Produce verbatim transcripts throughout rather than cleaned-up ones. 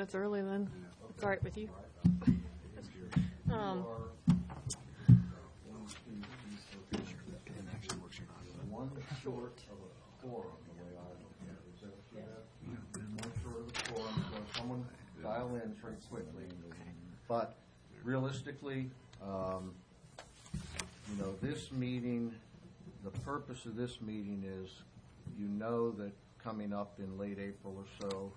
minutes early then. It's all right with you. Um, One short of a quorum, the way I look at it. Is that what you have? One short of a quorum, so someone dial in very quickly. But realistically, um, you know, this meeting, the purpose of this meeting is, you know that coming up in late April or so,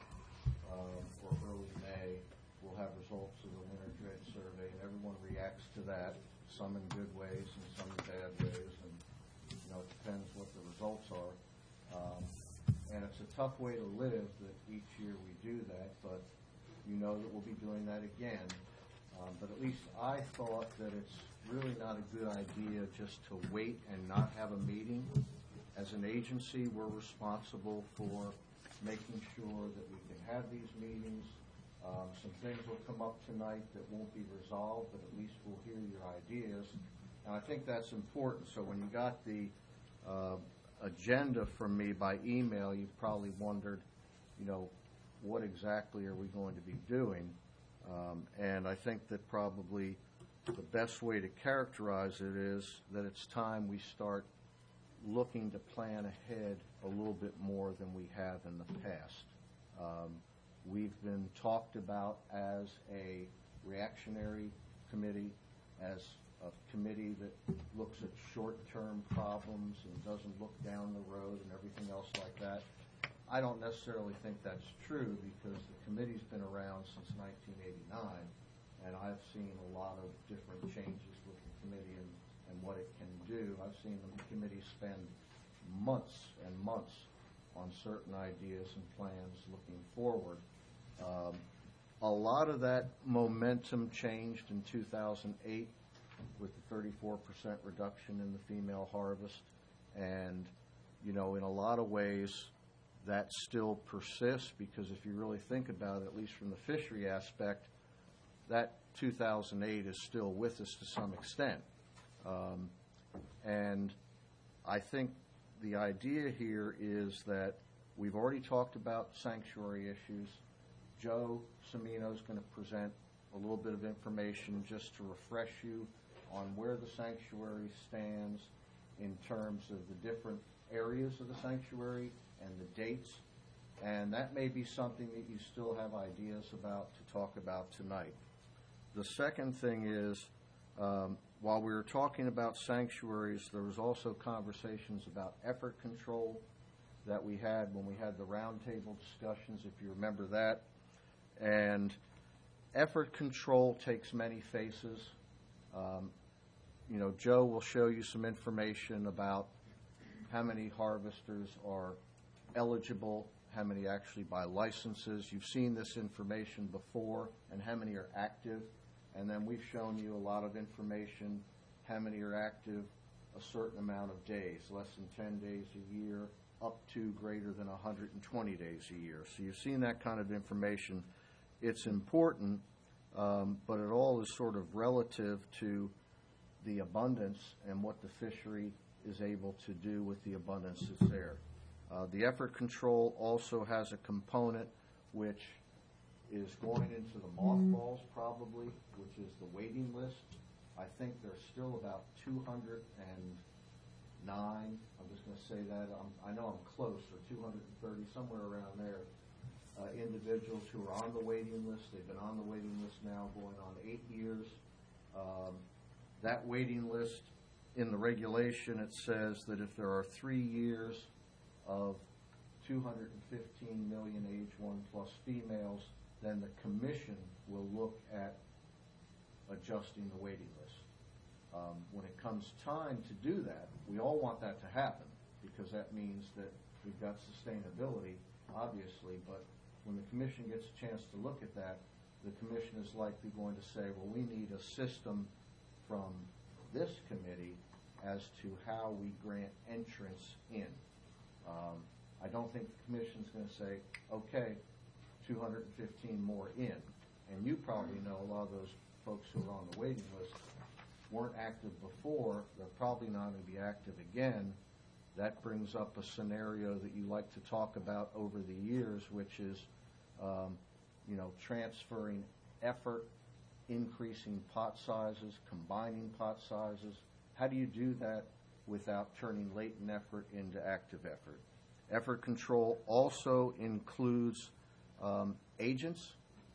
um, or early May, we'll have results of the winter dread survey, and everyone reacts to that, some in good ways and some in bad ways, and you know, it depends what the results are. Um, and it's a tough way to live that each year we do that, but you know that we'll be doing that again. Um, but at least I thought that it's really not a good idea just to wait and not have a meeting. As an agency, we're responsible for making sure that we can have these meetings. Um, some things will come up tonight that won't be resolved, but at least we'll hear your ideas. And I think that's important. So when you got the uh, agenda from me by email, you probably wondered, you know, what exactly are we going to be doing? Um, and I think that probably the best way to characterize it is that it's time we start looking to plan ahead a little bit more than we have in the past. Um, we've been talked about as a reactionary committee, as a committee that looks at short-term problems and doesn't look down the road and everything else like that. I don't necessarily think that's true, because the committee's been around since nineteen eighty-nine, and I've seen a lot of different changes with the committee and, and what it can do. I've seen the committee spend months and months on certain ideas and plans looking forward. Um, a lot of that momentum changed in two thousand eight with the thirty-four percent reduction in the female harvest, and you know, in a lot of ways that still persists, because if you really think about it, at least from the fishery aspect, that two thousand eight is still with us to some extent. Um, and I think the idea here is that we've already talked about sanctuary issues. Joe Cimino is going to present a little bit of information just to refresh you on where the sanctuary stands in terms of the different areas of the sanctuary and the dates. And that may be something that you still have ideas about to talk about tonight. The second thing is, um, while we were talking about sanctuaries, there was also conversations about effort control that we had when we had the roundtable discussions, if you remember that. And effort control takes many faces. Um, you know, Joe will show you some information about how many harvesters are eligible, how many actually buy licenses. You've seen this information before, and how many are active. And then we've shown you a lot of information, how many are active a certain amount of days, less than ten days a year, up to greater than one hundred twenty days a year. So you've seen that kind of information. It's important, um, but it all is sort of relative to the abundance and what the fishery is able to do with the abundance that's there. Uh, the effort control also has a component which is going into the mothballs probably, which is the waiting list. I think there's still about two hundred nine, I'm just going to say that, I'm, I know I'm close, or two hundred thirty, somewhere around there, uh, individuals who are on the waiting list. They've been on the waiting list now going on eight years. Um, that waiting list, in the regulation, it says that if there are three years of two hundred fifteen million age one plus females, then the commission will look at adjusting the waiting list. Um, when it comes time to do that, we all want that to happen, because that means that we've got sustainability, obviously, but when the commission gets a chance to look at that, the commission is likely going to say, well, we need a system from this committee as to how we grant entrance in. Um, I don't think the commission's going to say, okay, two hundred fifteen more in. And you probably know a lot of those folks who are on the waiting list weren't active before. They're probably not going to be active again. That brings up a scenario that you like to talk about over the years, which is, um, you know, transferring effort, increasing pot sizes, combining pot sizes. How do you do that without turning latent effort into active effort? Effort control also includes um, agents,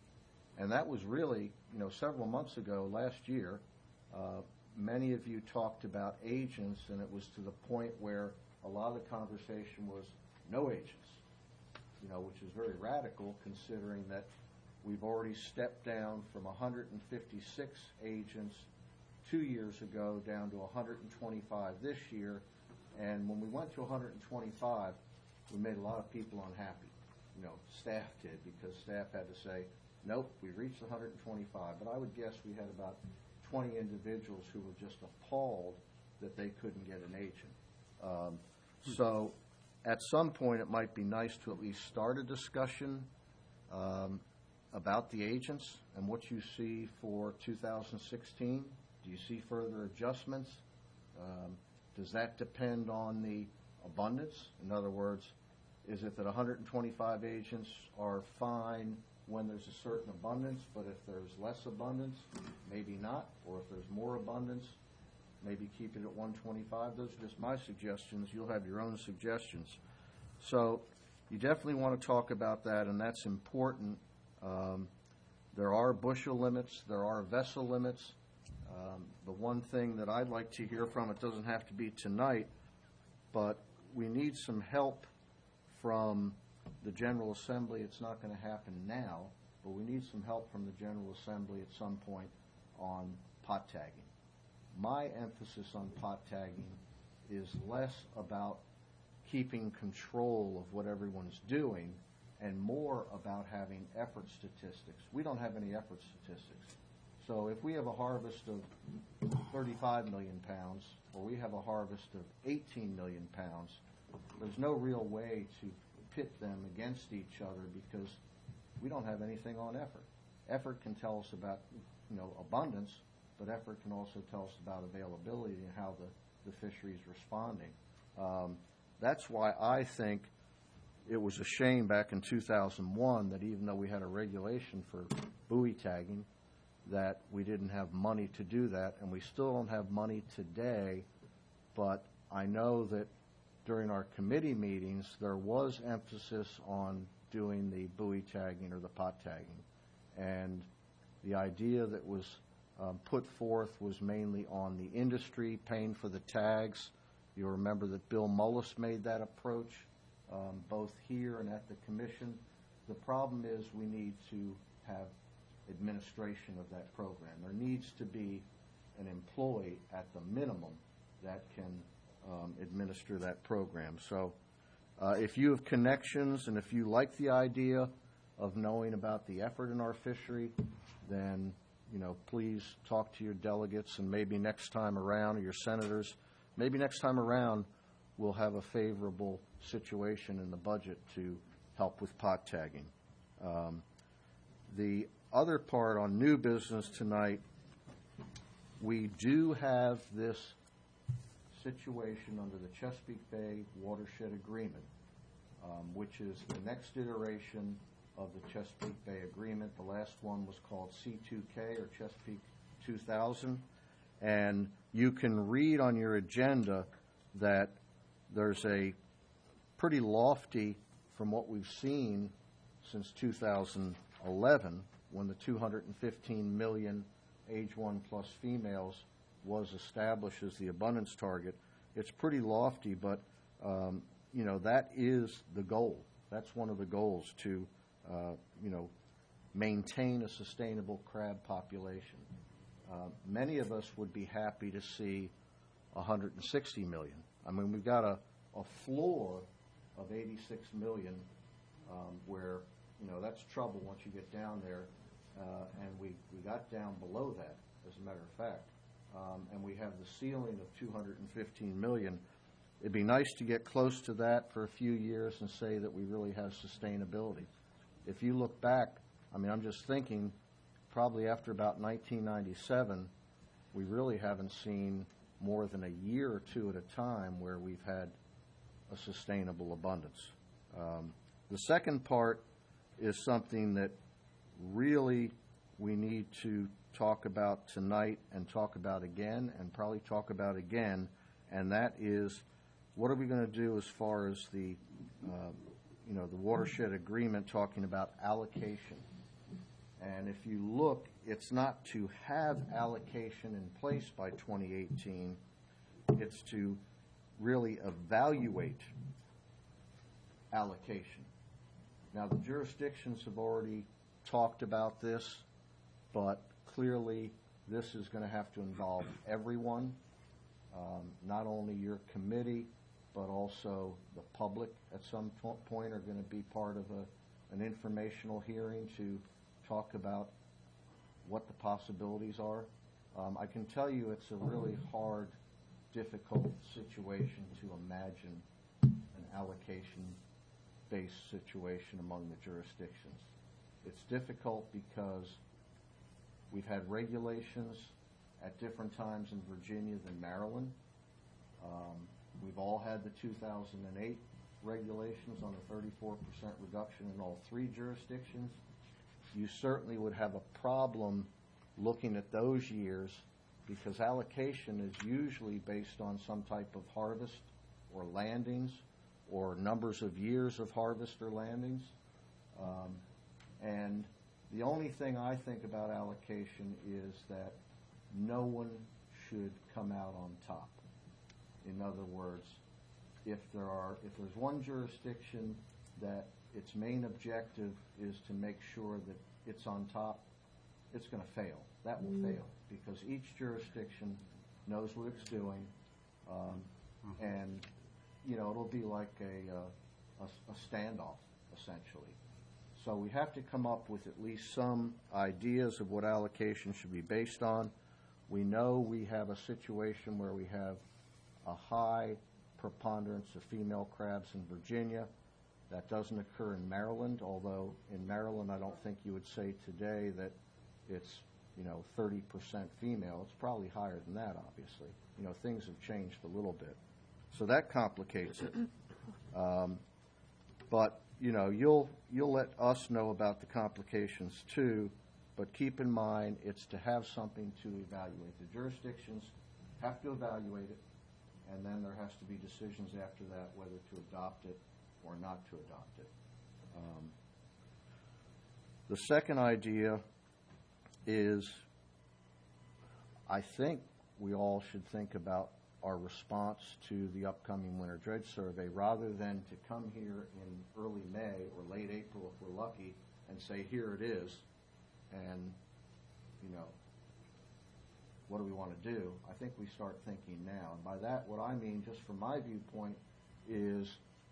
and that was really, you know, several months ago, last year, uh, many of you talked about agents, and it was to the point where a lot of the conversation was no agents, you know, which is very radical considering that we've already stepped down from one hundred fifty-six agents two years ago down to one hundred twenty-five this year. And when we went to one hundred twenty-five, we made a lot of people unhappy. You know, staff did, because staff had to say, nope, we reached one hundred twenty-five. But I would guess we had about twenty individuals who were just appalled that they couldn't get an agent. Um, so at some point, it might be nice to at least start a discussion um, about the agents and what you see for two thousand sixteen. Do you see further adjustments? Um, does that depend on the abundance? In other words, is it that one hundred twenty-five agents are fine when there's a certain abundance, but if there's less abundance, maybe not, or if there's more abundance, maybe keep it at one twenty-five. Those are just my suggestions. You'll have your own suggestions. So you definitely want to talk about that, and that's important. Um, there are bushel limits. There are vessel limits. Um, the one thing that I'd like to hear from, it doesn't have to be tonight, but we need some help from the General Assembly. It's not going to happen now, but we need some help from the General Assembly at some point on pot tagging. My emphasis on pot tagging is less about keeping control of what everyone's doing and more about having effort statistics. We don't have any effort statistics. So if we have a harvest of thirty-five million pounds, or we have a harvest of eighteen million pounds, there's no real way to pit them against each other because we don't have anything on effort. Effort can tell us about, you know, abundance, but effort can also tell us about availability and how the, the fishery is responding. Um, that's why I think it was a shame back in two thousand one that even though we had a regulation for buoy tagging, that we didn't have money to do that, and we still don't have money today, but I know that during our committee meetings, there was emphasis on doing the buoy tagging or the pot tagging. And the idea that was um, put forth was mainly on the industry paying for the tags. You'll remember that Bill Mullis made that approach, um, both here and at the commission. The problem is we need to have administration of that program. There needs to be an employee at the minimum that can um, administer that program. So uh, if you have connections and if you like the idea of knowing about the effort in our fishery, then, you know, please talk to your delegates, and maybe next time around, or your senators, maybe next time around we'll have a favorable situation in the budget to help with pot tagging. Um, the other part on new business tonight, we do have this situation under the Chesapeake Bay Watershed Agreement, um, which is the next iteration of the Chesapeake Bay Agreement. The last one was called C two K, or Chesapeake two thousand. And you can read on your agenda that there's a pretty lofty, from what we've seen since two thousand eleven, when the two hundred fifteen million age one plus females was established as the abundance target. It's pretty lofty, but um, you know, that is the goal. That's one of the goals, to uh, you know, maintain a sustainable crab population. Uh, many of us would be happy to see one hundred sixty million. I mean, we've got a, a floor of eighty-six million, um, where, you know, that's trouble once you get down there, uh, and we, we got down below that, as a matter of fact, um, and we have the ceiling of two hundred fifteen million. It'd be nice to get close to that for a few years and say that we really have sustainability. If you look back, I mean, I'm just thinking, probably after about nineteen ninety-seven, we really haven't seen more than a year or two at a time where we've had a sustainable abundance. Um, the second part is something that really we need to talk about tonight and talk about again and probably talk about again, and that is what are we going to do as far as the, uh, you know, the watershed agreement talking about allocation. And if you look, it's not to have allocation in place by twenty eighteen, it's to really evaluate allocation. Now, the jurisdictions have already talked about this, but clearly this is going to have to involve everyone, um, not only your committee, but also the public at some to- point are going to be part of a, an informational hearing to talk about what the possibilities are. Um, I can tell you it's a really hard, difficult situation to imagine an allocation-based situation among the jurisdictions. It's difficult because we've had regulations at different times in Virginia than Maryland. Um, we've all had the two thousand eight regulations on a thirty-four percent reduction in all three jurisdictions. You certainly would have a problem looking at those years because allocation is usually based on some type of harvest or landings or numbers of years of harvest or landings. Um, and the only thing I think about allocation is that no one should come out on top. In other words, if there are, if there's one jurisdiction that its main objective is to make sure that it's on top, it's going to fail. That will fail because each jurisdiction knows what it's doing, um, and you know it'll be like a, uh, a, a standoff essentially. So we have to come up with at least some ideas of what allocation should be based on. We know we have a situation where we have a high preponderance of female crabs in Virginia. That doesn't occur in Maryland, although in Maryland I don't think you would say today that it's, you know, thirty percent female. It's probably higher than that, obviously. You know, things have changed a little bit. So that complicates it. Um, but, you know, you'll, you'll let us know about the complications too, but keep in mind it's to have something to evaluate. The jurisdictions have to evaluate it, and then there has to be decisions after that whether to adopt it or not to adopt it. Um, the second idea is I think we all should think about our response to the upcoming winter dredge survey rather than to come here in early May or late April if we're lucky and say, here it is, and, you know, what do we want to do? I think we start thinking now. And by that, what I mean, just from my viewpoint, is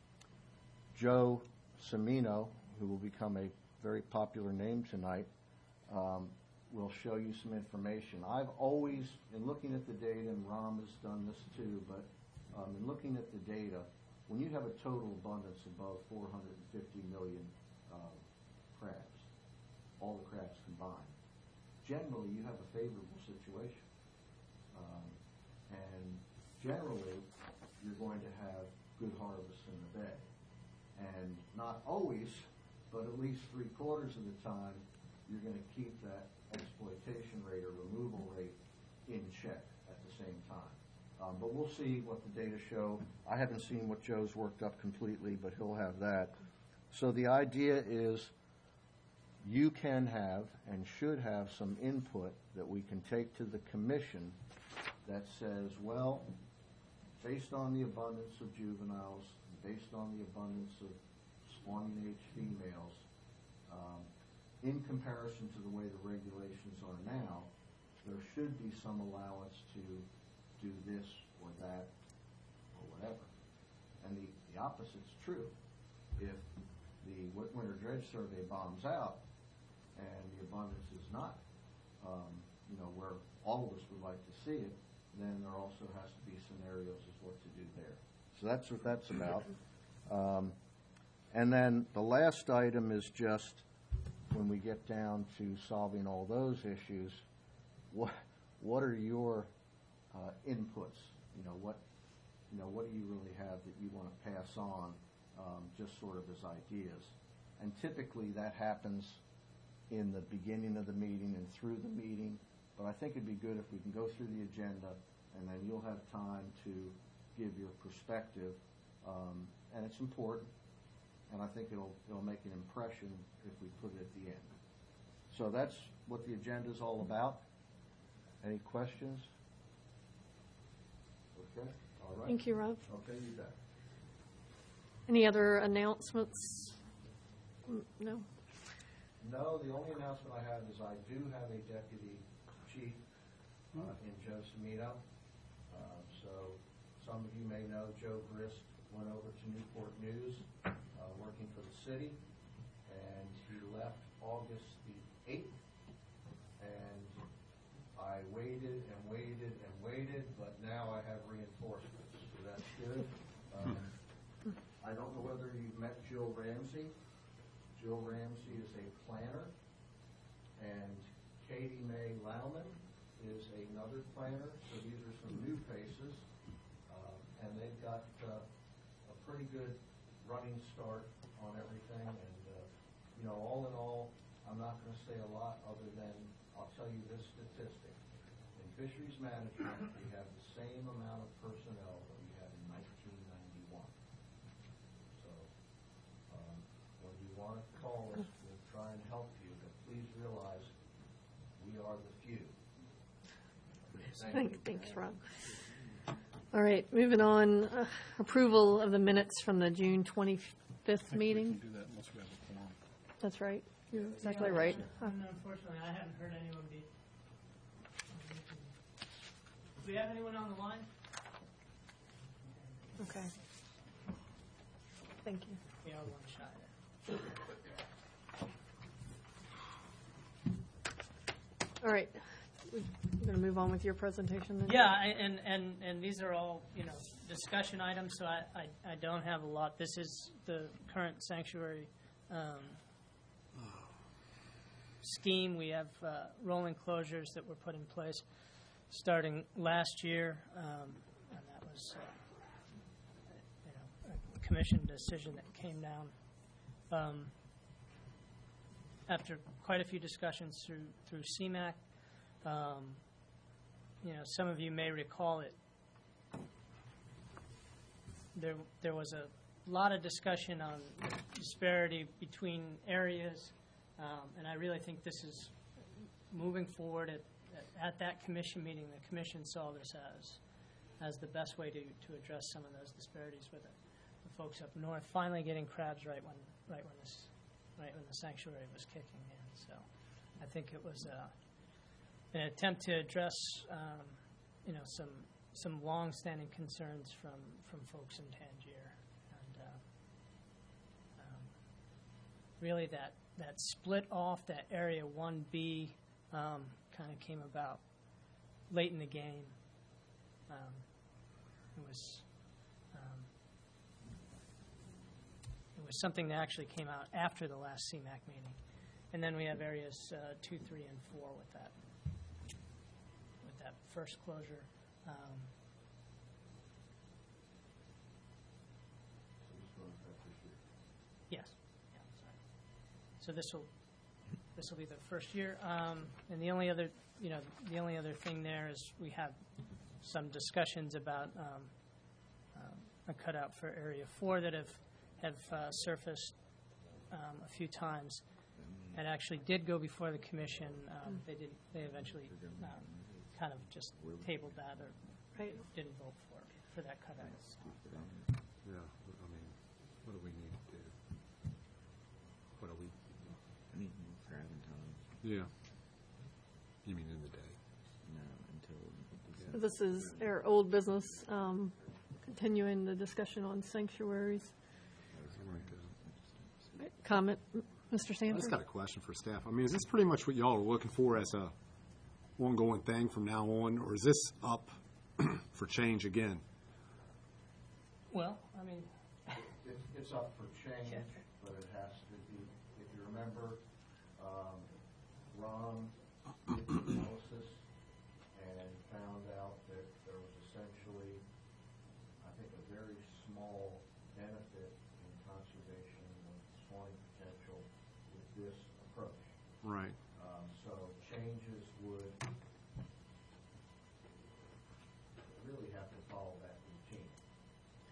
Joe Cimino, who will become a very popular name tonight, um, will show you some information. I've always, in looking at the data, and Ram has done this too, but um, in looking at the data, when you have a total abundance above four hundred fifty million uh, crabs, all the crabs combined, generally you have a favorable situation. Um, and generally, you're going to have good harvests in the bay. And not always, but at least three quarters of the time, you're going to keep that exploitation rate or removal rate in check at the same time. Um, but we'll see what the data show. I haven't seen what Joe's worked up completely, but he'll have that. So the idea is you can have and should have some input that we can take to the commission that says, well, based on the abundance of juveniles, based on the abundance of spawning age females, um, in comparison to the way the regulations are now, there should be some allowance to do this or that or whatever. And the, the opposite's true. If the winter dredge survey bombs out and the abundance is not, um, you know, where all of us would like to see it, then there also has to be scenarios as what to do there. So that's what that's about. Um, and then the last item is just when we get down to solving all those issues, what what are your uh, inputs? You know, what you know, what do you really have that you want to pass on, um, just sort of as ideas? And typically that happens in the beginning of the meeting and through the meeting, but I think it'd be good if we can go through the agenda, and then you'll have time to give your perspective, um, and it's important, and I think it'll, it'll make an impression if we put it at the end. So that's what the agenda is all about. Any questions? Okay, all right. Thank you, Rob. Okay, you bet. Any other announcements? Mm, No? No, the only announcement I have is I do have a deputy chief uh, in Joe Semino. Uh, so some of you may know Joe Grist went over to Newport News uh, working for the city, and he left August the eighth, and I waited and waited and waited, but now I have reinforcements, so that's good. Um, I don't know whether you've met Jill Ramsey. Jill Ramsey is a planner, and Katie Mae Lauman is another planner. So these are some new faces, um, and they've got uh, a pretty good running start on everything. And uh, you know, all in all, I'm not going to say a lot other than I'll tell you this statistic: in fisheries management, we have the same amount of personnel that we had in nineteen ninety-one. So um, when you want to call us, we'll try and help you, but please realize we are the few. Thank Thank- you. Thanks, Rob. All right, moving on. Uh, Approval of the minutes from the June twenty-fifth meeting. We can do that unless we have a quorum. That's right. You're exactly Yeah, right. un- Unfortunately, I haven't heard anyone be. Do we have anyone on the line? Okay. Thank you. We are one shy there. All right. We're going to move on with your presentation then? Yeah, I- and, and, and these are all, you know, discussion items, so I, I, I don't have a lot. This is the current sanctuary um, scheme. We have uh, rolling closures that were put in place starting last year, um, and that was, uh, you know, a commission decision that came down um, after quite a few discussions through through C MAC. Um, you know, some of you may recall it. There, there was a lot of discussion on disparity between areas, um, and I really think this is moving forward. At, at that commission meeting, the commission saw this as as the best way to, to address some of those disparities with the, the folks up north finally getting crabs right when right when this right when the sanctuary was kicking in. So, I think it was uh, an attempt to address, um, you know, some some long-standing concerns from, from folks in Tangier, and uh, um, really that that split off that Area one B um, kind of came about late in the game. Um, it was um, it was something that actually came out after the last C MAC meeting, and then we have areas uh, two, three, and four with that. That first closure. Um, yes. Yeah, sorry. So this will this will be the first year, um, and the only other you know the only other thing there is we have some discussions about um, um, a cutout for Area Four that have have uh, surfaced um, a few times, and actually did go before the commission. Um, they did. They eventually. Um, kind of just tabled that or Right. didn't vote for for that cutout. Yeah, I mean, what do we need to do? What do we, I need more crab and time. yeah. You mean in the day? No, until Yeah. This is our old business, um, continuing the discussion on sanctuaries. I like that. Comment, Mister I Sanford? just got a question for staff. I mean, is this pretty much what y'all are looking for as a ongoing thing from now on, or is this up for change again? Well, I mean, It's, it's up for change, Yeah. but it has to be, if you remember, um, Ron did the analysis and found out that there was essentially, I think, a very small benefit in conservation and spawning potential with this approach. Right.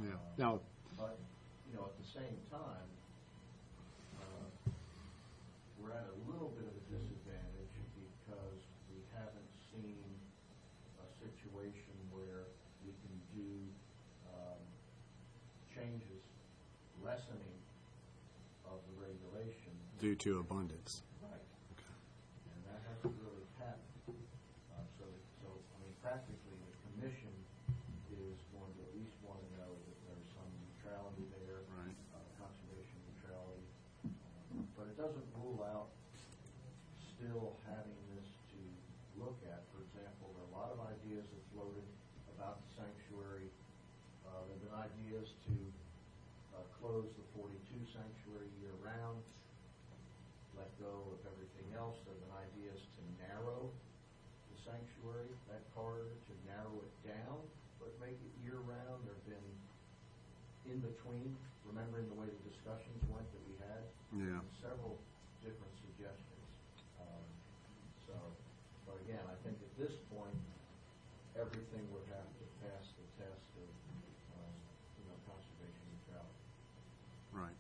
Yeah. Now, But, you know, at the same time, uh, we're at a little bit of a disadvantage because we haven't seen a situation where we can do um, changes lessening of the regulation. due to abundance. Right. And that hasn't really happened. Uh, So, so, I mean, practically, the commission is going to at least want to know that there's some neutrality there. Right. uh, Conservation neutrality. Uh, But it doesn't rule out still having this to look at. For example, there are a lot of ideas that floated about the sanctuary. Uh, There have been ideas to uh, close the forty-two sanctuary year-round, let go of everything else. There have been ideas to narrow the sanctuary, that corridor, to narrow it down, but make it year-round. There have been in-between, remembering the way the discussions went that we had? Yeah. Several different suggestions. Um, So, but again, I think at this point, everything would have to pass the test of, um, you know, conservation neutrality. Right.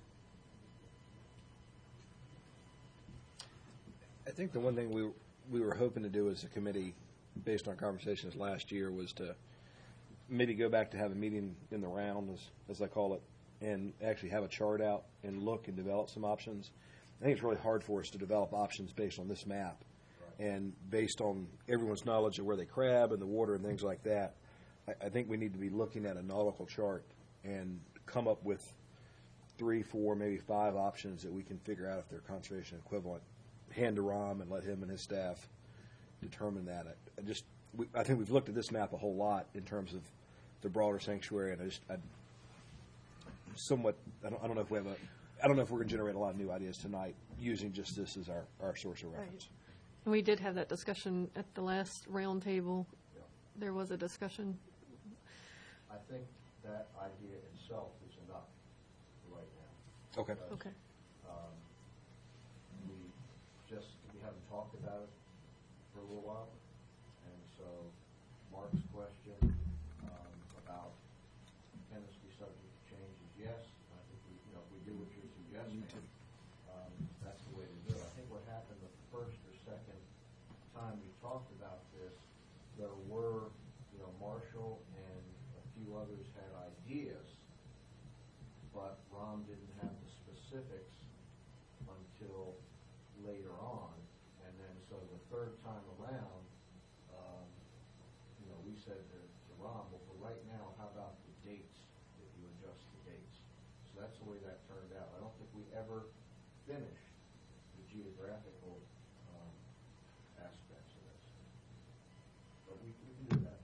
I think the one thing we we were hoping to do as a committee, based on conversations last year, was to maybe go back to have a meeting in the round, as as I call it, and actually have a chart out and look and develop some options. I think it's really hard for us to develop options based on this map, and based on everyone's knowledge of where they crab and the water and things like that. I, I think we need to be looking at a nautical chart and come up with three, four, maybe five options that we can figure out if they're conservation equivalent. Hand to Rom and let him and his staff determine that. I, I just, we, I think we've looked at this map a whole lot in terms of the broader sanctuary, and I just, I somewhat, I don't, I don't know if we have a, I don't know if we're going to generate a lot of new ideas tonight using just this as our, our source of reference. And we did have that discussion at the last roundtable. Yeah. There was a discussion. I think that idea itself is enough right now. Okay. Because, Okay. um, we just, we haven't talked about it for a little while. And so Mark's question um, about can this be subject to change is yes. I think we, you know, if we do what you're suggesting, um, that's the way to do it. I think what happened the first or second time we talked about this, there were, you know, Marshall and a few others had ideas, but Ron didn't have the specifics until later on. And then, so the third time around, um, you know, we said to, to Ron, well, for right now, how about the dates, if you adjust the dates? So that's the way that turned out. I don't think we ever finished the geographical um, aspects of this. But we, we can do that.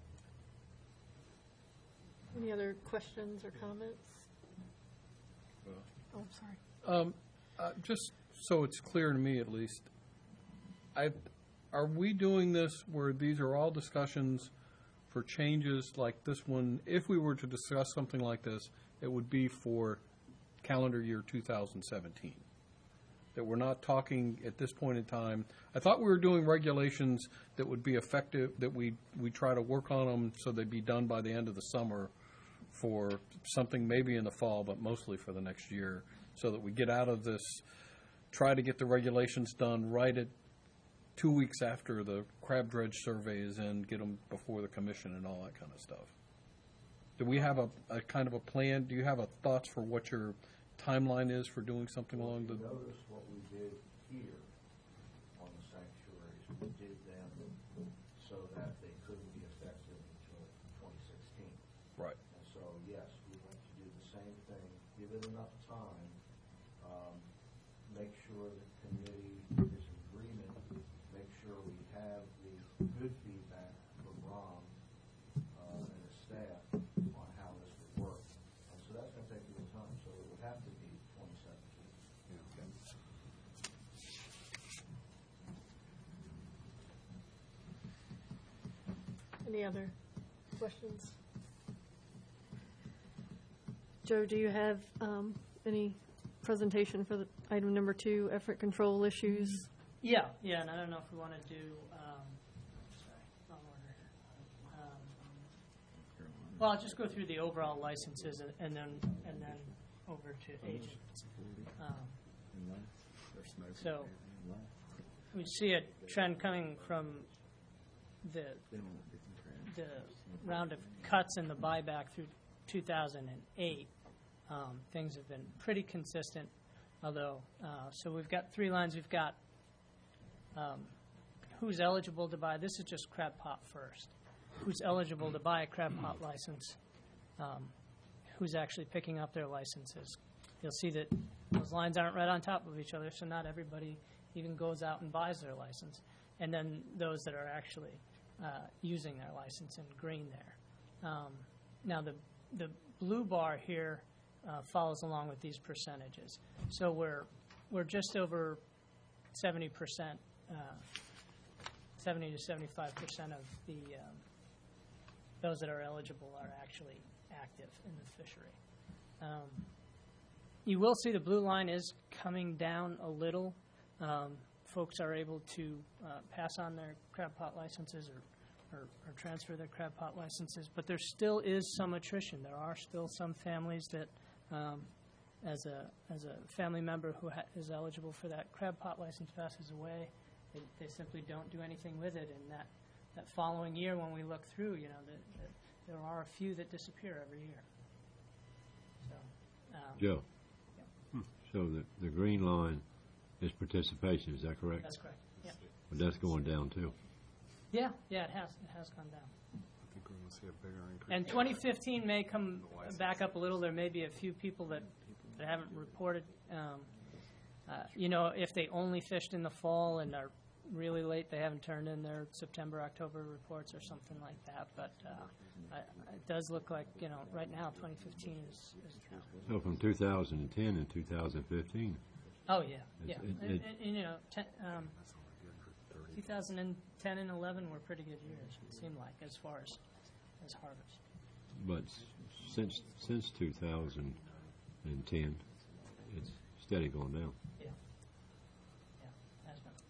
Any other questions or comments? Oh, I'm sorry. Um, uh, Just so it's clear to me, at least, I, are we doing this where these are all discussions for changes like this one? If we were to discuss something like this, it would be for calendar year two thousand seventeen? That we're not talking at this point in time. I thought we were doing regulations that would be effective, that we, we try to work on them so they'd be done by the end of the summer for something maybe in the fall, but mostly for the next year, so that we get out of this, try to get the regulations done right at two weeks after the crab dredge survey is in, get them before the commission and all that kind of stuff. Do we have a, a kind of a plan? Do you have a thoughts for what your timeline is for doing something along the? Notice what we did here on the sanctuaries. We did them so that they couldn't be effective until twenty sixteen. Right. And so, yes, we want to do the same thing, give it enough time, um, make sure the committee is in agreement, make sure we have the good feedback from Ron uh, and his staff on how this would work. And so that's going to take a little time, so it would have to be twenty seventeen. Any other questions? Joe, do you have um, any presentation for the item number two, effort control issues? Yeah, yeah, and I don't know if we want to do, um, sorry, wrong order. Um, Well, I'll just go through the overall licenses and and then, and then over to agents. Um, So we see a trend coming from the, the round of cuts and the buyback through two thousand eight. Um, Things have been pretty consistent, although, uh, so we've got three lines. We've got um, who's eligible to buy. This is just crab pot first. Who's eligible to buy a crab pot license? Um, who's actually picking up their licenses? You'll see that those lines aren't right on top of each other, so not everybody even goes out and buys their license. And then those that are actually uh, using their license in green there. Um, now, the, the blue bar here uh, follows along with these percentages. So we're, we're just over seventy percent, uh, seventy to seventy-five percent of the um, those that are eligible are actually active in the fishery. Um, You will see the blue line is coming down a little. Um, folks are able to uh, pass on their crab pot licenses or, or, or transfer their crab pot licenses, but there still is some attrition. There are still some families that, um, as a as a family member who ha- is eligible for that crab pot license passes away, they, they simply don't do anything with it. And that, that following year, when we look through, you know, the, the, there are a few that disappear every year. So, um, Joe, so the, the green line is participation, is that correct? that's correct. Yeah. But that's going down too. Yeah, yeah, it has, it has gone down. I think we're going to see a bigger increase. And twenty fifteen may come back up a little. There may be a few people that, that haven't reported. Um, uh, you know, if they only fished in the fall and are really late, they haven't turned in their September, October reports or something like that. But uh, I, it does look like, you know, right now, twenty fifteen is, is down. So from two thousand ten and two thousand fifteen, Oh, yeah, yeah. It's- it- And, it- and, and, you know, ten, um, two thousand ten and eleven were pretty good years, it seemed like, as far as, as harvest. but s- since, since two thousand ten, it's steady going down. Yeah. Yeah, has been.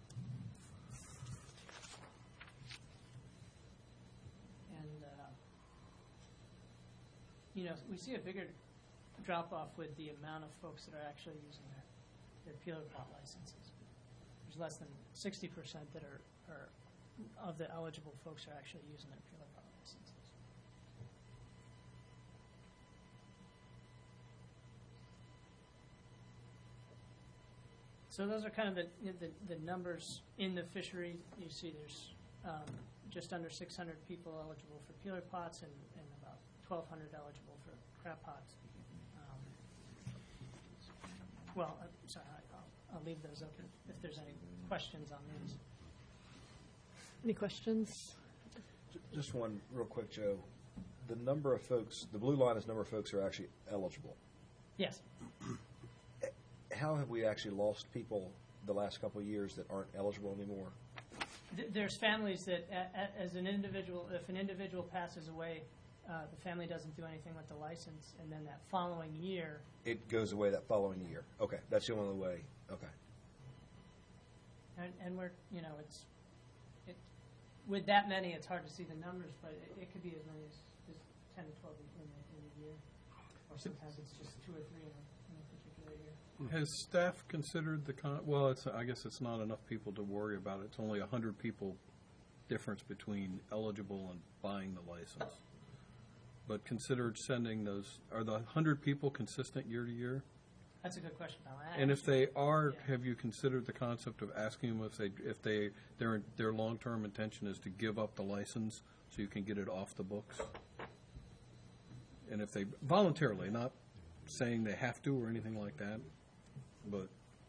And, uh, you know, we see a bigger drop-off with the amount of folks that are actually using their, their peeler pot licenses. There's less than sixty percent that are, are, of the eligible folks are actually using their peeler pot licenses. So those are kind of the, the, the numbers in the fishery. You see there's um, just under six hundred people eligible for peeler pots and, and about twelve hundred eligible for crab pots. Um, well, uh, sorry, I- I'll, I'll leave those open if there's any questions on these. Any questions? Just one real quick, Joe. The number of folks, the blue line is number of folks who are actually eligible. Yes. How have we actually lost people the last couple of years that aren't eligible anymore? Th- There's families that, a- a- as an individual, if an individual passes away, uh, the family doesn't do anything with the license, and then that following year, It goes away that following year. Okay, that's the only way. Okay. and, and we're, you know, it's, it, with that many, it's hard to see the numbers, but it, it could be as many as, as ten to twelve in a, in a year, or sometimes it's just two or three in a, in a particular year. Has staff considered the con, well, it's, I guess it's not enough people to worry about it. It's only a hundred people difference between eligible and buying the license. But considered sending those, are the hundred people consistent year to year? That's a good question, Tom. I And if they are, Yeah. have you considered the concept of asking them if they, if they, their, their long-term intention is to give up the license so you can get it off the books? And if they, voluntarily, not saying they have to or anything like that, but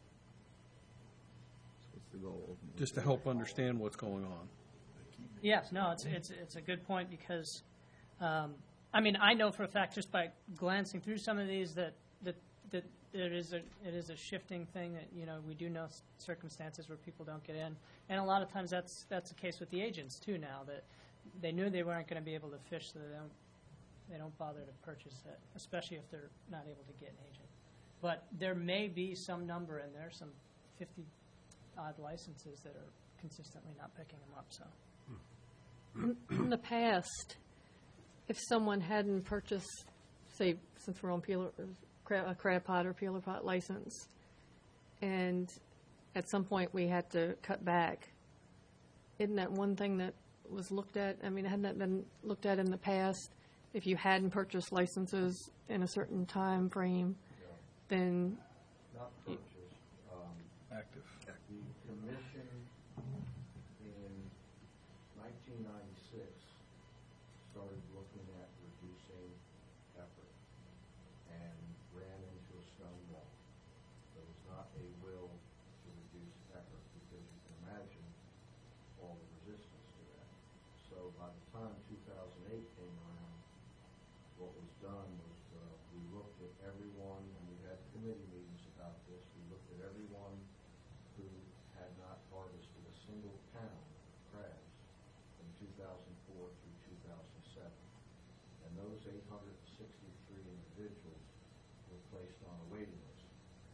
What's the goal ultimately? just to help understand what's going on. Yes, no, it's, it's, it's a good point because, um, I mean, I know for a fact just by glancing through some of these that, that, that it is a, it is a shifting thing that, you know, we do know s- circumstances where people don't get in. And a lot of times that's, that's the case with the agents too now, that they knew they weren't going to be able to fish, so they don't, they don't bother to purchase it, especially if they're not able to get an agent. But there may be some number in there, some fifty odd licenses that are consistently not picking them up, so. In the past, if someone hadn't purchased, say, since we're on peeler, cra- a crab pot or peeler pot license, and at some point we had to cut back, isn't that one thing that was looked at? I mean, hadn't that been looked at in the past? If you hadn't purchased licenses in a certain time frame, Yeah. then, Not purchase, um, Active. the commission in nineteen ninety-six started looking at reducing effort and ran into a stone wall. There was not a will to reduce effort because you can imagine all the resistance to that. So by the time two thousand eight came around, what was done was uh, we looked at everyone, and we had committee meetings about this. We looked at everyone who had not harvested a single pound of crabs from two thousand four through two thousand seven. And those eight hundred sixty-three individuals were placed on a waiting list.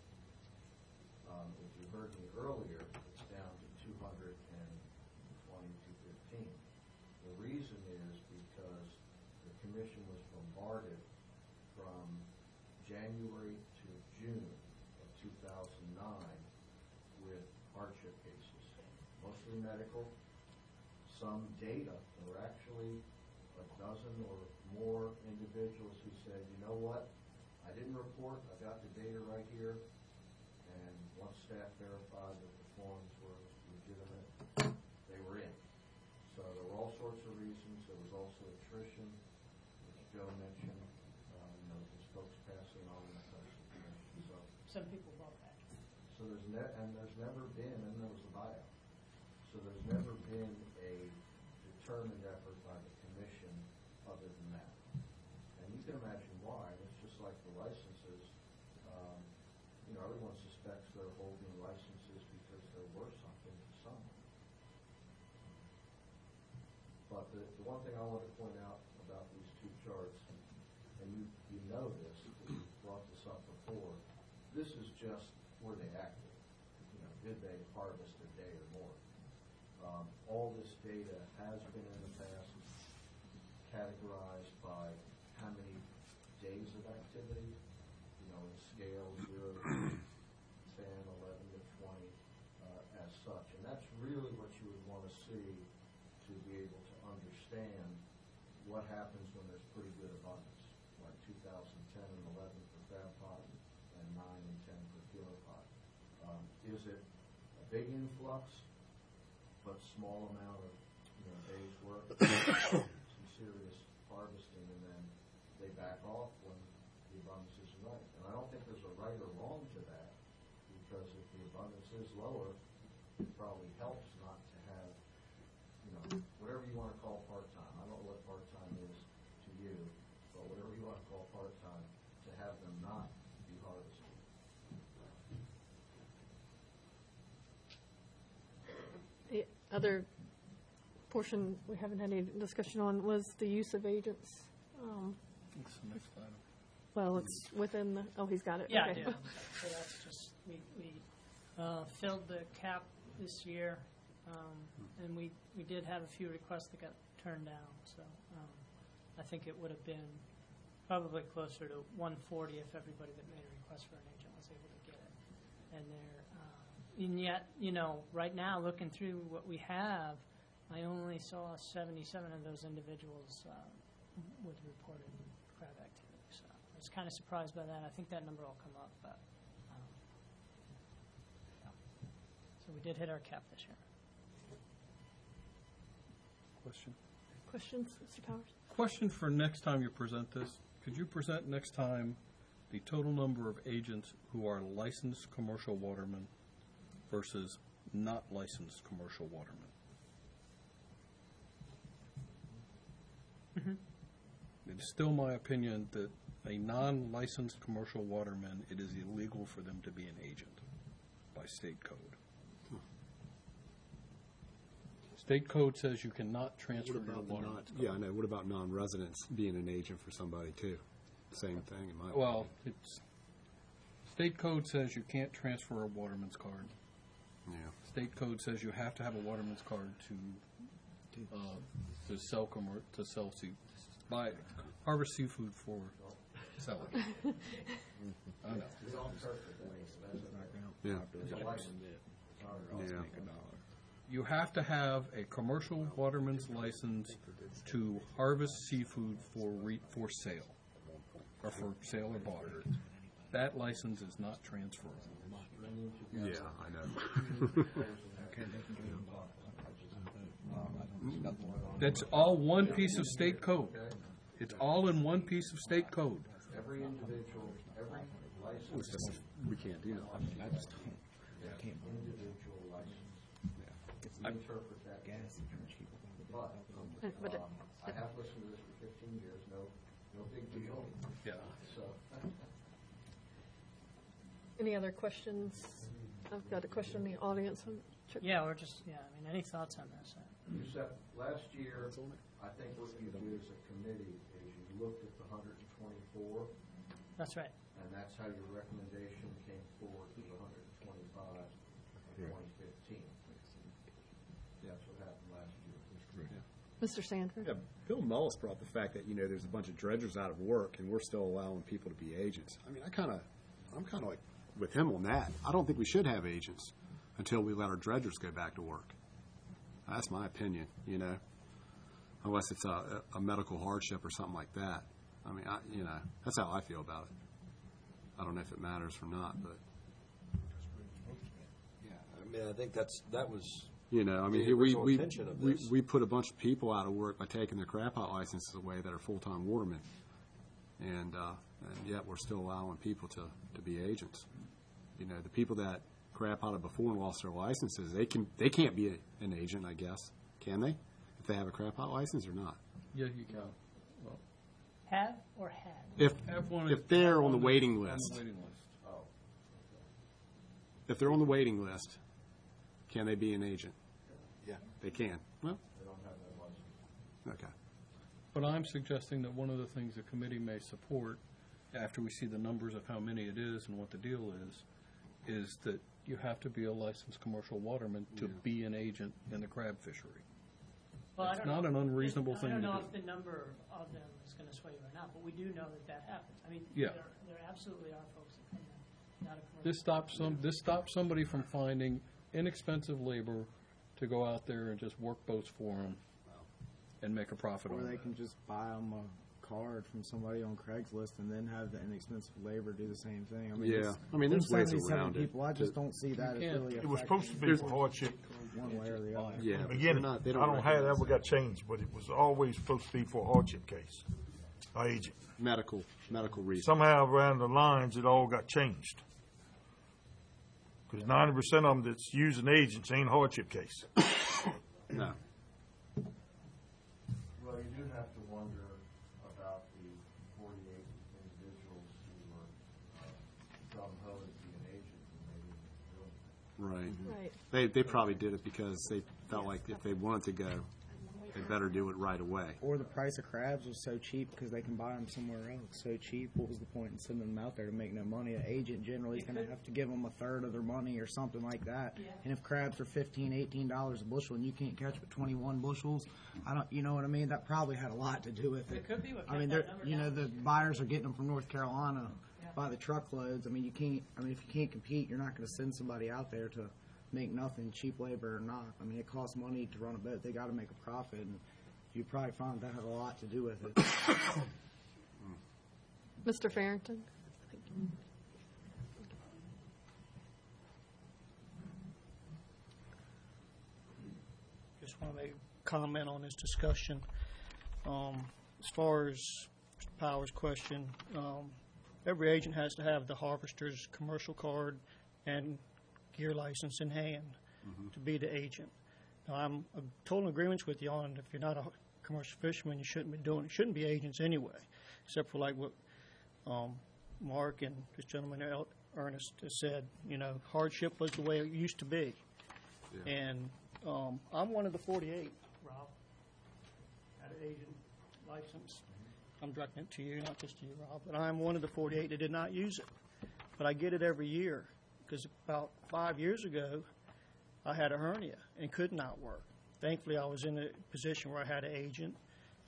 Um, if you heard me earlier, it's down to two hundred twenty to fifteen. The reason is because the commission was bombarded from January to June of two thousand nine with hardship cases, mostly medical, some data. There were actually a dozen or more individuals who said, you know what, I didn't report, I got the data right here, and once staff verified that the forms were legitimate, they were in. So there were all sorts of reasons. There was also attrition, which Joe mentioned, uh, you know, there's folks passing on in the social commission. So, Some people love that. so there's ne- and there's never been, and there was a buyout. So there's never been a determined effort by the commission other than that. And you can imagine why. It's just like the licenses. Um, you know, everyone suspects they're holding licenses because they're worth something to someone. But the, the one thing I want to point out about these two charts, and you, you know this, because you brought this up before, this is just were they active? You know, did they harvest a day or more? Um, all this data has been in the past categorized by how many days of activity, you know, in scale zero to ten, eleven to twenty, uh, as such. And that's really what you would want to see to be able to understand what happens when there's pretty good abundance, like two thousand ten and eleven for crab pot and nine and ten for peeler pot. Um, is it a big influx, but small amount of, you know, days work, some serious harvesting, and then they back off when the abundance isn't right? And I don't think there's a right or wrong to that, because if the abundance is lower, it probably helps not to have, you know, whatever you want to call part-time. I don't know what part-time is to you, but whatever you want to call part-time, to have them not be harvested. the other portion we haven't had any discussion on was the use of agents. Um, That's the next item. Well, it's within the, oh, he's got it. Yeah, I Okay. did. So that's just, we, we uh, filled the cap this year, um, and we, we did have a few requests that got turned down, so um, I think it would have been probably closer to one forty if everybody that made a request for an agent was able to get it. And there, uh, and yet, you know, right now, looking through what we have, I only saw seventy-seven of those individuals uh, with reported crab activity. So I was kind of surprised by that. I think that number will come up, but um, yeah. So we did hit our cap this year. Question? Questions, Mister Powers? Question for next time you present this. Could you present next time the total number of agents who are licensed commercial watermen versus not licensed commercial watermen? It is still my opinion that a non-licensed commercial waterman, it is illegal for them to be an agent by state code. State code says you cannot transfer What your about the non, waterman's yeah, I card. know, what about non-residents being an agent for somebody too? Same thing in my opinion. Well, it's, state code says you can't transfer a waterman's card. Yeah. State code says you have to have a waterman's card to, uh, to sell commer, to sell se- buy, harvest seafood for selling. I know. Yeah. Yeah. You have to have a commercial waterman's license to harvest seafood for re, for sale, or for sale or barter. That license is not transferable. Yeah, I know. That's all one piece of state code. It's all in one piece of state code. Every individual, every license. It's just, we can't do that. I mean, I just don't. Individual license. I- You interpret that. But, But it- um, I have listened to this for fifteen years, no, no big deal, Yeah. so. Any other questions? I've got a question in the audience. Chip? Yeah, we're just, yeah, I mean, any thoughts on this? You said, last year, I think what you did as a committee is you looked at the hundred and twenty-four, That's right. and that's how your recommendation came forward to the hundred and twenty-five in twenty fifteen. That's what happened last year. Mister Sanford? Yeah, Bill Mullis brought the fact that, you know, there's a bunch of dredgers out of work, and we're still allowing people to be agents. I mean, I kind of, I'm kind of like with him on that. I don't think we should have agents until we let our dredgers go back to work. That's my opinion, you know, unless it's a, a medical hardship or something like that. I mean, I, you know, that's how I feel about it. I don't know if it matters or not, but, Yeah, I mean, I think that's, that was, you know, I mean, The here we, original we, intention of we, this. we put a bunch of people out of work by taking their crab pot licenses away that are full-time watermen. And, uh, and yet we're still allowing people to, to be agents. You know, the people that crab potted before and lost their licenses, they can, they can't be a, an agent, I guess. Can they? If they have a crab pot license or not? Yeah, you can. Have or had? If, Have one if they're have on the one waiting on the list, waiting list. if they're on the waiting list, can they be an agent? yeah. They can. Well, They don't have that license. okay. But I'm suggesting that one of the things the committee may support, after we see the numbers of how many it is and what the deal is, is that you have to be a licensed commercial waterman to be an agent in the crab fishery. Well, I It's don't not know- an unreasonable thing I to don't know do. if the number of them is going to sway you or not, but we do know that that happens. I mean, Yeah. there, there absolutely are folks that come in, not a commercial. This stops some, this stops somebody from finding inexpensive labor to go out there and just work boats for them and make a profit Or on they it. can just buy them a card from somebody on Craigslist and then have the inexpensive labor do the same thing. I mean, Yeah. it's- I mean, there's ways seventy-seven around it. people. I just to- don't see that as can't- really It was affecting supposed to be for hardship. one way or the other. Yeah. In the but they're beginning, not- I they don't know how that recognize ever got changed, but it was always supposed to be for a hardship case, or agent. Medical, medical reasons. Somehow around the lines, it all got changed. Because ninety percent of them that's using agents ain't hardship case. No. Well, you do have to wonder about the forty-eight individuals who were uh, gung-ho to be an agent and maybe doing it. Right. Right. They, they probably did it because they felt like if they wanted to go, they better do it right away. Or the price of crabs was so cheap because they can buy them somewhere else. So cheap, what was the point in sending them out there to make no money? An agent generally is going to have to give them a third of their money or something like that. And if crabs are fifteen, eighteen dollars a bushel and you can't catch but twenty-one bushels, I don't, you know what I mean? That probably had a lot to do with it. It could be what I mean, kept they're, that number you know, down. the buyers are getting them from North Carolina by the truckloads. I mean, you can't. I mean, if you can't compete, you're not going to send somebody out there to make nothing, cheap labor or not. I mean, it costs money to run a boat. They got to make a profit, and you probably find that had a lot to do with it. Mister Farrington? Just want to make a comment on this discussion. Um, as far as Mister Powers' question, um, every agent has to have the harvester's commercial card and gear license in hand to be the agent. Now, I'm in total agreement with you on if you're not a commercial fisherman, you shouldn't be doing it. Shouldn't be agents anyway, except for like what um, Mark and this gentleman El- Ernest has said. You know, hardship was the way it used to be, Yeah. and um, I'm one of the forty-eight. Rob had an agent license. I'm directing it to you, not just to you, Rob. But I'm one of the forty-eight that did not use it. But I get it every year because about five years ago, I had a hernia and could not work. Thankfully, I was in a position where I had an agent,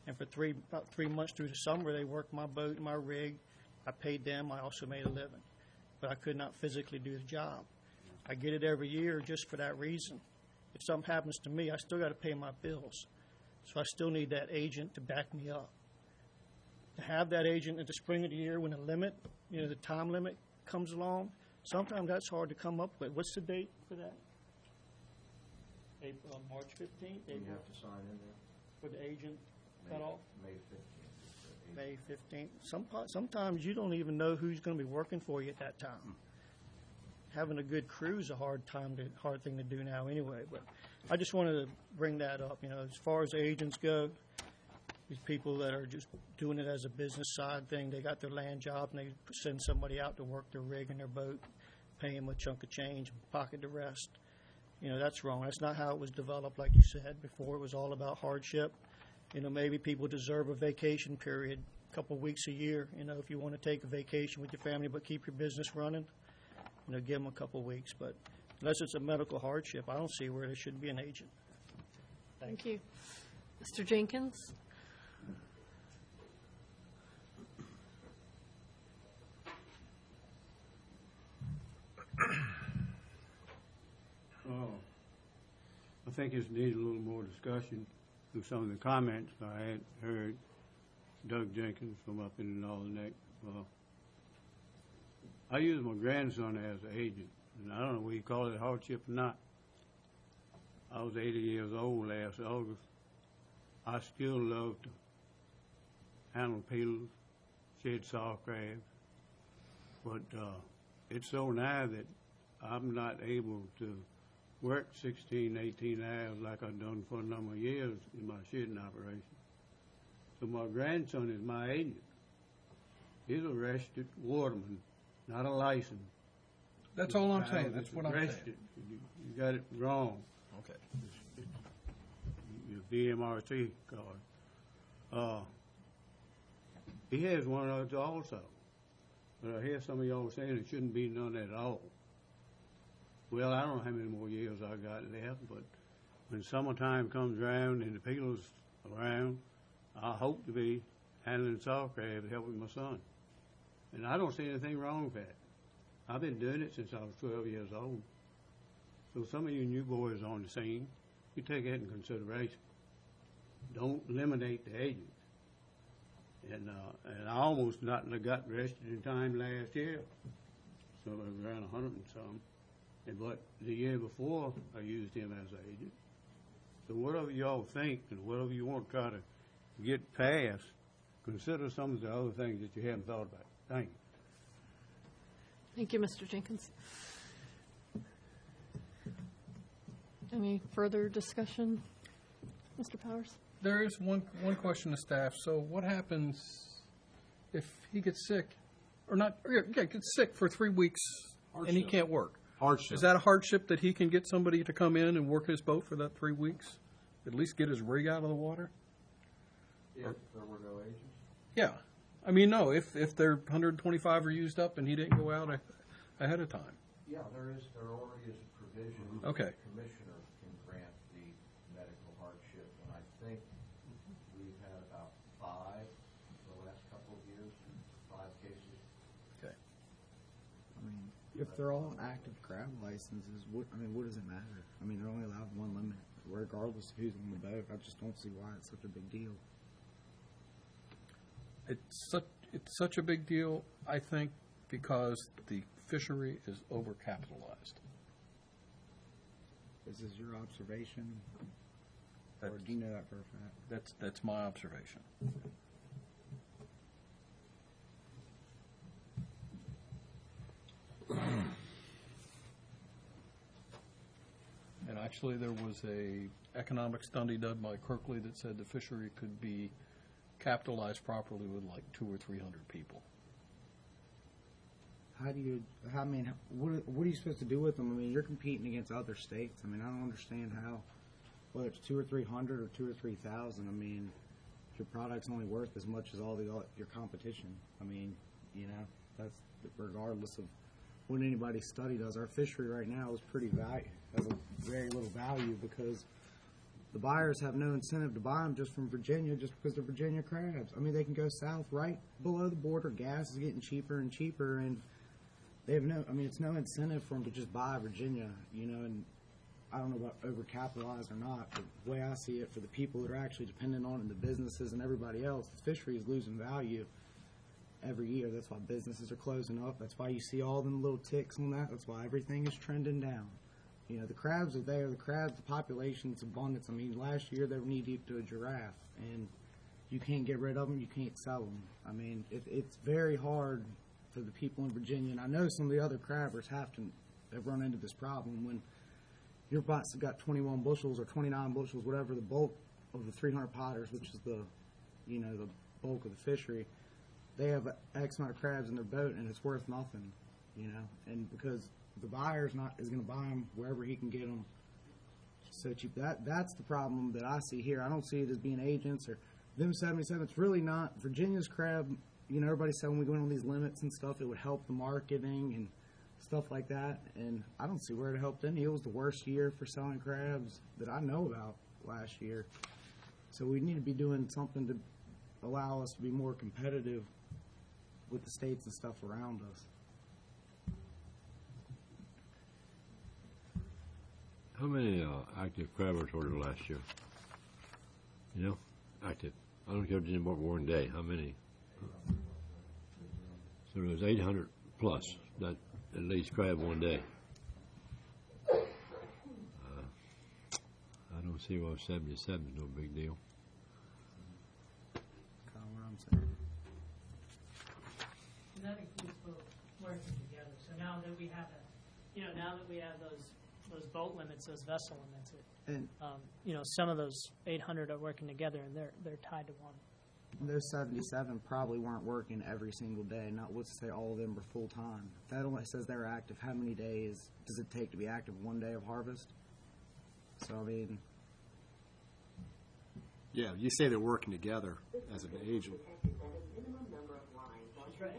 And for three, about three months through the summer, they worked my boat and my rig. I paid them. I also made a living. But I could not physically do the job. I get it every year just for that reason. If something happens to me, I still got to pay my bills. So I still need that agent to back me up. To have that agent at the spring of the year when the limit, you know, the time limit comes along, sometimes that's hard to come up with. What's the date for that? April, uh, March fifteenth? You have to sign in there. For the agent May- cutoff? May fifteenth. May fifteenth. Some, sometimes you don't even know who's going to be working for you at that time. Having a good crew is a hard time to, hard thing to do now anyway. But I just wanted to bring that up. You know, as far as agents go, these people that are just doing it as a business side thing, they got their land job and they send somebody out to work their rig and their boat, pay them a chunk of change, pocket the rest. You know, that's wrong. That's not how it was developed, like you said before. It was all about hardship. You know, maybe people deserve a vacation period, a couple of weeks a year. You know, if you want to take a vacation with your family but keep your business running, you know, give them a couple of weeks. But unless it's a medical hardship, I don't see where there should be an agent. Thank you. Mister Jenkins? Oh, I think this needs a little more discussion through some of the comments I had heard. Doug Jenkins from up in the Northern Neck. Well, I use my grandson as an agent, and I don't know whether you call it hardship or not. I was eighty years old last August. I still love to handle peelers, shed saw crabs, but uh, it's so now that I'm not able to work sixteen, eighteen hours like I've done for a number of years in my shedding operation. So my grandson is my agent. He's a registered waterman, not a license. That's all I'm saying. That's what I'm saying. Registered. You, you got it wrong. Okay. It's, it's your V M R C card. Uh, he has one of those also. But I hear some of y'all saying it shouldn't be none at all. Well, I don't know how many more years I got left, but when summertime comes around and the peelers around, I hope to be handling saw crab, helping my son. And I don't see anything wrong with that. I've been doing it since I was twelve years old. So some of you new boys on the scene, you take that in consideration. Don't eliminate the agents. And uh, and I almost not got rested in time last year, so it was around a hundred and some. And but the year before, I used him as an agent. So whatever y'all think and whatever you want to try to get past, consider some of the other things that you haven't thought about. Thank you. Thank you, Mister Jenkins. Any further discussion, Mister Powers? There is one, one question to staff. So what happens if he gets sick, or not, or yeah, gets sick for three weeks and he Hardship. can't work? Hardship. Is that a hardship that he can get somebody to come in and work his boat for that three weeks? At least get his rig out of the water? If there were no agents? Yeah. I mean, no, if, if their one hundred twenty-five are used up and he didn't go out a- ahead of time. Yeah, there is, there already is a provision. Okay. The commissioner can grant the medical hardship, and I think we've had about five the last couple of years, five cases. Okay. I mean, if they're all active crab licenses, what, I mean, what does it matter? I mean, they're only allowed one limit, regardless of who's on the boat. I just don't see why it's such a big deal. It's such, it's such a big deal, I think, because the fishery is overcapitalized. Is this your observation? Or That's- do you know that for a fact? That's, that's my observation. And actually, there was a economic study done by Kirkley that said the fishery could be capitalized properly with like two or three hundred people. How do you, I mean, what, what are you supposed to do with them? I mean, you're competing against other states. I mean, I don't understand how, whether it's two or three hundred or two or three thousand, I mean, your product's only worth as much as all the, your competition. I mean, you know, that's regardless of what anybody study does. Our fishery right now is pretty value, has a very little value because the buyers have no incentive to buy them just from Virginia just because they're Virginia crabs. I mean, they can go south right below the border. Gas is getting cheaper and cheaper, and they have no, I mean, it's no incentive for them to just buy Virginia, you know, and I don't know about overcapitalized or not, but the way I see it, for the people that are actually dependent on it, and the businesses and everybody else, the fishery is losing value every year. That's why businesses are closing up. That's why you see all them little ticks on that. That's why everything is trending down. You know, the crabs are there. The crabs, the population's abundance. I mean, last year they were knee deep to a giraffe, and you can't get rid of them. You can't sell them. I mean, it, it's very hard for the people in Virginia, and I know some of the other crabbers have to have run into this problem when your bots have got twenty-one bushels or twenty-nine bushels, whatever the bulk of the three hundred potters, which is the, you know, the bulk of the fishery. They have X amount of crabs in their boat, and it's worth nothing, you know, and because the buyer's not is going to buy them wherever he can get them so cheap. That that's the problem that I see here. I don't see it as being agents or them seventy-seven. It's really not. Virginia's crab, you know, everybody said when we go in on these limits and stuff, it would help the marketing and stuff like that. And I don't see where it helped any. It was the worst year for selling crabs that I know about last year. So we need to be doing something to allow us to be more competitive with the states and stuff around us. How many uh, active crabbers were there last year? You know, active. I don't care if it's more than one day. How many? So there was eight hundred plus that at least crab one day. Uh, I don't see why seventy-seven is no big deal. Kind of what I'm saying. And that includes both working together. So now that we have a, you know, now that we have those those boat limits, those vessel limits, it, And um, you know, some of those eight hundred are working together, and they're they're tied to one. those seventy-seven probably weren't working every single day. Not let's say all of them were full time. That only says they're active. How many days does it take to be active? One day of harvest. So I mean, Yeah, you say they're working together as an agent. That's right.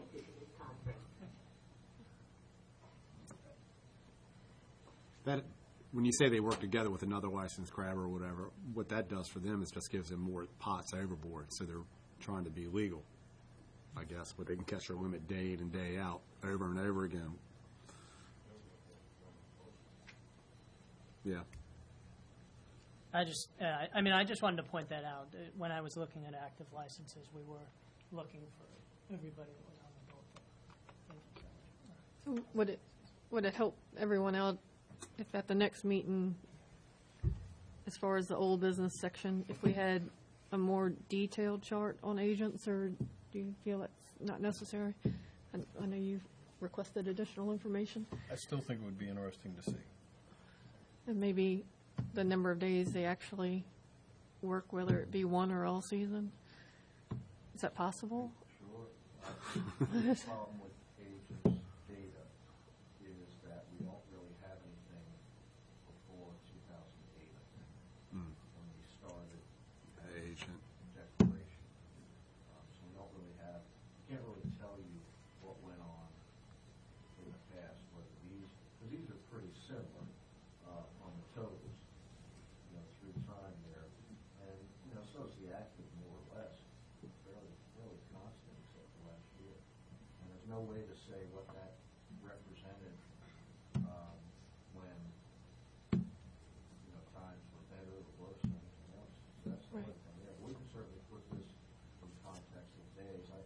That, when you say they work together with another licensed crabber or whatever, what that does for them is just gives them more pots overboard. So they're trying to be legal, I guess, but they can catch their limit day in and day out, over and over again. Yeah. I just, uh, I mean, I just wanted to point that out. Uh, When I was looking at active licenses, we were looking for everybody that was on the boat. So would it, would it help everyone out if at the next meeting, as far as the old business section, if we had a more detailed chart on agents, or do you feel that's not necessary? I, I know you've requested additional information. I still think it would be interesting to see. And maybe the number of days they actually work, whether it be one or all season. Is that possible? Sure. I think the problem with agents' data is that we don't really have anything before two thousand eight, I think, Mm. when we started Agent. declaration. Um, so we don't really have, can't really tell you what went on in the past, whether these, because these are pretty similar uh, on the totals, you know, through time there. And, you know, so is the active more or less, fairly, fairly constant except for last year. And there's no way to say what that represented um, when, you know, times were better or worse than anything else. So that's the Right. only thing there. We can certainly put this in context of days. I,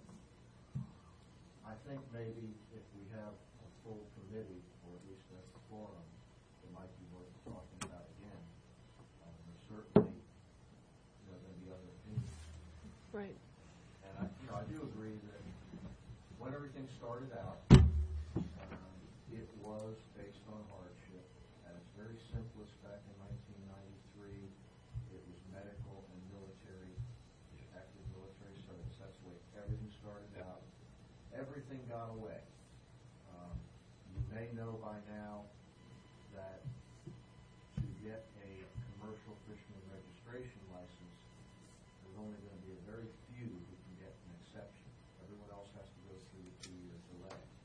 I think maybe if we have a full committee, or at least a forum, it might be worth talking about again. Um, There's certainly, you know, going to be other opinions. Right. And I, you know, I do agree that when everything started out, um, it was based on hardship. At its very simplest back in nineteen ninety-three, it was medical and military, active military service. That's the way everything started out. Everything got away. Um, you may know by now that to get a commercial fisherman registration license, there's only going to be a very few who can get an exception. Everyone else has to go through the two-year delay.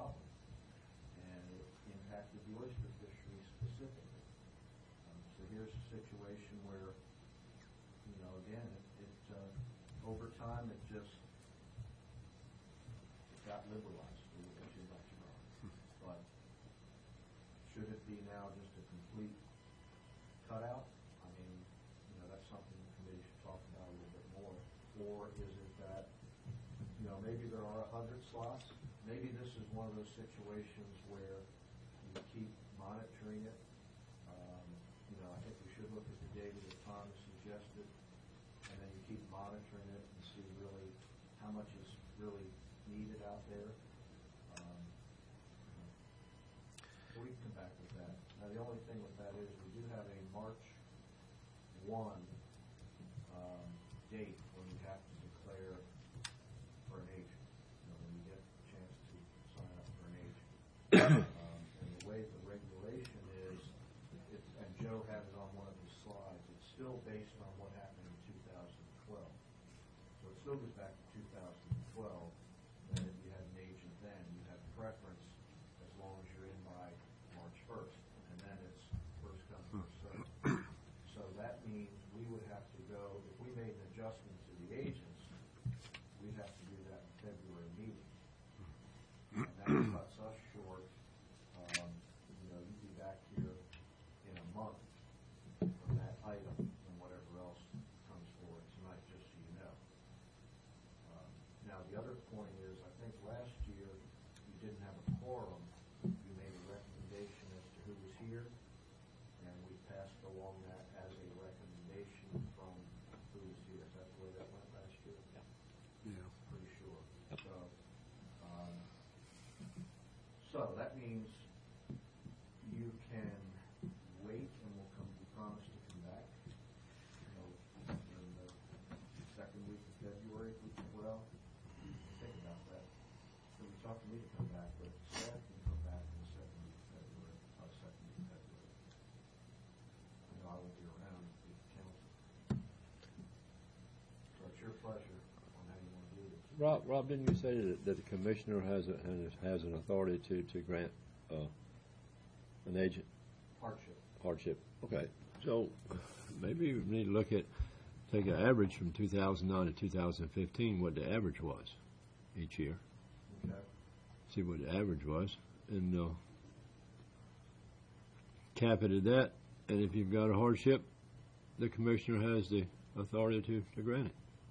problem. And it impacted the oyster fishery specifically. Um, so here's a situation where, you know, again, it, it uh, over time, it just it got liberalized, a little bit too much wrong. But should it be now just a complete cutout? I mean, you know, that's something the committee should talk about a little bit more. Or is it that, you know, maybe there are a hundred slots? Maybe this is one of those situations where you keep monitoring it. Um, you know, I think we should look at the data that Tom has suggested, and then you keep monitoring it and see really how much is really needed out there. Um, so we can come back with that. Now, the only thing with that is we do have a March one um, date when you have to declare for an agent. You know, when you get a chance to sign up for an agent. um, and the way the regulation is, it, and Joe had it on one of his slides, it's still based on what happened in two thousand twelve. So it still goes back to two thousand twelve. And if you had an agent then, you have preference as long as you're in by March first. And then it's first come, first served. So that means we would have to go, if we made an adjustment to the agents, we'd have to do that in February meeting. And that cuts us short. Um, you know, you'd be back here in a month from that item and whatever else comes forward tonight, just so you know. Um, now, the other point is, I think last year you didn't have a quorum. You made a recommendation as to who was here, and we passed along that as a recommendation from who was here. Is that the way that went last year? Yeah. Pretty sure. So, um, so that means you can wait, and we'll come, we promise to come back, you know, in the second week of February, if we can, well, think about that. So we talked to me to come back, but staff can come back in the second week of February, uh, second week of February. I know I won't be around with the council. So it's your pleasure on how you want to do this. Rob, Rob, didn't you say that, that the commissioner has a, has an authority to, to grant uh, an agent Hardship. hardship? Okay, so maybe we need to look at, take an average from two thousand nine to two thousand fifteen, what the average was each year. Okay. See what the average was, and uh, cap it at that, and if you've got a hardship, the commissioner has the authority to, to grant it.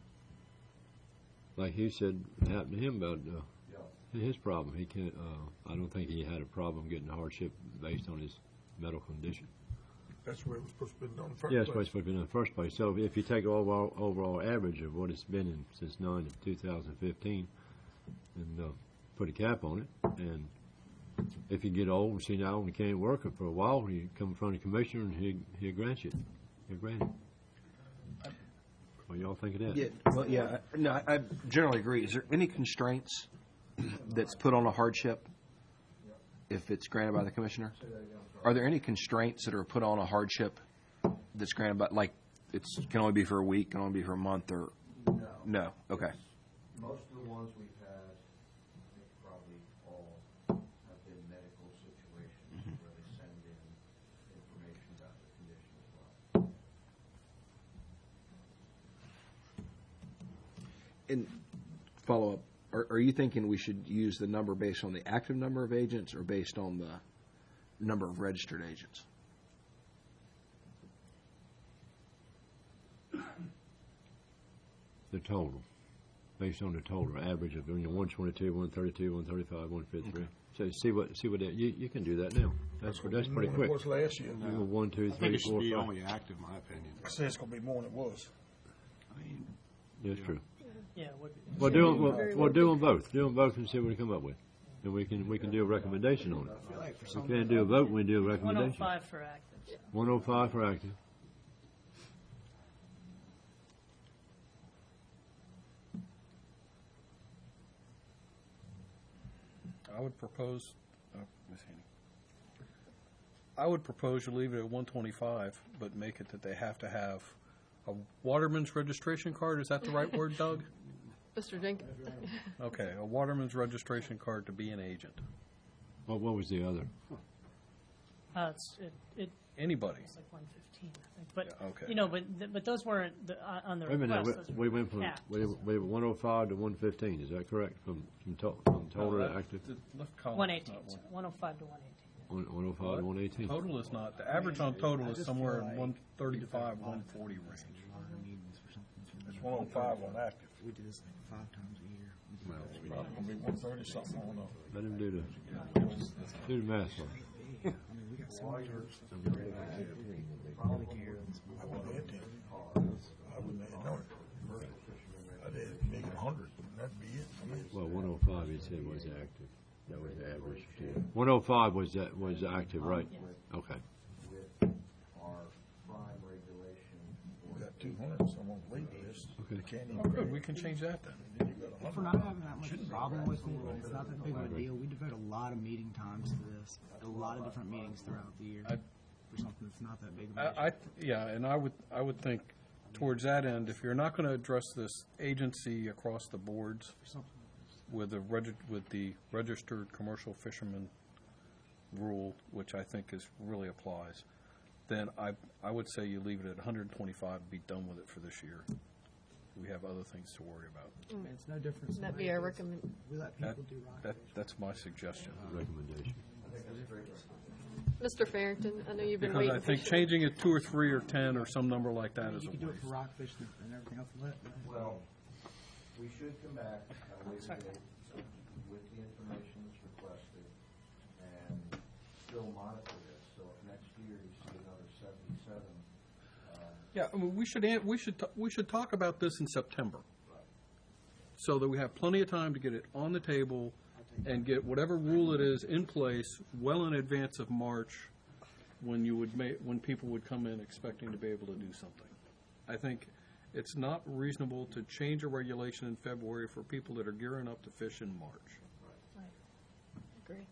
Like he said, it happened to him about uh, Yeah. his problem. He can't. Uh, I don't think he had a problem getting a hardship based on his medical condition. That's the way it was supposed to be done in the first Yeah, it's place. supposed to be in the first place. So if you take overall overall average of what it's been in since nine to two thousand fifteen, and uh, put a cap on it, and if you get old and see now and you can't work it for a while, you come in front of the commissioner and he he'll grant you. He'll grant it. What y'all think of that? Yeah, well, yeah, I- no, I I generally agree. Is there any constraints that's put on a hardship if it's granted by the commissioner? Say that again, I'm sorry. Are there any constraints that are put on a hardship that's granted by, like, it's, can only be for a week, can only be for a month, or? No. No, okay. Most of the ones we've had, I think probably all, have been medical situations where they send in information about the condition as well. And follow-up, are, are you thinking we should use the number based on the active number of agents or based on the number of registered agents? The total, based on the total average of, you know, one twenty-two, one thirty-two, one thirty-five, one fifty-three. So see what, see what, that- you, you can do that now. That's, that's pretty More quick. than it was last year. You go one, two, I think three, it should four, be five. only active, in my opinion. I say it's gonna be more than it was. That's true. Yeah, it would be. Well, do them, well, well, do them both. Do them both and see what we come up with. And we can, we can do a recommendation on it. We can't do a vote, we do a one oh recommendation. five for active. One oh five for active. I would propose, uh, Miz Haney. I would propose you leave it at one twenty-five, but make it that they have to have a waterman's registration card. Is that the right word, Doug? Mister Jenkins, Okay, a waterman's registration card to be an agent. What, what was the other? Uh, it's, it, it, Anybody? it's like one fifteen, I think, but, Yeah, okay. you know, but, th- but those weren't, the, uh, on the Wait a minute, request, we- those we were went from, capped. we, we were one oh five to one fifteen, is that correct? From, from to, from total to active? One eighteen, one oh five to one eighteen. One, one oh five to one eighteen? Total is not, the average on total I is just somewhere feel in like one thirty-five, one forty range. It's one oh five on active. We do this like five times a year. Well, Probably gonna be one thirty something on the. let him do the, do the math for us. I mean, we got so much. Quality care. I wouldn't have ten. I wouldn't have known it. I'd have make it a hundred, and that'd be it. Well, one oh five, he said was active. That was the average. one oh five was that, was active, right? Okay. With our crime regulation. We got two hundred, some on the wait list. Okay. They can't Oh, even. good, we can change that then. Then you got a If we're hundred. not having that much problem with it, it's not that big of a deal. We devote a lot of meeting times to this, a lot of different meetings throughout the year I- for something that's not that big of an issue. I, I, yeah, and I would, I would think towards that end, if you're not going to address this agency across the boards For something. with the regi- with the registered commercial fisherman rule, which I think is, really applies, then I, I would say you leave it at one hundred twenty-five and be done with it for this year. We have other things to worry about. I mean, it's no different. That'd be our recommend, We let That, people do rock. that, that's my suggestion. Recommendation. Mister Farrington, I know you've been Because waiting. I think for- changing it two or three or ten or some number like that is You a could do it for waste. rockfish and and everything else. Let, Well, we should come back at a later date with the information that's requested and still monitor this. So if next year you see another seventy-seven, um, Yeah, I mean, we should, an- we should, t- we should talk about this in September. So that we have plenty of time to get it on the table and get whatever rule it is in place well in advance of March, when you would ma, when people would come in expecting to be able to do something. I think it's not reasonable to change a regulation in February for people that are gearing up to fish in March. Agree.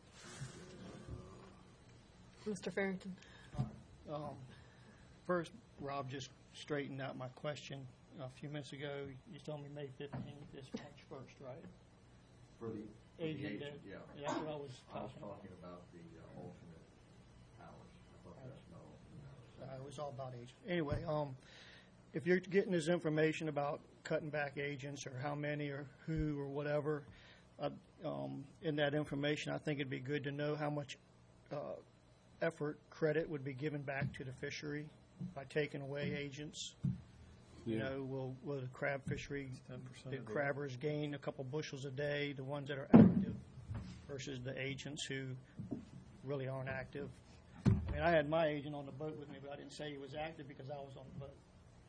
Mister Farrington? Um, First, Rob just straightened out my question a few minutes ago. You told me May fifteenth is March first, right? for the for the Agent, agent, that- yeah. yeah, that's what I was I was talking about. talking about the uh, alternate hours. I thought that's no alternate hours. Uh, It was all about agents. Anyway, um, if you're getting this information about cutting back agents or how many or who or whatever, uh, um, in that information, I think it'd be good to know how much uh, effort, credit would be given back to the fishery by taking away agents. You Yeah. know, will, will the crab fishery, ten percent the of the- crabbers gain a couple bushels a day, the ones that are active versus the agents who really aren't active? I mean, I had my agent on the boat with me, but I didn't say he was active because I was on the boat.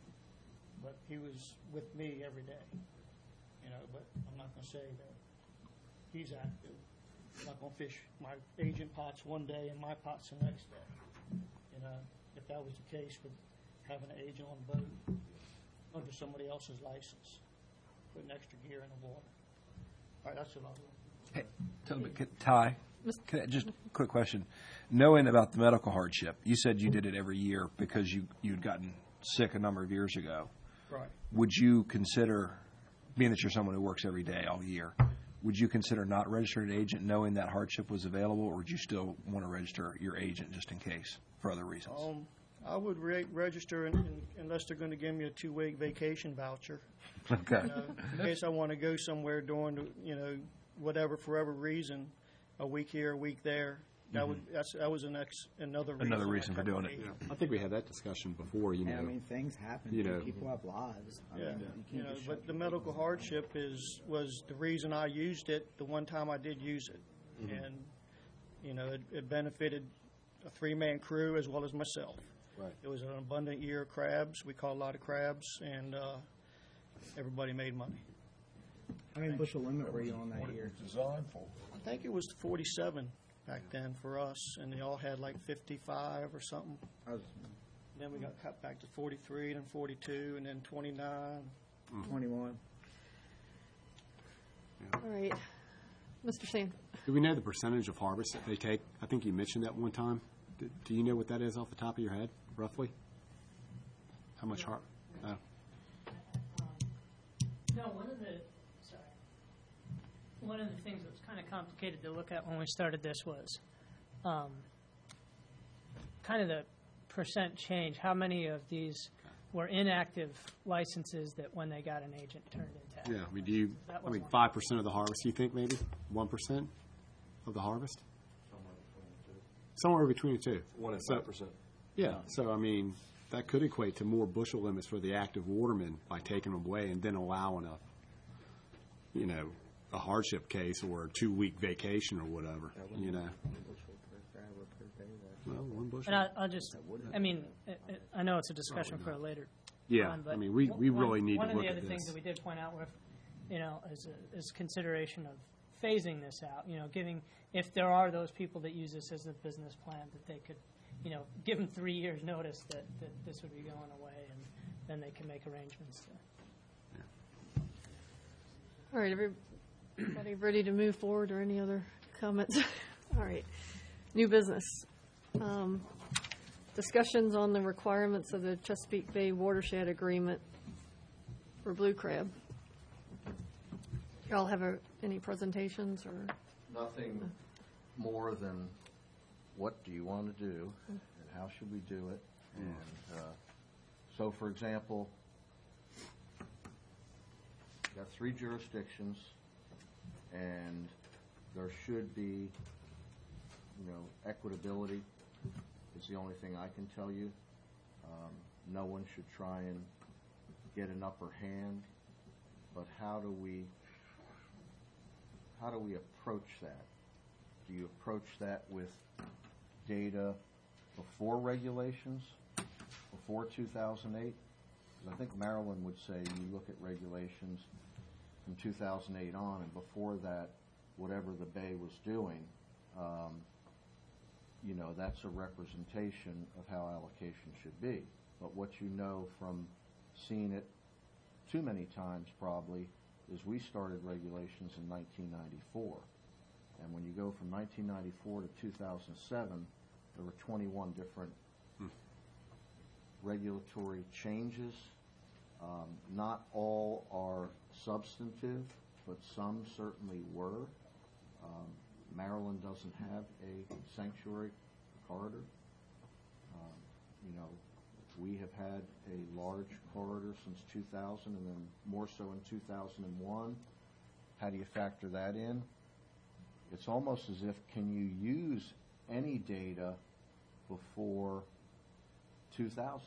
But he was with me every day, you know, but I'm not gonna say that he's active. I'm not gonna fish my agent pots one day and my pots the next day. You know, if that was the case with having an agent on the boat under somebody else's license, putting extra gear in the water. All right, that's what I was. Hey, tell me, could- Ty, can I- just a quick question. Knowing about the medical hardship, you said you did it every year because you, you'd gotten sick a number of years ago. Right. Would you consider, being that you're someone who works every day all year, would you consider not registering an agent knowing that hardship was available, or would you still want to register your agent just in case for other reasons? Um, I would re- register in- in- unless they're gonna give me a two-week vacation voucher. Okay. You know, in case I want to go somewhere during, the, you know, whatever, for whatever reason, a week here, a week there. That would, that's, that was an ex, another reason. Another I reason for cut doing the it. agent. I think we had that discussion before, you And I know. mean, things happen. You know. People have lives. I Yeah, mean, you you know, can't just but shut the people medical down. hardship is, was the reason I used it, the one time I did use it. Mm-hmm. And, you know, it, it benefited a three-man crew as well as myself. Right. It was an abundant year of crabs. We caught a lot of crabs, and, uh, everybody made money. How many bushel limit were you on What that it year? was designed for. I think it was forty-seven back then for us, and they all had like fifty-five or something. I was Then we got cut back to forty-three, then forty-two, and then twenty-nine. twenty-one. All right. Mister Sand? Do we know the percentage of harvest that they take? I think you mentioned that one time. Do, do you know what that is off the top of your head, roughly? How much har, uh, No, one of the, sorry. One of the things that was kind of complicated to look at when we started this was um, kind of the percent change. How many of these were inactive licenses that when they got an agent turned into active? Yeah, I mean, do you, That I was mean, one. five percent of the harvest, you think maybe? one percent of the harvest? Somewhere between the two. One and So- five percent. Yeah, so I mean, that could equate to more bushel limits for the active watermen by taking them away and then allowing a, you know, a hardship case or a two-week vacation or whatever, you know? Well, one bushel. And I, I'll just, I mean, I- I know it's a discussion for a later Yeah, time, but I mean, we, we one- really need to One of look the at other things this. that we did point out were, you know, as, a- as consideration of phasing this out, you know, giving, if there are those people that use this as a business plan, that they could, you know, give them three years' notice that, that this would be going away, and then they can make arrangements to. All right, everybody ready to move forward, or any other comments? All right, new business. Um, Discussions on the requirements of the Chesapeake Bay Watershed Agreement for blue crab. Y'all have a- any presentations, or? Nothing more than what do you want to do, and how should we do it? And uh, so, for example, you've got three jurisdictions, and there should be, you know, equitability is the only thing I can tell you. Um, no one should try and get an upper hand, but how do we, how do we approach that? Do you approach that with data before regulations, before two thousand eight? Because I think Maryland would say you look at regulations from two thousand eight on, and before that, whatever the Bay was doing, um, you know, that's a representation of how allocation should be. But what you know from seeing it too many times probably is we started regulations in nineteen ninety-four. And when you go from nineteen ninety-four to two thousand seven, there were twenty-one different hmm. regulatory changes. Um, not all are substantive, but some certainly were. Um, Maryland doesn't have a sanctuary corridor. Um, you know, we have had a large corridor since two thousand, and then more so in two thousand one. How do you factor that in? It's almost as if, can you use any data before two thousand?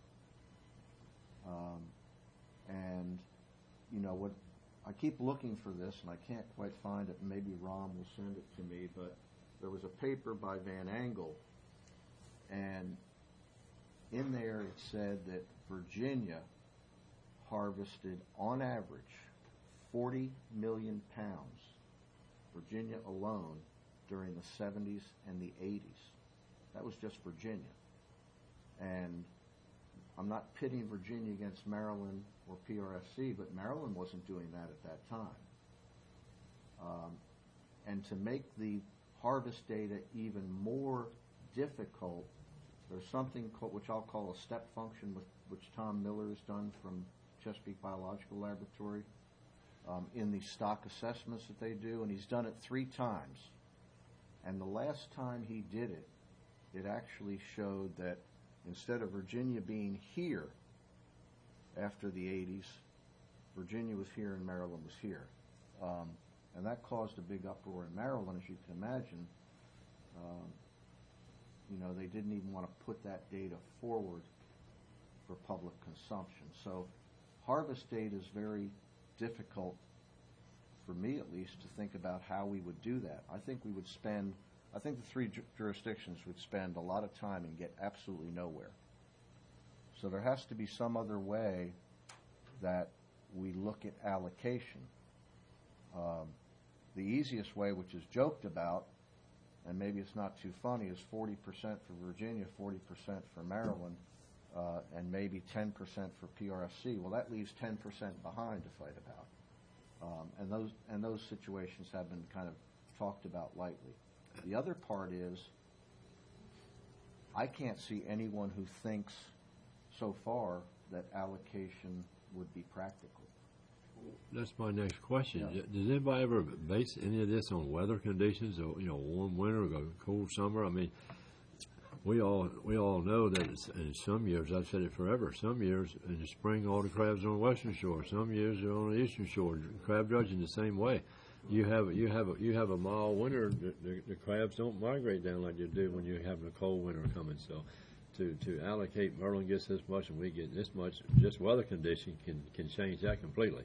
Um, and, you know, what I keep looking for this, and I can't quite find it. Maybe Ron will send it to me, but there was a paper by Van Engel, and in there it said that Virginia harvested, on average, forty million pounds, Virginia alone, during the seventies and the eighties. That was just Virginia. And I'm not pitting Virginia against Maryland or P R F C, but Maryland wasn't doing that at that time. Um, and to make the harvest data even more difficult, there's something called, which I'll call a step function, with, which Tom Miller has done from Chesapeake Biological Laboratory um, in the stock assessments that they do, and he's done it three times. And the last time he did it, it actually showed that instead of Virginia being here after the eighties, Virginia was here and Maryland was here. Um, and that caused a big uproar in Maryland, as you can imagine. Um, you know, they didn't even want to put that data forward for public consumption. So harvest data is very difficult, for me at least, to think about how we would do that. I think we would spend, I think the three ju- jurisdictions would spend a lot of time and get absolutely nowhere. So there has to be some other way that we look at allocation. Um, the easiest way, which is joked about, and maybe it's not too funny, is forty percent for Virginia, forty percent for Maryland, uh, and maybe ten percent for P R F C. Well, that leaves ten percent behind to fight about. Um, and those and those situations have been kind of talked about lightly. The other part is, I can't see anyone who thinks so far that allocation would be practical. that's my next question. Does anybody ever base any of this on weather conditions, or, you know, warm winter or cold summer? I mean, we all we all know that it's, in some years, I've said it forever, some years in the spring all the crabs are on the western shore, some years they're on the eastern shore. Crab dredging the same way. You have you have a, you have a mild winter, the, the, the crabs don't migrate down like you do when you're having a cold winter coming. So, to to allocate, Merlin gets this much and we get this much. Just weather condition can can change that completely.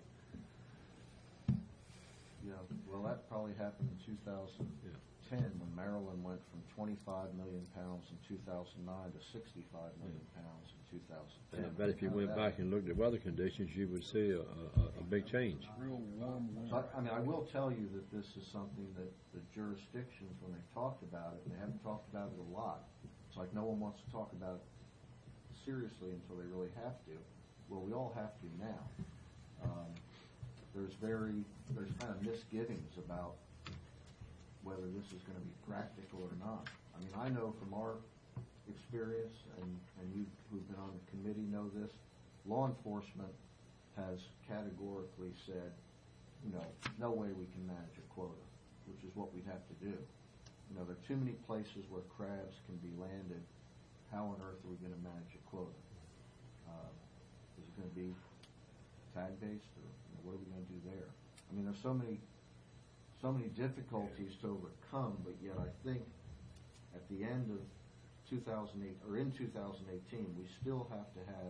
Yeah, well, that probably happened in two thousand ten when Maryland went from twenty-five million pounds in two thousand nine to sixty-five million pounds in two thousand ten. And I bet if you went back and looked at weather conditions, you would see a, a, a big change. Real warm So, I I mean, I will tell you that this is something that the jurisdictions, when they've talked about it, and they haven't talked about it a lot, it's like no one wants to talk about it seriously until they really have to. Well, we all have to now. Um, there's very, there's kind of misgivings about whether this is going to be practical or not. I mean, I know from our experience, and, and you who've been on the committee know this, law enforcement has categorically said, you know, no way we can manage a quota, which is what we'd have to do. You know, there are too many places where crabs can be landed. How on earth are we going to manage a quota? Uh, is it going to be tag-based, or you know, what are we going to do there? I mean, there's so many so many difficulties to overcome, but yet I think at the end of two thousand eight, or in two thousand eighteen, we still have to have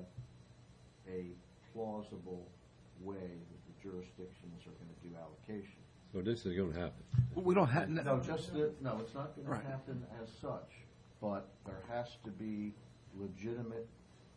a plausible way that the jurisdictions are going to do allocation. So this is going to happen. We don't have. No, just that, no, it's not going Right. to happen as such, but there has to be legitimate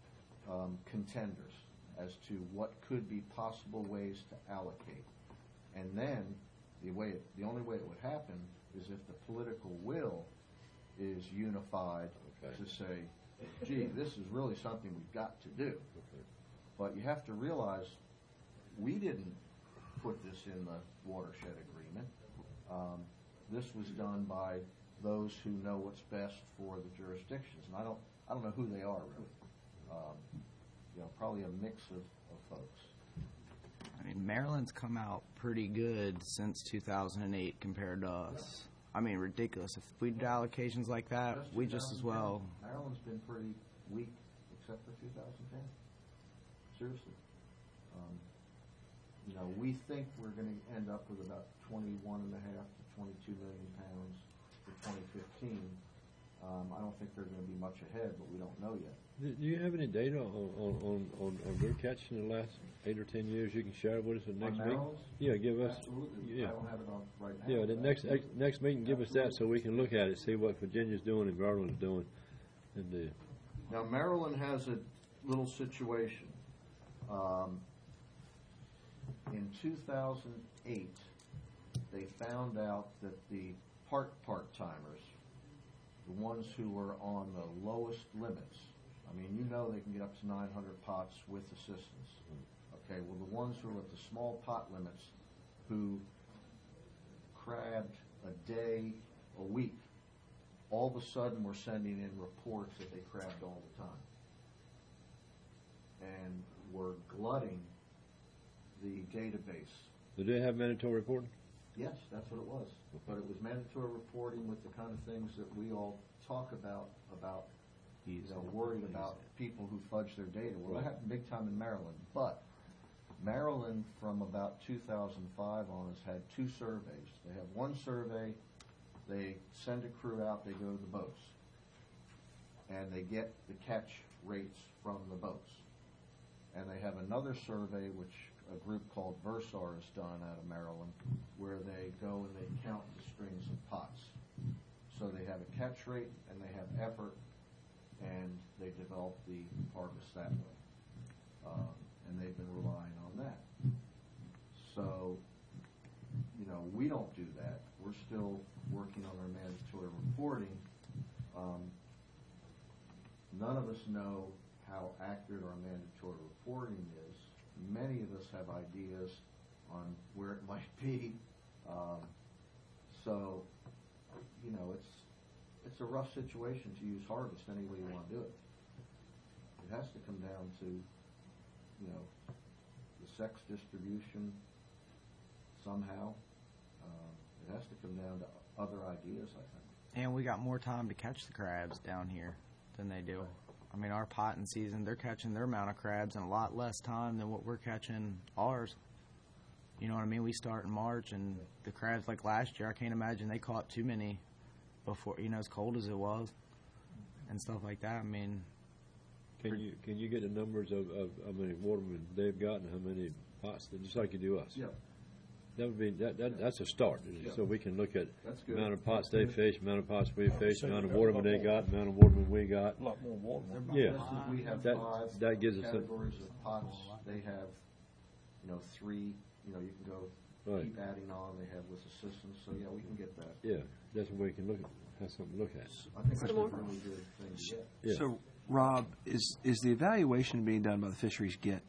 um, contenders as to what could be possible ways to allocate. And then the way, it, the only way it would happen is if the political will is unified Okay. to say, gee, this is really something we've got to do. Okay. But you have to realize we didn't put this in the watershed agreement. Um, this was done by those who know what's best for the jurisdictions, and I don't, I don't know who they are really. Um, you know, probably a mix of, of folks. I mean, Maryland's come out pretty good since two thousand eight compared to us. I mean, ridiculous. If we did allocations like that, Just we just as well. Maryland's been pretty weak, except for two thousand ten. Seriously. Um, you know, we think we're going to end up with about twenty-one and a half to twenty-two million pounds for twenty fifteen. Um, I don't think they're going to be much ahead, but we don't know yet. Do do you have any data on, on, on, on, on their catch in the last eight or ten years you can share with us in the On next meeting? Merrill's? Yeah, give us. Absolutely. Yeah. I don't have it on right now. Yeah, the but next absolutely. ex- next meeting, give us that so we can look at it, see what Virginia's doing and Maryland's doing. And uh, Now, Maryland has a little situation. Um, in two thousand eight, they found out that the part part-timers, the ones who were on the lowest limits, I mean, you know they can get up to nine hundred pots with assistance. Okay, well, the ones who are at the small pot limits, who crabbed a day, a week, all of a sudden we're sending in reports that they crabbed all the time. And we're glutting the database. do they have mandatory reporting? Yes, that's what it was. But it was mandatory reporting with the kind of things that we all talk about, about, you know, worried about people who fudge their data. Well, that happened big time in Maryland. But Maryland, from about two thousand five on, has had two surveys. They have one survey, they send a crew out, they go to the boats, and they get the catch rates from the boats. And they have another survey, which a group called Versar has done out of Maryland, where they go and they count the strings of pots. So they have a catch rate and they have effort, and they develop the harvest that way. Um, and they've been relying on that. So, you know, we don't do that. We're still working on our mandatory reporting. Um, none of us know how accurate our mandatory reporting is. Many of us have ideas on where it might be. Um, so, you know, it's it's a rough situation to use harvest any way you want to do it. It has to come down to, you know, the sex distribution somehow. Um, It has to come down to other ideas, I think. And we got more time to catch the crabs down here than they do. I mean, our potting season, they're catching their amount of crabs in a lot less time than what we're catching ours. You know what I mean? We start in March, and the crabs, like last year, I can't imagine they caught too many before, you know, as cold as it was and stuff like that. I mean, Can you, can you get the numbers of, of how many watermen they've got and how many pots, just like you do us? Yeah. That would be, that, that, that's a start, Yeah. so we can look at That's the good. amount of pots they fish, amount of pots we fish, So amount of you got a watermen lot they more. got, amount of watermen we got. A lot more water. Yeah. Just as we have That- five that gives us a- categories of pots, they have, you know, three, you know, you can go Right. keep adding on, they have with assistance, so yeah, we can get that. Yeah, that's what we can look at, have something to look at. I think that's a more- really good thing to get. Yeah. So, Rob, is, is the evaluation being done by the Fisheries Get?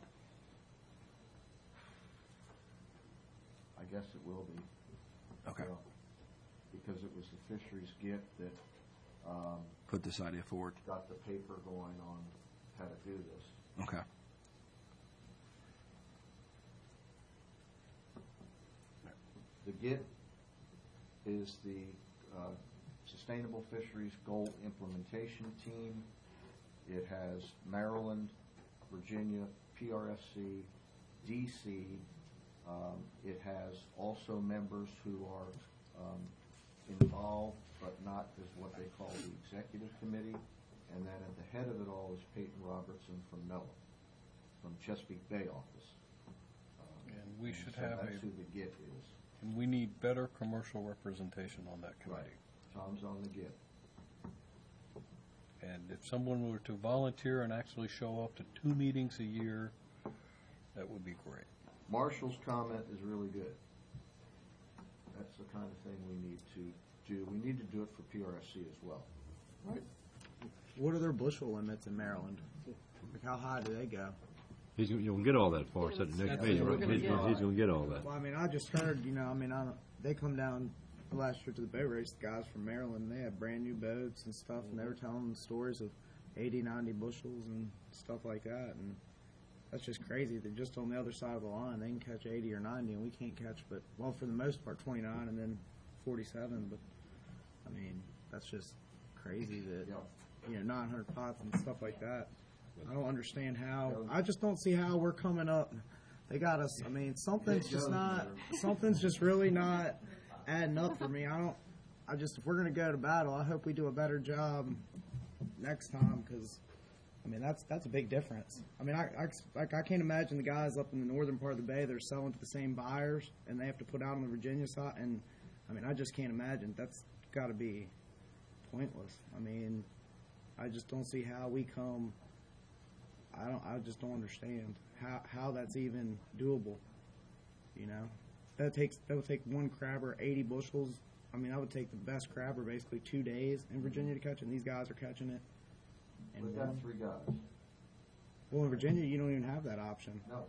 I guess it will be. Okay. Well, because it was the fisheries get that um, Put this idea forward. got the paper going on how to do this. Okay. The GIT is the uh, Sustainable Fisheries Goal Implementation Team. It has Maryland, Virginia, P R F C, D C. Um, It has also members who are um, involved, but not as what they call the Executive Committee. And then at the head of it all is Peyton Robertson from NOAA, from Chesapeake Bay office. Um, And we should so have a, That's who the GIT is. and we need better commercial representation on that committee. Tom's on the GIT. And if someone were to volunteer and actually show up to two meetings a year, that would be great. Marshall's comment is really good. That's the kind of thing we need to do. We need to do it for P R F C as well. what are their bushel limits in Maryland? Like, how high do they go? He's, gonna- you'll get all that for us at the next That's meeting, what right? we're gonna He's, get. he's gonna get all that. Well, I mean, I just heard, you know, I mean, I don't, they come down last year to the boat race, the guys from Maryland, they had brand new boats and stuff, and they were telling stories of eighty, ninety bushels and stuff like that, and that's just crazy. They're just on the other side of the line. They can catch eighty or ninety, and we can't catch, but, well, for the most part, twenty-nine and then forty-seven, but, I mean, that's just crazy that, you know, nine hundred pots and stuff like that. I don't understand how, I just don't see how we're coming up. They got us, I mean, something's just not, something's just really not adding up for me. I don't, I just, if we're going to go to battle, I hope we do a better job next time, because, I mean, that's that's a big difference. I mean, I, I, like, I can't imagine the guys up in the northern part of the bay, they're selling to the same buyers, and they have to put out on the Virginia side, and, I mean, I just can't imagine. That's got to be pointless. I mean, I just don't see how we come, I don't, I just don't understand how, how that's even doable, you know? That takes, that would take one crabber eighty bushels. I mean, I would take the best crabber basically two days in Virginia to catch it, and these guys are catching it. in We've got one. three guys. Well, in Virginia, you don't even have that option. No.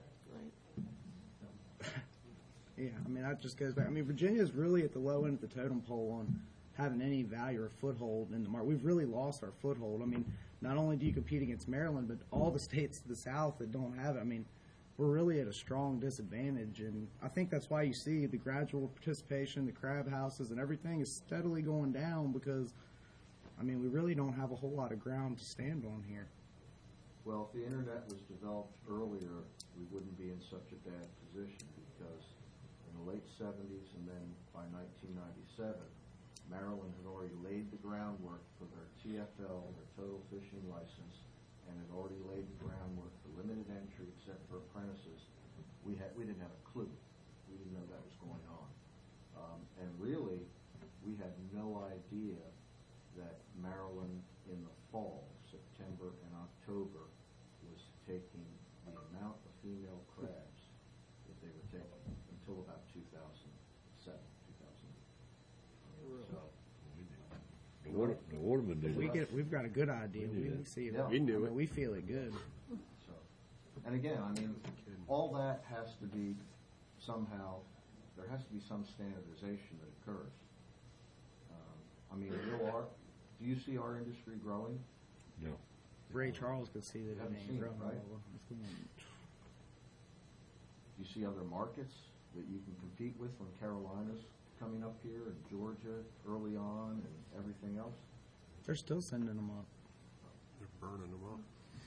Yeah, I mean, that just goes back. I mean, Virginia is really at the low end of the totem pole on having any value or foothold in the market. We've really lost our foothold. I mean, not only do you compete against Maryland, but all the states to the south that don't have it. I mean, we're really at a strong disadvantage, and I think that's why you see the gradual participation, the crab houses, and everything is steadily going down because, I mean, we really don't have a whole lot of ground to stand on here. Well, if the internet was developed earlier, we wouldn't be in such a bad position because in the late seventies and then by nineteen ninety-seven, Maryland had already laid the groundwork for their T F L, their total fishing license, and had already laid the groundwork for limited entry except for apprentices. We had, we didn't have a clue. We didn't know that was going on. Um, and really, we had no idea that Maryland in the fall, September and October, was taking the amount of female crabs that they were taking until about two thousand seven, two thousand eight. So, The water, the watermen do We that. get, we've got a good idea. We We, do we that. see it. Yeah. We knew it. We feel it good. so, and again, I mean, all that has to be somehow, there has to be some standardization that occurs. Um, I mean, will our, do you see our industry growing? No. Ray Charles could see that it Haven't ain't seen it, growing. right? It's going- Do you see other markets that you can compete with when Carolina's coming up here and Georgia early on and everything else? They're still sending them up. They're burning them up.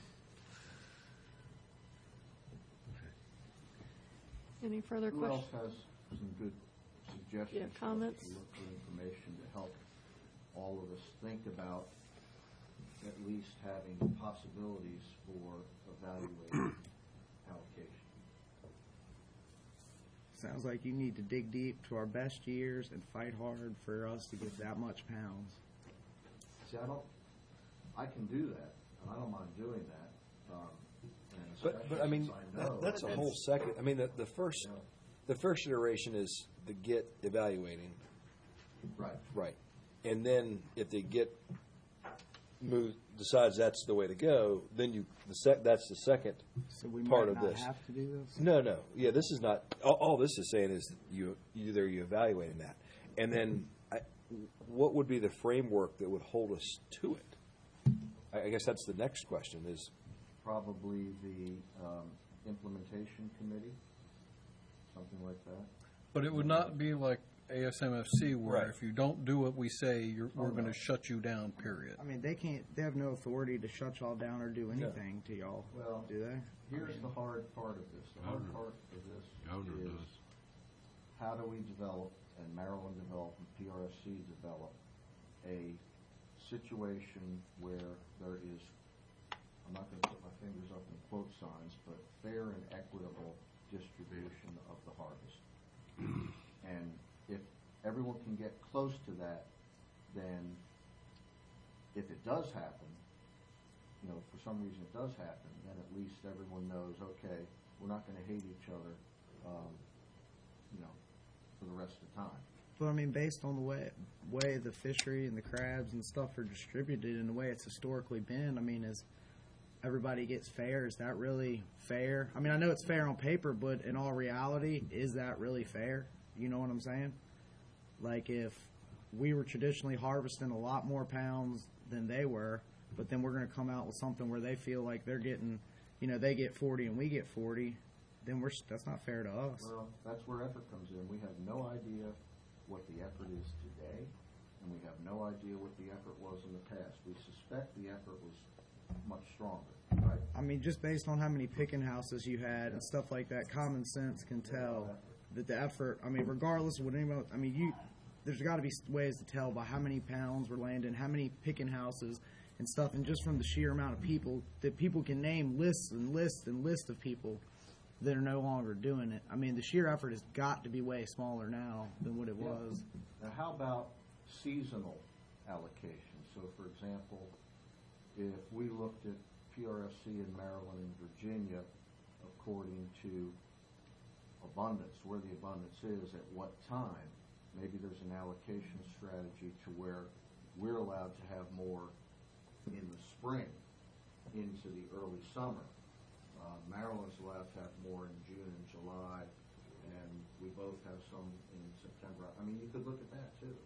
Any further Who questions? else has some good suggestions? Yeah, for us comments? to look for information to help all of us think about at least having possibilities for evaluating allocation. Sounds like you need to dig deep to our best years and fight hard for us to get that much pounds. See, I don't, I can do that, and I don't mind doing that. Um, and But, but I especially mean, since I that, know that's a that whole it's- second, I mean, the, the first, Yeah. the first iteration is the get evaluating. Right. Right. And then if the get move, decides that's the way to go, then you, the sec, that's the second So we part might of not this. have to do this? No, no. Yeah, this is not, all, all this is saying is that you, either you evaluating that. And then I, what would be the framework that would hold us to it? I, I guess that's the next question is, Probably the um, implementation committee, something like that. But it would not be like A S M F C where Right. if you don't do what we say, you're, we're Oh, going no. to shut you down, period. I mean, they can't, they have no authority to shut y'all down or do anything to y'all, Well, do they? here's the hard part of this. The hard Governor. part of this Governor is does. how do we develop, and Maryland develop, and P R S C develop, a situation where there is, I'm not going to put my fingers up in quote signs, but fair and equitable distribution of the harvest. And if everyone can get close to that, then if it does happen, you know, for some reason it does happen, then at least everyone knows, okay, we're not going to hate each other, um, you know, for the rest of the time. But I mean, based on the way, way the fishery and the crabs and stuff are distributed and the way it's historically been, I mean, is everybody gets fair? Is that really fair? I mean, I know it's fair on paper, but in all reality, is that really fair? You know what I'm saying? Like if we were traditionally harvesting a lot more pounds than they were, but then we're going to come out with something where they feel like they're getting, you know, they get forty and we get forty, then we're that's not fair to us. Well, that's where effort comes in. We have no idea what the effort is today, and we have no idea what the effort was in the past. We suspect the effort was much stronger, right? I mean, just based on how many picking houses you had and stuff like that, common sense can tell that the effort, I mean, regardless of what anyone, I mean, you, there's got to be ways to tell by how many pounds were landing, how many picking houses and stuff, and just from the sheer amount of people, that people can name lists and lists and lists of people that are no longer doing it. I mean, the sheer effort has got to be way smaller now than what it Yeah. was. Now, how about seasonal allocation? So, for example, if we looked at P R S C in Maryland and Virginia according to abundance, where the abundance is, at what time, maybe there's an allocation strategy to where we're allowed to have more in the spring into the early summer. Uh, Maryland's allowed to have more in June and July, and we both have some in September. I mean, you could look at that too.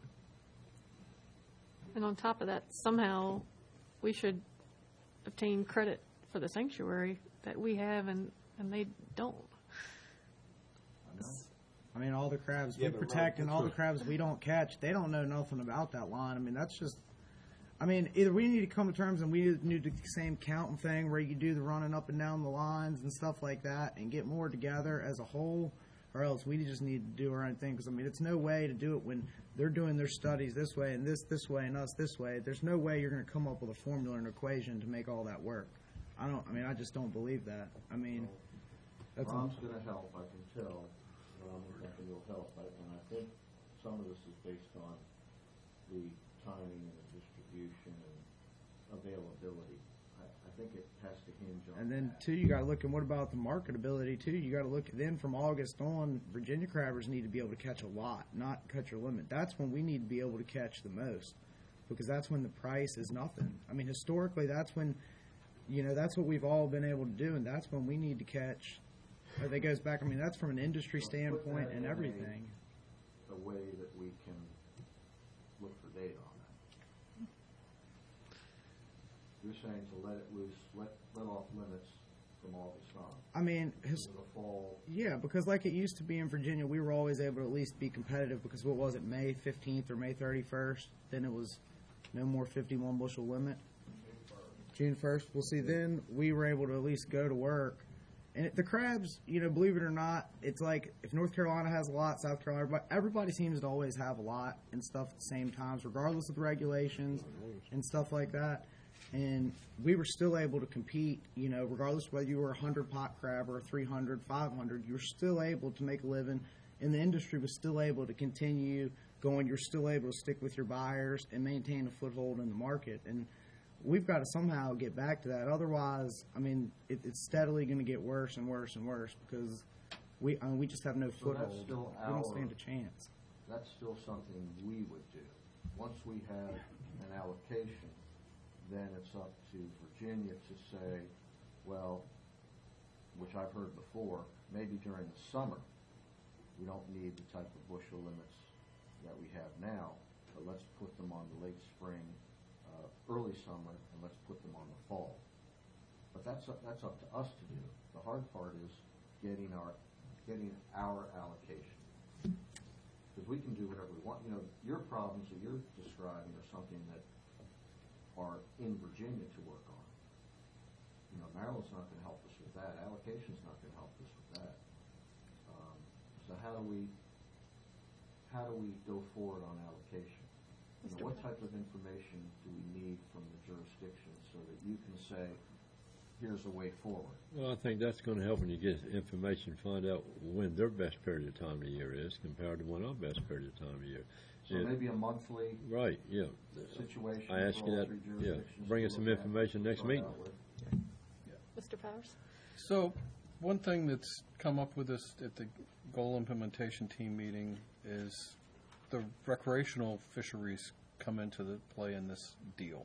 And on top of that, somehow, we should obtain credit for the sanctuary that we have and, and they don't. I know. I mean, all the crabs Yeah, we but protect Ron, and all the crabs we don't catch, they don't know nothing about that line. I mean, that's just, I mean, either we need to come to terms and we need to do the same counting thing where you do the running up and down the lines and stuff like that and get more together as a whole, or else we just need to do our own thing. Because, I mean, it's no way to do it when they're doing their studies this way and this this way and us this way. There's no way you're going to come up with a formula and equation to make all that work. I don't, I mean, I just don't believe that. I mean, that's Ron's going to help, I can tell. Ron definitely will help, I- and I think some of this is based on the timing and the distribution and availability. I, I think it has to hinge on And then that. too, you got to look at what about the marketability too. You got to look then from August on. Virginia crabbers need to be able to catch a lot, not cut your limit. That's when we need to be able to catch the most, because that's when the price is nothing. I mean, historically, that's when, you know, that's what we've all been able to do, and that's when we need to catch. uh, That goes back. I mean, that's from an industry Well, put standpoint that and in a- everything. A way that we can look for data on that. You're saying to let it loose, let, let off limits from August on. I mean, his, To the fall. yeah, because like it used to be in Virginia, we were always able to at least be competitive because what was it, May fifteenth or May thirty-first? Then it was no more fifty-one bushel limit. June first. Well, see, then we were able to at least go to work. And it, the crabs, you know, believe it or not, it's like if North Carolina has a lot, South Carolina, everybody, everybody seems to always have a lot and stuff at the same times, regardless of the regulations and stuff like that. And we were still able to compete, you know, regardless of whether you were a hundred pot crab or a three hundred, five hundred, you were still able to make a living, and the industry was still able to continue going. You're still able to stick with your buyers and maintain a foothold in the market. And we've got to somehow get back to that. Otherwise, I mean, it, it's steadily going to get worse and worse and worse because we, I mean, we just have no So that's foothold. still We don't our- stand a chance. That's still something we would do. Once we have an allocation, then it's up to Virginia to say, well, which I've heard before, maybe during the summer, we don't need the type of bushel limits that we have now, but let's put them on the late spring, uh, early summer, and let's put them on the fall. But that's up, that's up to us to do. The hard part is getting our getting our allocation. Because we can do whatever we want. You know, your problems that you're describing are something that are in Virginia to work on. You know, Maryland's not going to help us with that. Allocation's not going to help us with that. Um, so how do we how do we go forward on allocation? You know, what type of information do we need from the jurisdiction so that you can say, here's a way forward? Well, I think that's going to help when you get information, find out when their best period of time of the year is compared to when our best period of time of year. So Yeah. maybe a monthly Right, yeah. situation I ask for you all that, three yeah. jurisdictions Bring to us some look at information next start meeting. out with. Mister Powers? So, one thing that's come up with this at the goal implementation team meeting is the recreational fisheries come into the play in this deal.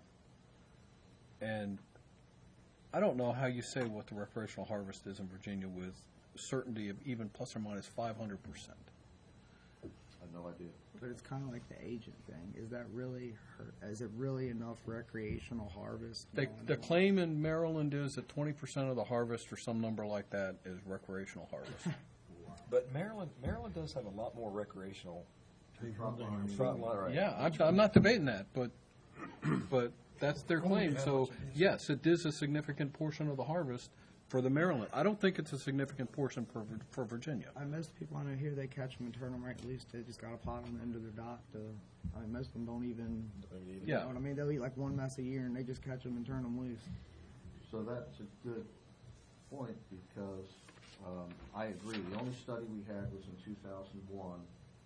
And I don't know how you say what the recreational harvest is in Virginia with certainty of even plus or minus five hundred percent. I have no idea. But it's kind of like the agent thing. Is that really, her- is it really enough recreational harvest? They, going the on? claim in Maryland is that twenty percent of the harvest or some number like that is recreational harvest. But Maryland, Maryland does have a lot more recreational front line, right? Yeah, I'm, I'm not debating that, but, but that's their claim. So, yes, it is a significant portion of the harvest for the Maryland. I don't think it's a significant portion for, Vir- for Virginia. I most people I know here, they catch them and turn them right loose. They just got to pot them into their dock. To, I mean, most of them don't even. You Yeah. know what I mean? They'll eat like one mess a year, and they just catch them and turn them loose. So that's a good point because um, I agree. The only study we had was in two thousand one,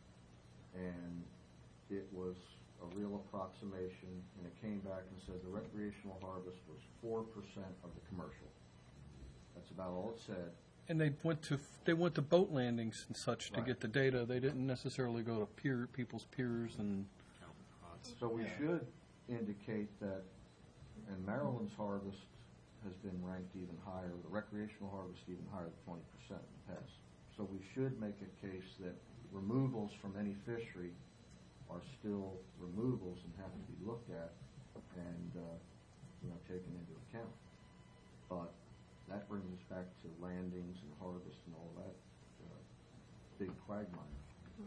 and it was a real approximation, and it came back and said the recreational harvest was four percent of the commercial. That's about all it said. And they went to, they went to boat landings and such to Right. get the data. They didn't necessarily go to pier, people's piers and, So we should indicate that, and Maryland's harvest has been ranked even higher, the recreational harvest even higher than twenty percent in the past. So we should make a case that removals from any fishery are still removals and have to be looked at and, uh, you know, taken into account. But that brings us back to landings and harvest and all that uh, big quagmire.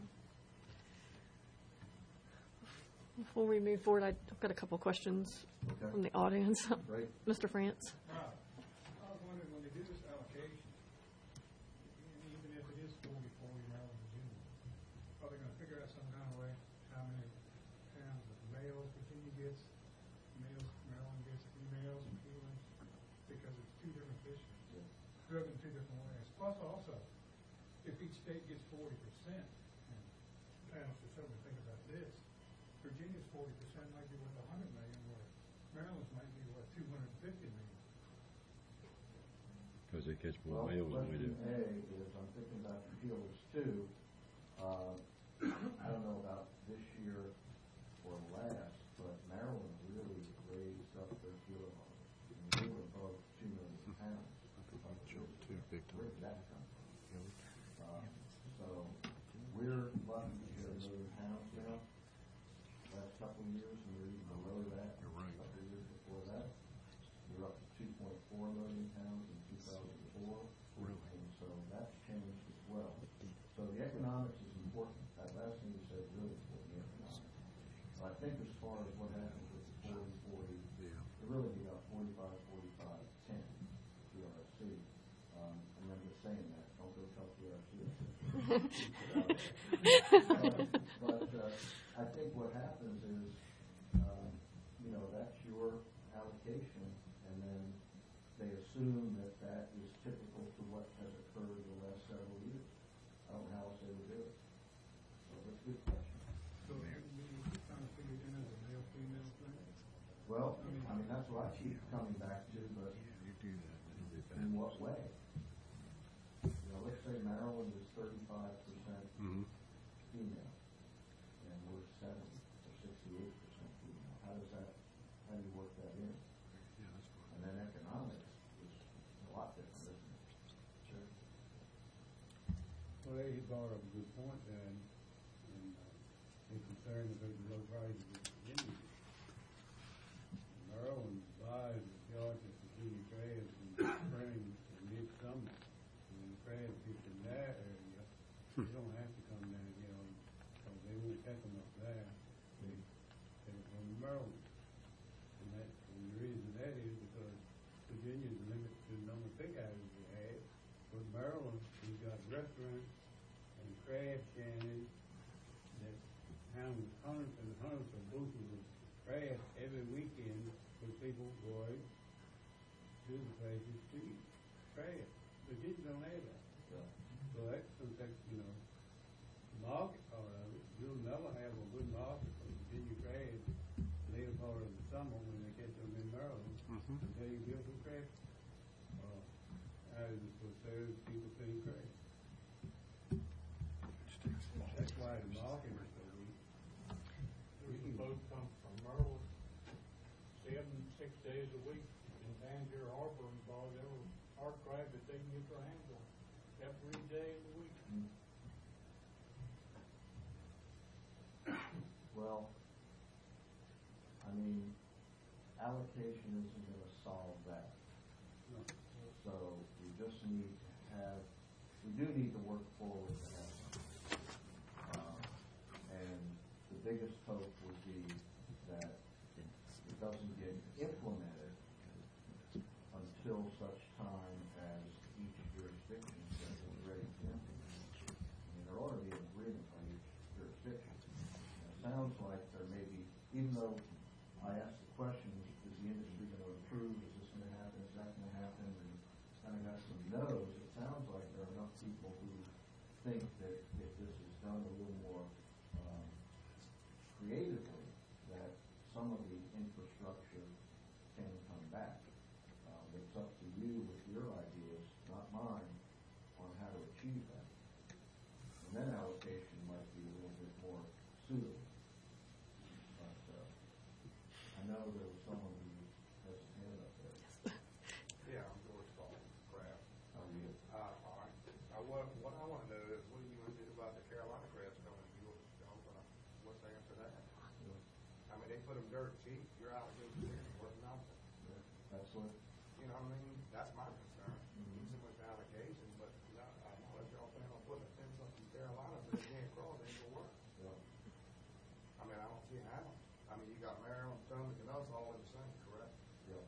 Before we move forward, I've got a couple questions Okay. from the audience. Great. Mister France? I was wondering, when they do this allocation, e- even if it is forty forty Maryland, Virginia, are they gonna figure out some kind of way how many pounds of males Virginia gets, males Maryland gets, females and females? Because it's two different fisheries, driven two different ways. Plus also, if each state gets forty percent, and panels should certainly think about this, Virginia's forty percent might be worth a hundred million, where Maryland's might be worth two hundred and fifty million. Because they catch more Well, whales than we do. question A is, I'm thinking about the peelers too. Uh, I don't know about this year or last, but Maryland really raised up their peeler harvest. I mean, they were above two million pounds. Too big time. Where did that come from? Uh, So we're lucky to get a million pounds now. Last couple of years, we were even below that. You're right. A couple of years before that, we were up to two point four million pounds in two thousand But, uh, I think what happens is, um, you know, that's your allocation, and then they assume that that is typical to what has occurred the last several years. I don't know how else they would do it. So that's a good question. So Airbnb is trying to figure it in as a male, female thing? Well, I mean, that's what I keep coming back to, but in what way? You know, let's say Maryland is thirty-five percent Mhm. female, and we're seventy or sixty-eight percent female. How does that, how do you work that in? And then economics is a lot different, isn't it? Sure. Well, he brought up a good point there, and, and uh, he's concerned about the low prices of Virginia. Maryland buys the Georgia Virginia crabs in the spring and midsummer. And when the crabs get in that area, they don't have to come down here, because they won't pick them up there. They take them from Maryland. And that, and the reason that is because Virginia's limited to the number of pig houses they have. But Maryland, we've got restaurants and crab shanties that have hundreds and hundreds of bushels of crab every weekend, where people go out to the places to eat crab. Virginia don't have that. So that's something, you know, market part of it. You'll never have a good market for Virginia crab later part of the summer when they catch them in Maryland. Mhm. Until you get some crab. Uh, houses for sales, people pay crab. That's why the market is so weak. There's a boat come from Maryland, seven, six days a week in Tangier Harbor, and buys every hard crab that they can get their hands on, every day of the week. Well, I mean, allocation isn't gonna solve that. So we just need to have, we do need to work forward to have some. Uh, And the biggest hope would be that it doesn't get implemented until such time as each jurisdiction says it's ready to implement. I mean, there ought to be an agreement by each jurisdiction. It sounds like there may be, even though I asked the question, is the industry going to improve, is this going to happen, is that going to happen, and kind of got some no's, it sounds like there are enough people who think that if this is done a little more um, creatively, that some of the infrastructure can come back. Um, It's up to you with your ideas, not mine, on how to achieve that. And then allocation might be a little bit more suitable. But uh, I know there was someone who has his hand up there. Yeah, I'm George Paul, Kraft. How are you? Uh, all right. Uh, what, what I want to know is, what are you going to do about the Carolina crabs coming to yours? What's the answer to that? I mean, they put them dirt cheap. You're out of good business. What's nothing? That's what, You know what I mean? That's my concern. Not so much allocation, but you know, I know that y'all plan on putting a fence up in Carolina, but it can't cross, it ain't gonna work. I mean, I don't see how. I mean, you got Maryland, Potomac, and us all in the same, correct? yeah.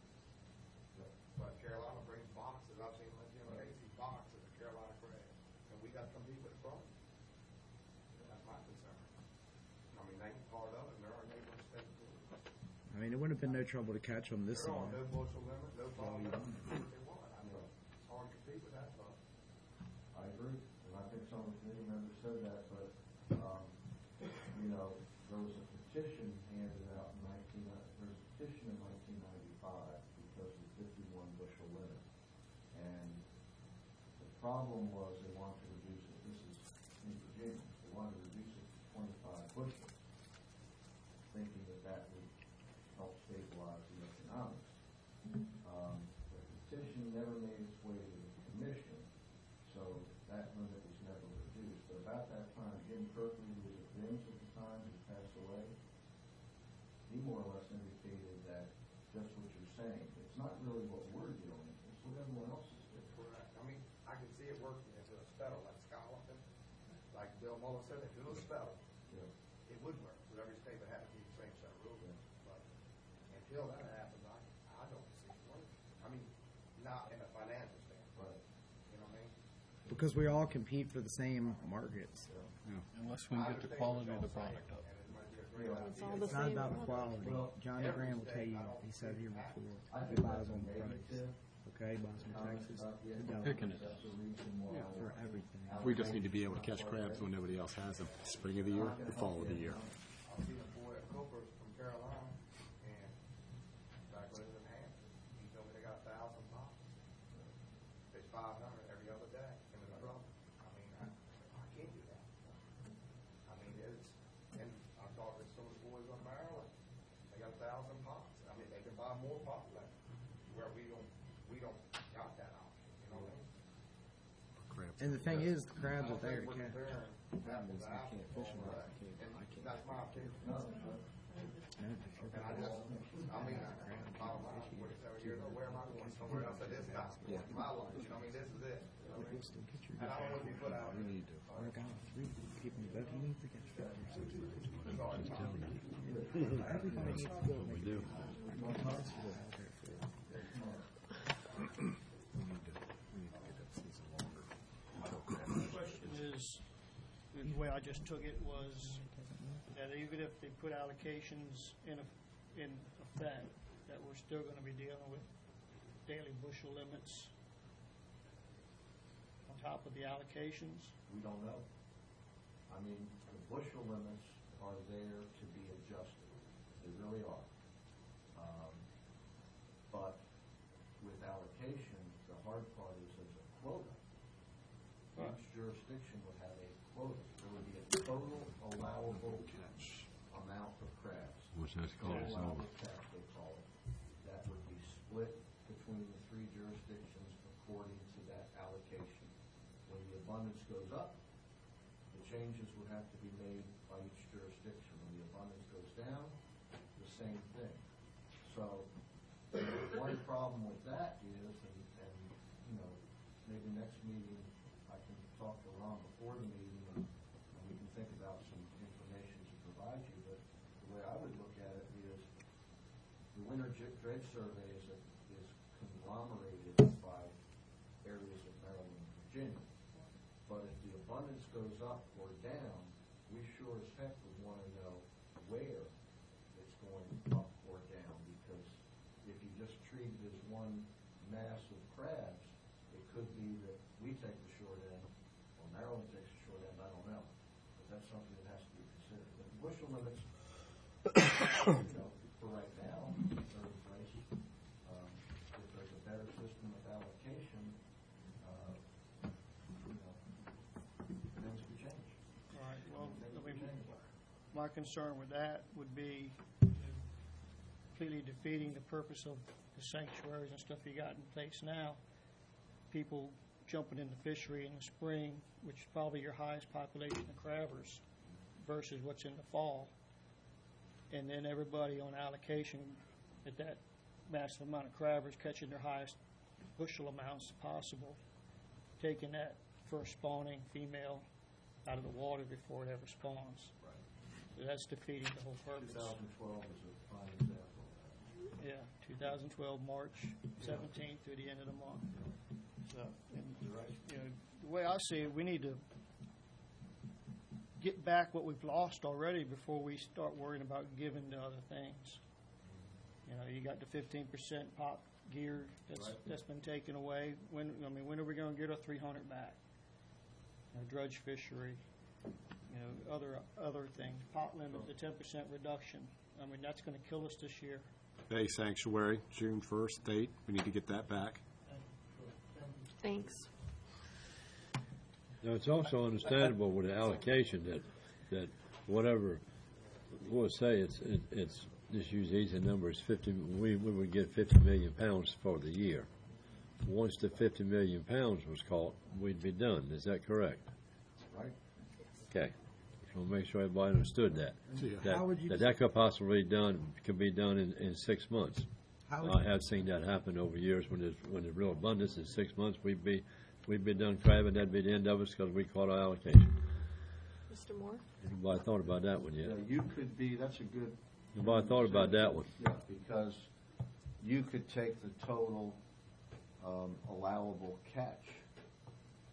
But Carolina brings boxes. I've seen like Jim Casey boxes of Carolina crabs, and we got to compete with the problem. That's my concern. I mean, they ain't part of it, and they're our neighboring state. I mean, it wouldn't have been no trouble to catch them this They're on summer. no bushel limit, no ball limit, do what they want. I mean, it's hard to compete with that stuff. I agree, and I think some of the committee members said that, but, um, you know, there was a petition handed out in nineteen, there was a petition in nineteen ninety-five because of the fifty-one bushel limit. And the problem was they wanted to reduce it, this is in Virginia, they wanted to reduce it to twenty-five bushels, thinking that that would help stabilize the economics. Um, the petition never made its way to the commission, so that limit was never reduced. But about that time, Jim Kirkley, who was at Vins at the time, who passed away, he more or less indicated that just what you're saying, it's not really what we're doing, it's what everyone else is doing. Correct. I mean, I can see it working into a spell like Scotland, like Bill Muller said, if it was a spell, Yeah. it would work. So every state would have to keep the same set of rules. But until that happens, I, I don't see it working. I mean, not in a financial standpoint. Right. You know what I mean? Because we all compete for the same markets. Unless we can get the quality of the product up. It's all the It's not same. about the quality. Johnny Graham will tell you, he said here before, he buys on the price. Okay, buys from Texas. Picking it. Yeah, for everything. We just need to be able to catch crabs when nobody else has them. Spring of the year, or fall of the year. I seen a boy at Cooper from Carolina, and back when it was in Hampton, he told me they got a thousand pounds. It's five hundred every other day in the truck. I mean, I, I can't do that. I mean, it's, and I'm talking to some of the boys up Maryland, they got a thousand pots. I mean, they can buy more pot like where we don't, we don't got that option, you know what I mean? And the thing is, the crabs are there to catch. Apples to apples, all right. And that's my opinion. And I just, I mean, I'm forty-seven years old, where am I going somewhere else at this time? My life, you know, I mean, this is it. You know what I mean? And I don't want to be put out. We need to. Work out three people, but you need to catch five or six. Everybody needs to go. We do. The question is, the way I just took it was that even if they put allocations in, a- in effect, that we're still gonna be dealing with daily bushel limits on top of the allocations. We don't know. I mean, the bushel limits are there to be adjusted. They really are. Um, But with allocation, the hard part is there's a quota. Each jurisdiction would have a quota. There would be a total allowable amount of crabs. Which that's called Total a allowable summer. catch, they call it. That would be split between the three jurisdictions according to that allocation. When the abundance goes up, the changes would have to be made by each jurisdiction. When the abundance goes down, the same thing. So, one problem with that is, and, and, you know, maybe next meeting, I can talk to Ron before the meeting, and, and we can think about some information to provide you, but the way I would look at it is, the winter j- dredge survey is, a, is conglomerated by areas of Maryland and Virginia. But if the abundance goes up or down, we sure as heck would want to know where it's going up or down, because if you just treat it as one mass of crabs, it could be that we take the short end, or Maryland takes the short end, I don't know. But that's something that has to be considered. But the bushel limits, you know, for right now, third place, um, if there's a better system of allocation, uh, you know, things could change. All right, well, Things I could mean, change. my concern with that would be completely defeating the purpose of the sanctuaries and stuff you got in place now. People jumping in the fishery in the spring, which is probably your highest population of crabbers, versus what's in the fall. And then everybody on allocation at that massive amount of crabbers catching their highest bushel amounts possible, taking that first spawning female out of the water before it ever spawns. So that's defeating the whole purpose. twenty twelve is a fine example of that. Yeah, two thousand twelve, March seventeenth through the end of the month. So, and, you know, the way I see it, we need to get back what we've lost already before we start worrying about giving to other things. You know, you got the fifteen percent pop gear that's, Right. that's been taken away. When, I mean, when are we gonna get our three hundred back? You know, dredge fishery, you know, other, other things, pot limit, the ten percent reduction. I mean, that's gonna kill us this year. Bay Sanctuary, June first date. We need to get that back. Thanks. Now, it's also understandable with the allocation that, that whatever, we'll say it's, it- it's, just use easy numbers, fifty, we, we would get fifty million pounds for the year. Once the fifty million pounds was caught, we'd be done. Is that correct? Right. Okay. So we'll make sure everybody understood that. Yeah. That, How would you- that, that could possibly done, could be done in, in six months. How would I you- have seen that happen over years when there's, when there's real abundance. In six months, we'd be, we'd be done crabbing. That'd be the end of us because we caught our allocation. Mister Moore? Nobody thought about that one yet. You know, you could be, that's a good. Nobody thought about that one. Yeah, because you could take the total um, allowable catch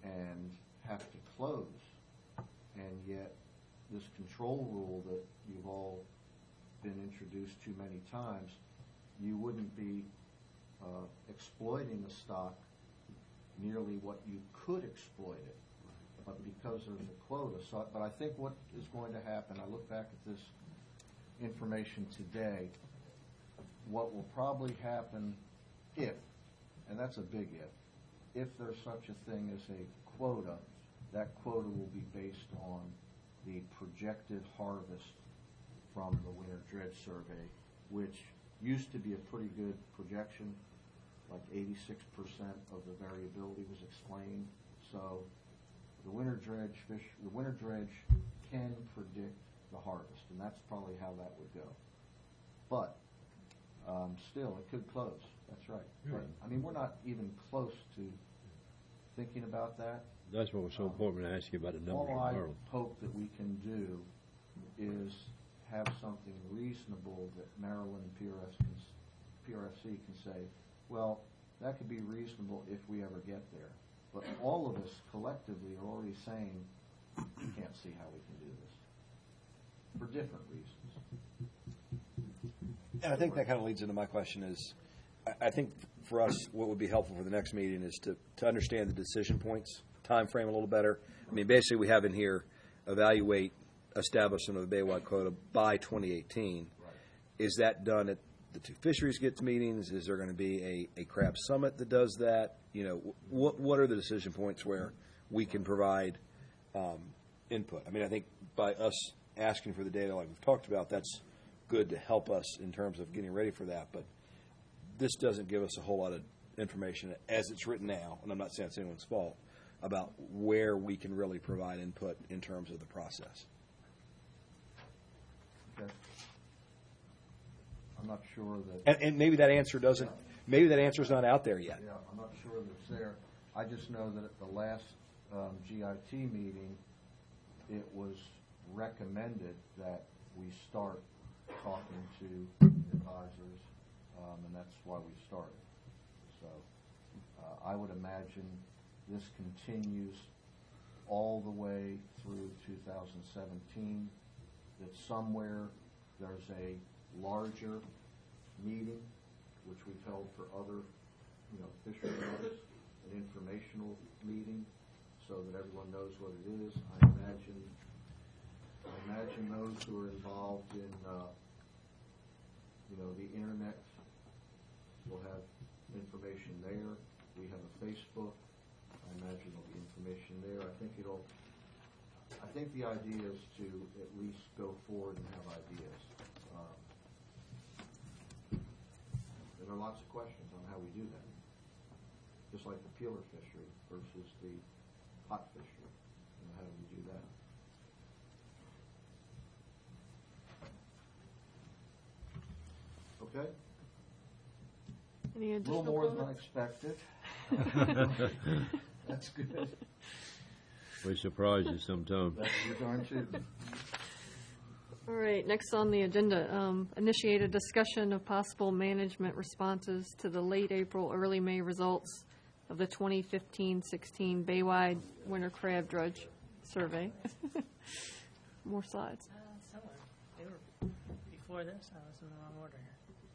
and have to close. And yet, this control rule that you've all been introduced to many times, you wouldn't be uh, exploiting the stock nearly what you could exploit it, but because there's a quota. So, but I think what is going to happen, I look back at this information today, what will probably happen if, and that's a big if, if there's such a thing as a quota, that quota will be based on the projected harvest from the winter dredge survey, which used to be a pretty good projection, like eighty-six percent of the variability was explained. So the winter dredge fish, the winter dredge can predict the harvest, and that's probably how that would go. But um, still, it could close. That's right. But, I mean, we're not even close to thinking about that. That's what was so important when I asked you about the numbers. All I Earl. hope that we can do is have something reasonable that Maryland and P R S can, s- P R F C can say, well, that could be reasonable if we ever get there. But all of us collectively are already saying, we can't see how we can do this, for different reasons. And I think that kind of leads into my question is, I, I think for us, what would be helpful for the next meeting is to, to understand the decision points, time frame a little better. I mean, basically, we have in here, evaluate establishment of the Baywide quota by twenty eighteen. Right. Is that done at the two fisheries gets meetings? Is there going to be a, a crab summit that does that? You know, what what are the decision points where we can provide um, input? I mean, I think by us asking for the data like we've talked about, that's good to help us in terms of getting ready for that. But this doesn't give us a whole lot of information as it's written now, and I'm not saying it's anyone's fault, about where we can really provide input in terms of the process. Okay. I'm not sure that. And, and maybe that answer doesn't, maybe that answer's not out there yet. Yeah, I'm not sure that it's there. I just know that at the last um, G I T meeting, it was recommended that we start talking to advisors, um, and that's why we started. So uh, I would imagine this continues all the way through two thousand seventeen, that somewhere there's a larger meeting, which we've held for other, you know, fishery matters, an informational meeting, so that everyone knows what it is. I imagine, I imagine those who are involved in, uh, you know, the internet will have information there. We have a Facebook. I imagine there'll be information there. I think it'll, I think the idea is to at least go forward and have ideas. Um, and there are lots of questions on how we do that. Just like the peeler fishery versus the hot fishery. You know, how do we do that? Okay? Any A additional little more than comments? unexpected. That's good. We surprise you sometime. That's your darn too. All right, next on the agenda, um, initiate a discussion of possible management responses to the late April, early May results of the twenty fifteen sixteen Baywide Winter Crab Dredge Survey. More slides. Uh, somewhere. They were before this. I was in the wrong order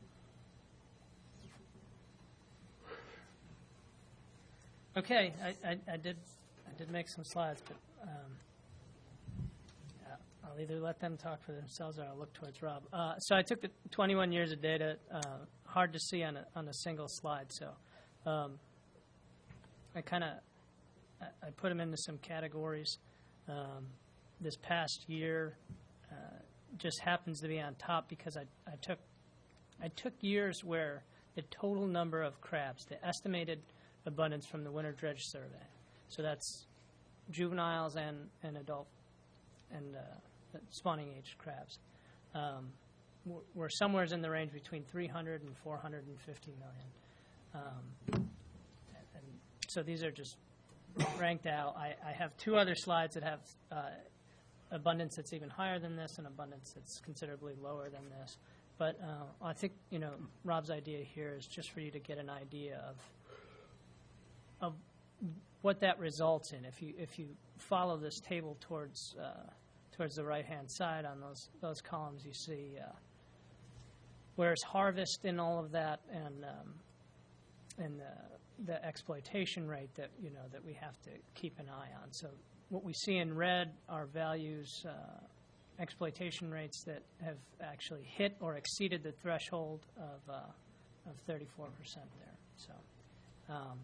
here. Okay, I, I, I did I did make some slides, but um, yeah, I'll either let them talk for themselves or I'll look towards Rob. Uh, so I took the twenty-one years of data, uh, hard to see on a, on a single slide. So um, I kind of I, I put them into some categories. Um, this past year uh, just happens to be on top because I, I took I took years where the total number of crabs, the estimated abundance from the winter dredge survey. So that's juveniles and, and adult and uh, spawning age crabs. Um, we're, we're somewhere in the range between three hundred and four hundred fifty million. Um, and, and so these are just ranked out. I, I have two other slides that have uh, abundance that's even higher than this and abundance that's considerably lower than this. But uh, I think, you know, Rob's idea here is just for you to get an idea of of what that results in, if you, if you follow this table towards, uh, towards the right-hand side on those, those columns, you see uh, where's harvest in all of that, and, um, and the, the exploitation rate that, you know, that we have to keep an eye on. So what we see in red are values, uh, exploitation rates that have actually hit or exceeded the threshold of, uh, of thirty-four percent there. So, um,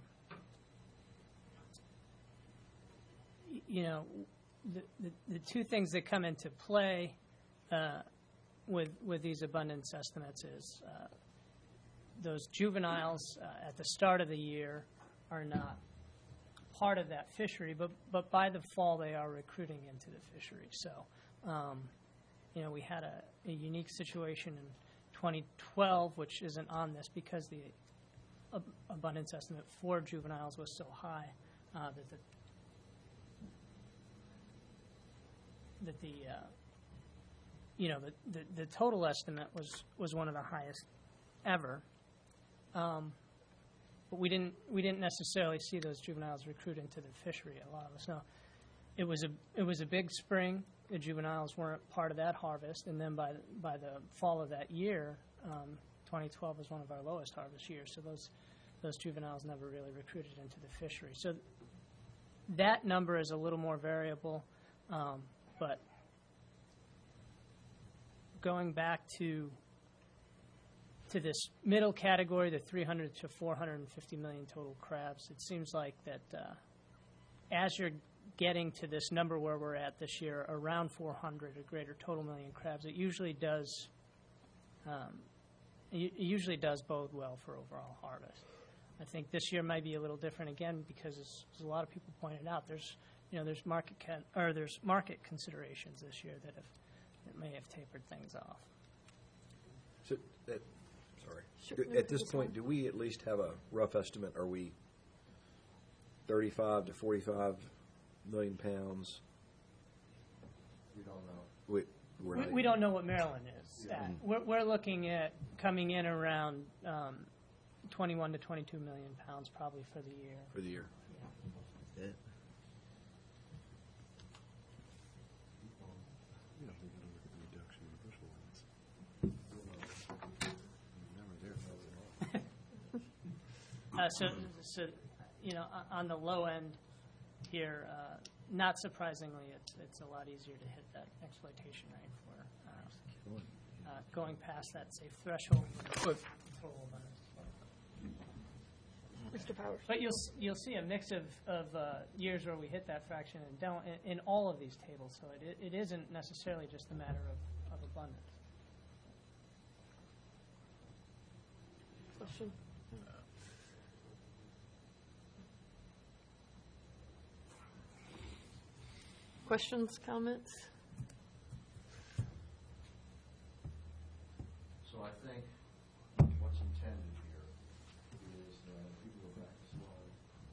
y- you know, the, the, the two things that come into play uh, with, with these abundance estimates is uh, those juveniles uh, at the start of the year are not part of that fishery, but, but by the fall they are recruiting into the fishery. So, um, you know, we had a, a unique situation in twenty twelve, which isn't on this because the ab- abundance estimate for juveniles was so high uh, that the that the uh, you know the, the the total estimate was was one of the highest ever. Um, but we didn't we didn't necessarily see those juveniles recruit into the fishery. A lot of us know it was a it was a big spring. The juveniles weren't part of that harvest, and then by the, by the fall of that year, um, twenty twelve was one of our lowest harvest years. So those those juveniles never really recruited into the fishery. So that number is a little more variable, um, but going back to to this middle category, the three hundred to four hundred fifty million total crabs, it seems like that uh, as you're getting to this number where we're at this year, around four hundred, a greater total million crabs, it usually does um, it usually does bode well for overall harvest. I think this year might be a little different again because, as, as a lot of people pointed out, there's you know there's market can, or there's market considerations this year that have that may have tapered things off. So, at, sorry. Sure. Do- No, At this that's point, fine. do we at least have a rough estimate? Are we thirty-five to forty-five million pounds? We don't know. We, we're We, not we even- don't know what Maryland is. Yeah. at. We're, we're looking at coming in around um, twenty-one to twenty-two million pounds probably for the year. for the year. Yeah. You know, we gotta look at the reduction in the bushel limits. Never there. Uh, so, so, you know, o- on the low end here, uh, not surprisingly, it's, it's a lot easier to hit that exploitation rate for uh, uh, going past that safe threshold. But- total abundance. Mister Powers. But you'll, s- you'll see a mix of, of uh, years where we hit that fraction and don't in, in all of these tables, so it, it isn't necessarily just a matter of, of abundance. Question? Questions, comments? So I think what's intended here is that if you go back to slide,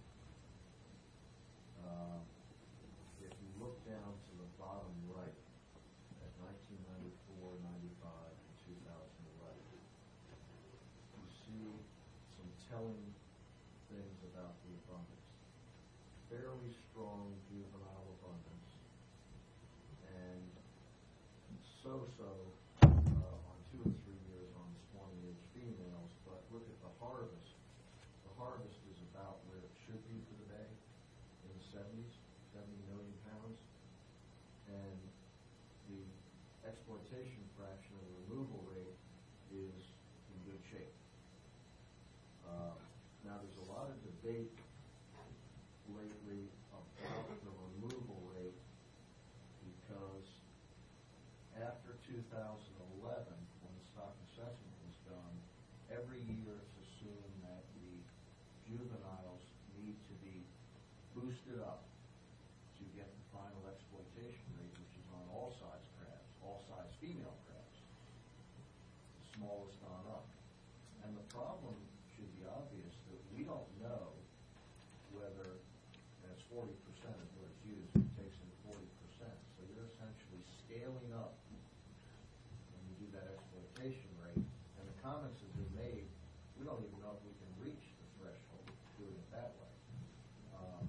uh, if you look down to the bottom right at nineteen ninety-four, ninety-five, and two thousand eleven, you see some telling things about the abundance. Fairly strong juvenile abundance, and so-so uh, on two and three years on twenty-age females, but look at the harvest. The harvest is about where it should be for the bay, in the seventies, seventy million pounds. And the exploitation fraction of the removal rate is in good shape. Uh, Now, there's a lot of debate lately about the removal rate because after two thousand eleven, when the stock assessment was done, every year it's assumed that the juveniles need to be boosted up to get the final exploitation rate, which is on all size crabs, all size female crabs. The smallest gone up. And the problem should be obvious that we don't know whether, and it's forty percent is what it's used, it takes in forty percent. So you're essentially scaling up when you do that exploitation rate. And the comments have been made, we don't even know if we can reach the threshold doing it that way. Um,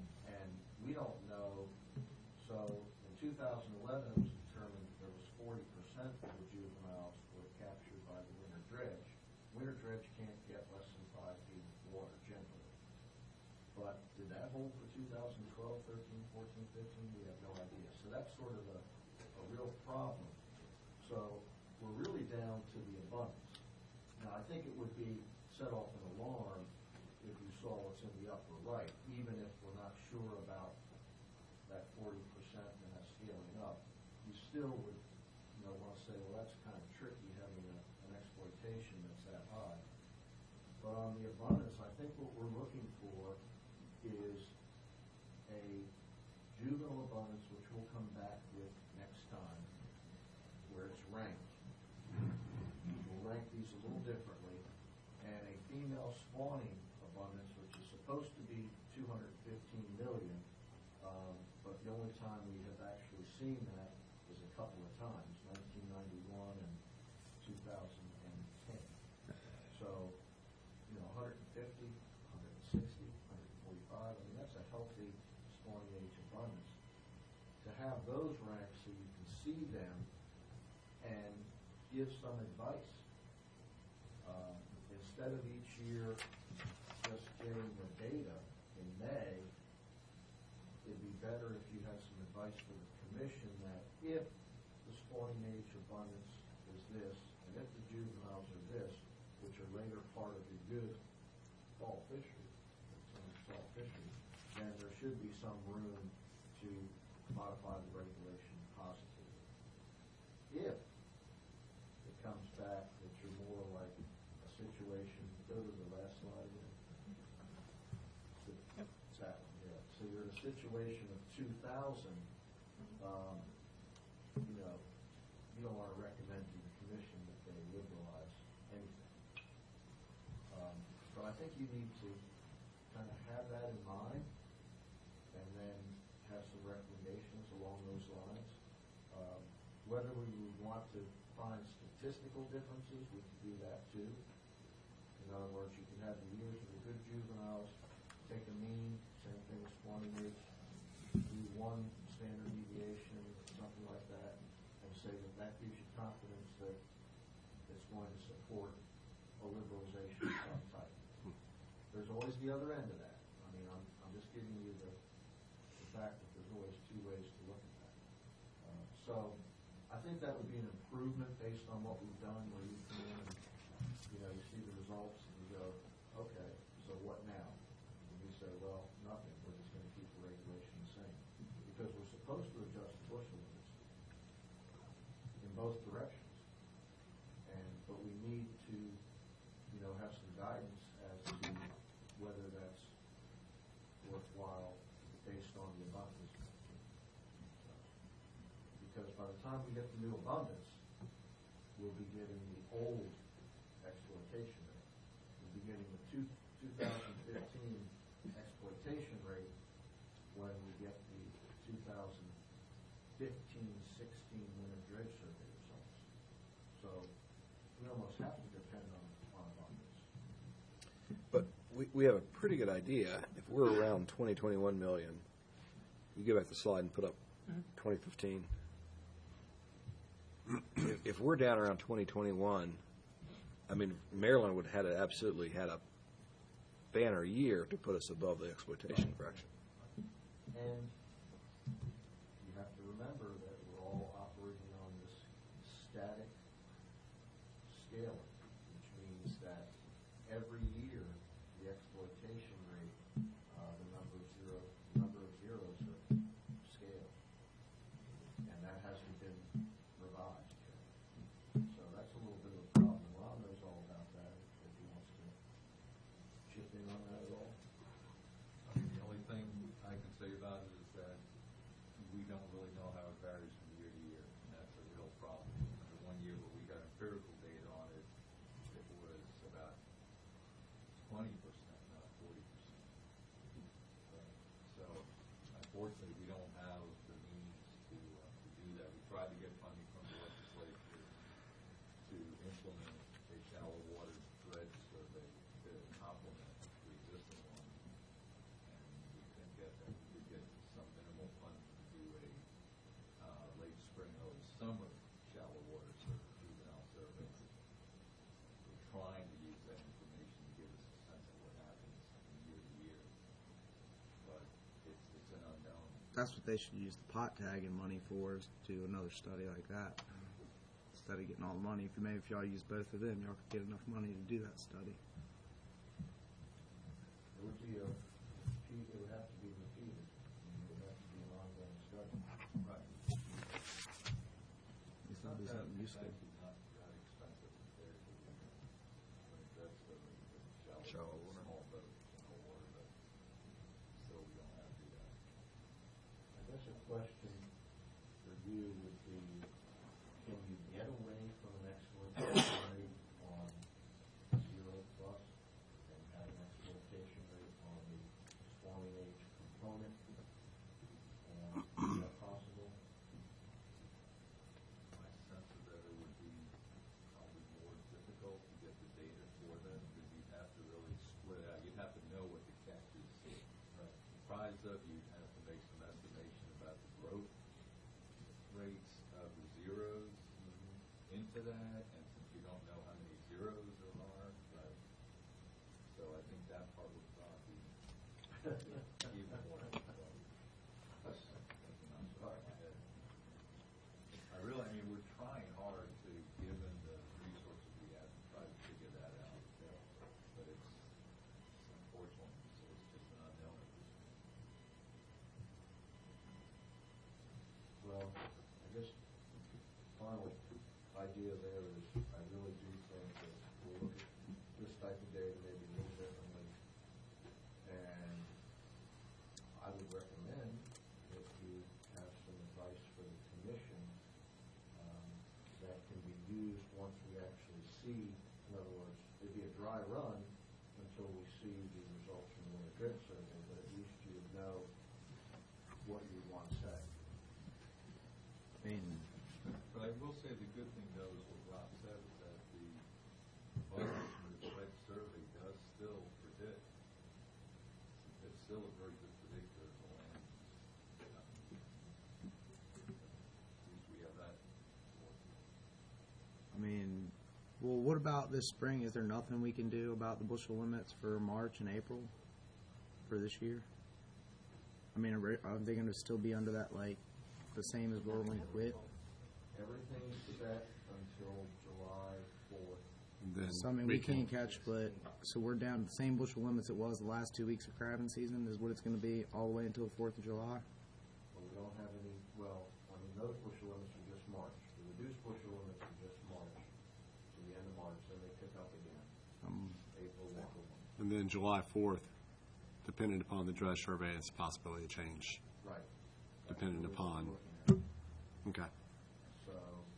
two thousand eleven, it was determined that there was forty percent of the juveniles were captured by the winter dredge. Winter dredge can't get less than five feet of water generally. But did that hold for two thousand twelve, thirteen, fourteen, fifteen? We have no idea. So that's sort of a, a real problem. So we're really down to the abundance. Now, I think it would be set off an alarm if you saw what's in the upper right, even if we're not sure about that forty percent and that scaling up. You still would, you know, want to say, well, that's kind of tricky having a, an exploitation that's that high. But on the abundance, I think what we're looking for is a juvenile abundance, which we'll come back with next time, where it's ranked. We'll rank these a little differently, and a female spawning abundance, which is supposed to be two hundred fifteen million, um, but the only time we have actually seen that is a couple of times, nineteen ninety-one and two thousand ten. So, you know, one hundred fifty, one hundred sixty, one hundred forty-five, I mean, that's a healthy spawning age abundance. To have those ranked so you can see them and give some advice. Um, instead of each year just getting the data in May, it'd be better if you had some advice for the commission that if the spawning age abundance is this, and if the juveniles are this, which are later part of your good fall fishery, some fall fishery, then there should be some room to modify the regulation positively. If it comes back that you're more like a situation, go to the last slide. Yep. That one, yeah. So you're in a situation of two thousand, um, you know, you don't want to recommend to the commission that they liberalize anything. Um, but I think you need to kind of have that in mind and then have some recommendations along those lines. Um, whether we would want to find statistical differences, we could do that too. In other words, you can have the years of the good juveniles, take a mean, same thing as spawning age, do one standard deviation, something like that, and say that that gives you confidence that it's going to support a liberalization of some type. There's always the other end of that. I mean, I'm, I'm just giving you the, the fact that there's always two ways to look at that. Uh, so I think that would be an improvement based on what we've done, where you come in and, you know, you see the results and you go, okay, so what now? And we say, well, nothing. We're just going to keep the regulation the same. Because we're supposed to adjust the bushel limits in both directions. And, but we need to, you know, have some guidance as to whether that's worthwhile based on the abundance. Because by the time we get the new abundance, we'll be getting the old exploitation rate. We'll be getting the two, 2015 exploitation rate when we get the two thousand fifteen sixteen winter dredge survey results. So we almost have to depend on, on abundance. But we, we have a pretty good idea. If we're around twenty, twenty-one million, you go back to the slide and put up twenty fifteen. If, if we're down around twenty twenty-one, I mean, Maryland would have had a, absolutely had a banner year to put us above the exploitation fraction. And you have to remember that we're all operating on this static scaling, which means that every year the exploitation rate, uh, the number of zero, number of zeros are scaled, and that hasn't been revised yet. So that's a little bit of a problem. Ron knows all about that if he wants to chip in on that at all. I mean, the only thing I can say about it is that that's what they should use the pot tagging money for, is to do another study like that. Instead of getting all the money, if you maybe if y'all use both of them, y'all could get enough money to do that study. It would be a, repeat- it would have to be repeated. It would have to be an ongoing study. Right. It's not, it's not useful. Shallow water. I guess a question for you would be, can you get away from an exploitation rate on zero plus and have an exploitation rate on the spawning age component? And is that possible? My sense is that it would be probably more difficult to get the data for them, because you'd have to really split out, you'd have to know what the catch is. Right. Comprised of, you'd have to make some estimation about the growth rates of the zeros into that, and since you don't know how many zeros there are, right. So I think that part would probably be even more difficult. That's, that's not sorry. I really, I mean, we're trying hard to, given the resources we have, to try to figure that out. But it's, it's unfortunate, so it's just an unknown at this point. Well, I guess final idea there is, I really do think that we'll look at this type of data maybe a little differently. And I would recommend that you have some advice for the commission um, that can be used once we actually see, in other words, it'd be a dry run until we see the results from the winter dredge survey, but at least you would know what you want to say. I mean, But I will say the good thing though is what Rob said, is that the budget from the dredge survey does still predict, it's still a very good predictor of the land. At least we have that. I mean, well, what about this spring? Is there nothing we can do about the bushel limits for March and April for this year? I mean, are are they going to still be under that, like, the same as where we quit? Everything's set until July fourth. Then So, I mean, we can't catch, but, so we're down to the same bushel limits it was the last two weeks of crabbing season, is what it's going to be all the way until the fourth of July? But we don't have any, well, I mean, those bushel limits are just March. The reduced bushel limits are just March, to the end of March, then they pick up again, Um, April, April. And then July fourth, depending upon the dredge survey, it's a possibility of change, Right. depending That's what upon, we're looking at. okay. So,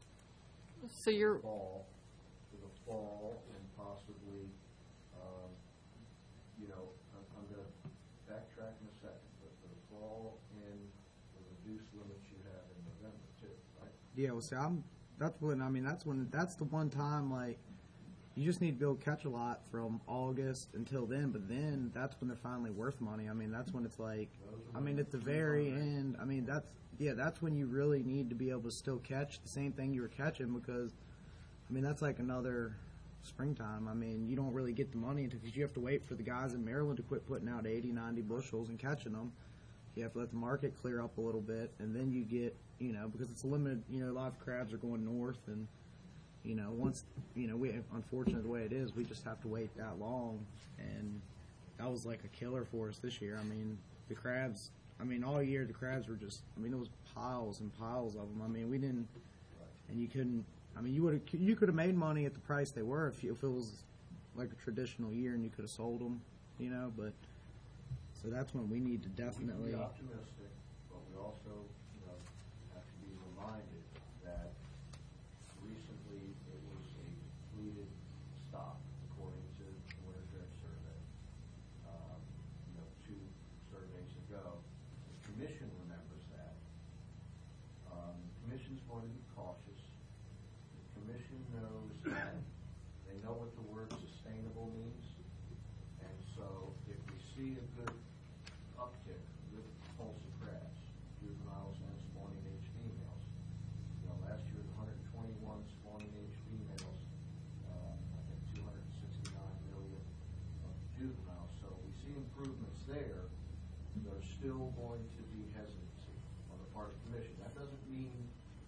So you're, fall, to the fall, and possibly, um, you know, I'm, I'm gonna backtrack in a second, but for the fall and the reduced limits you have in November too, right? Yeah, well, see, I'm, that's when, I mean, that's when, that's the one time, like, you just need to be able to catch a lot from August until then, but then that's when they're finally worth money. I mean, that's when it's like, I mean, at the very end, I mean, that's, yeah, that's when you really need to be able to still catch the same thing you were catching, because, I mean, that's like another springtime. I mean, you don't really get the money because you have to wait for the guys in Maryland to quit putting out eighty, ninety bushels and catching them. You have to let the market clear up a little bit, and then you get, you know, because it's limited, you know, a lot of crabs are going north, and, you know, once, you know, we, unfortunately the way it is, we just have to wait that long, and that was like a killer for us this year. I mean, the crabs, I mean, all year the crabs were just, I mean, it was piles and piles of them. I mean, we didn't, and you couldn't, I mean, you would have, you could have made money at the price they were if, you, if it was like a traditional year and you could have sold them, you know, but, so that's when we need to definitely. We can be optimistic, but we also, you know, have to be reminded that recently it was a completed stop according to the winter dredge survey. Um, you know, two surveys ago. The commission remembers that. Um, the commission's going to be cautious. The commission knows that they know what the word sustainable means. And so if we see a good uptick, a good pulse of crabs, juveniles and spawning age females, you know, last year one hundred twenty-one spawning age females, uh, I think two hundred sixty-nine million of juveniles. So we see improvements there. There's still going to be hesitancy. part of the commission. That doesn't mean,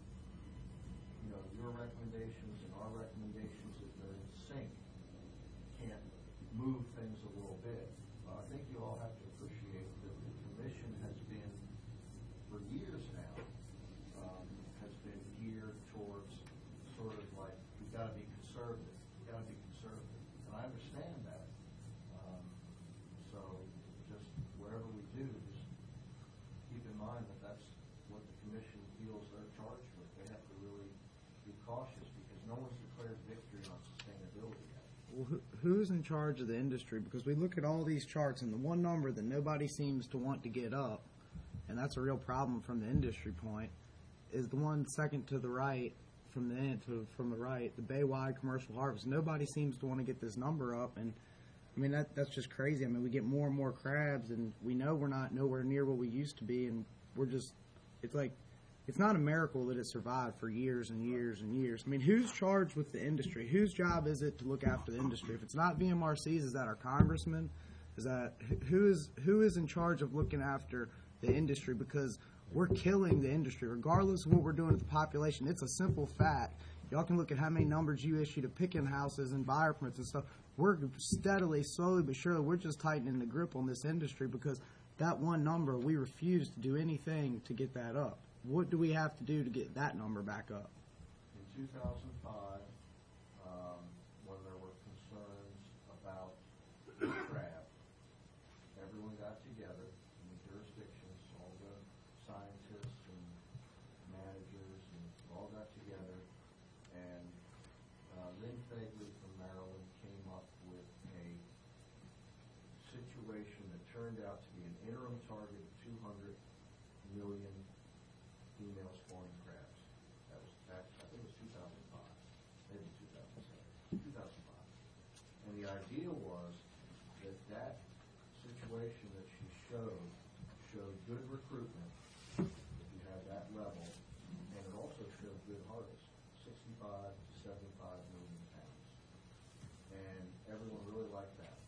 you know, your recommendations and our recommendations, if they're in sync, can't move things a little bit. Uh, I think you all have to appreciate that the commission has been, for years now, um, has been geared towards sort of like, we've got to be conservative, we've got to be conservative. And I understand that. Um, so just wherever we do, just keep in mind that that's what the commission feels they're charged with. They have to really be cautious because no one's declared victory on sustainability yet. Well, who, who's in charge of the industry? Because we look at all these charts, and the one number that nobody seems to want to get up, and that's a real problem from the industry point, is the one second to the right, from the end to from the right, the Baywide commercial harvest. Nobody seems to want to get this number up, and I mean that that's just crazy. I mean, we get more and more crabs, and we know we're not nowhere near what we used to be, and we're just, it's like, it's not a miracle that it survived for years and years and years. I mean, who's charged with the industry? Whose job is it to look after the industry? If it's not V M R C's, is that our congressman? Is that who is who is in charge of looking after the industry? Because we're killing the industry, regardless of what we're doing with the population. It's a simple fact. Y'all can look at how many numbers you issue to picking houses and buyer permits and stuff. We're steadily, slowly but surely, we're just tightening the grip on this industry because that one number, we refuse to do anything to get that up. What do we have to do to get that number back up? In two thousand five, um, when there were concerns about the crab, everyone got together in the jurisdictions, all the scientists and managers, and all got together, and uh, Lynn Fagley from Maryland came up with a situation that turned out to be an interim target of two hundred million female spawning crabs. That was, that, I think it was two thousand five, maybe two thousand seven, two thousand five. And the idea was that that situation that she showed, showed good recruitment, if you had that level, and it also showed good harvest, sixty-five to seventy-five million pounds. And everyone really liked that.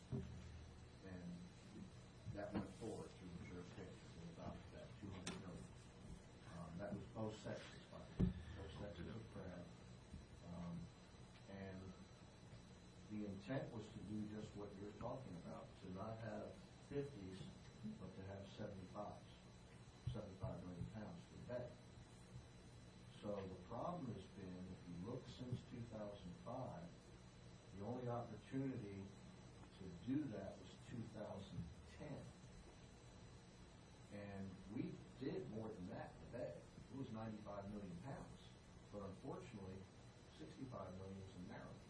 And that went forward through the jurisdiction and adopted that two hundred million. Um, that was both sexes, by the way, both sexes of crab. Um, and the intent was to do just what you're talking about, to not have fifties, but to have seventy-fives, seventy-five million pounds per day. So the problem has been, if you look since two thousand five, the only opportunity to do that was two thousand ten. And we did more than that today. It was ninety-five million pounds. But unfortunately, sixty-five million is in Maryland.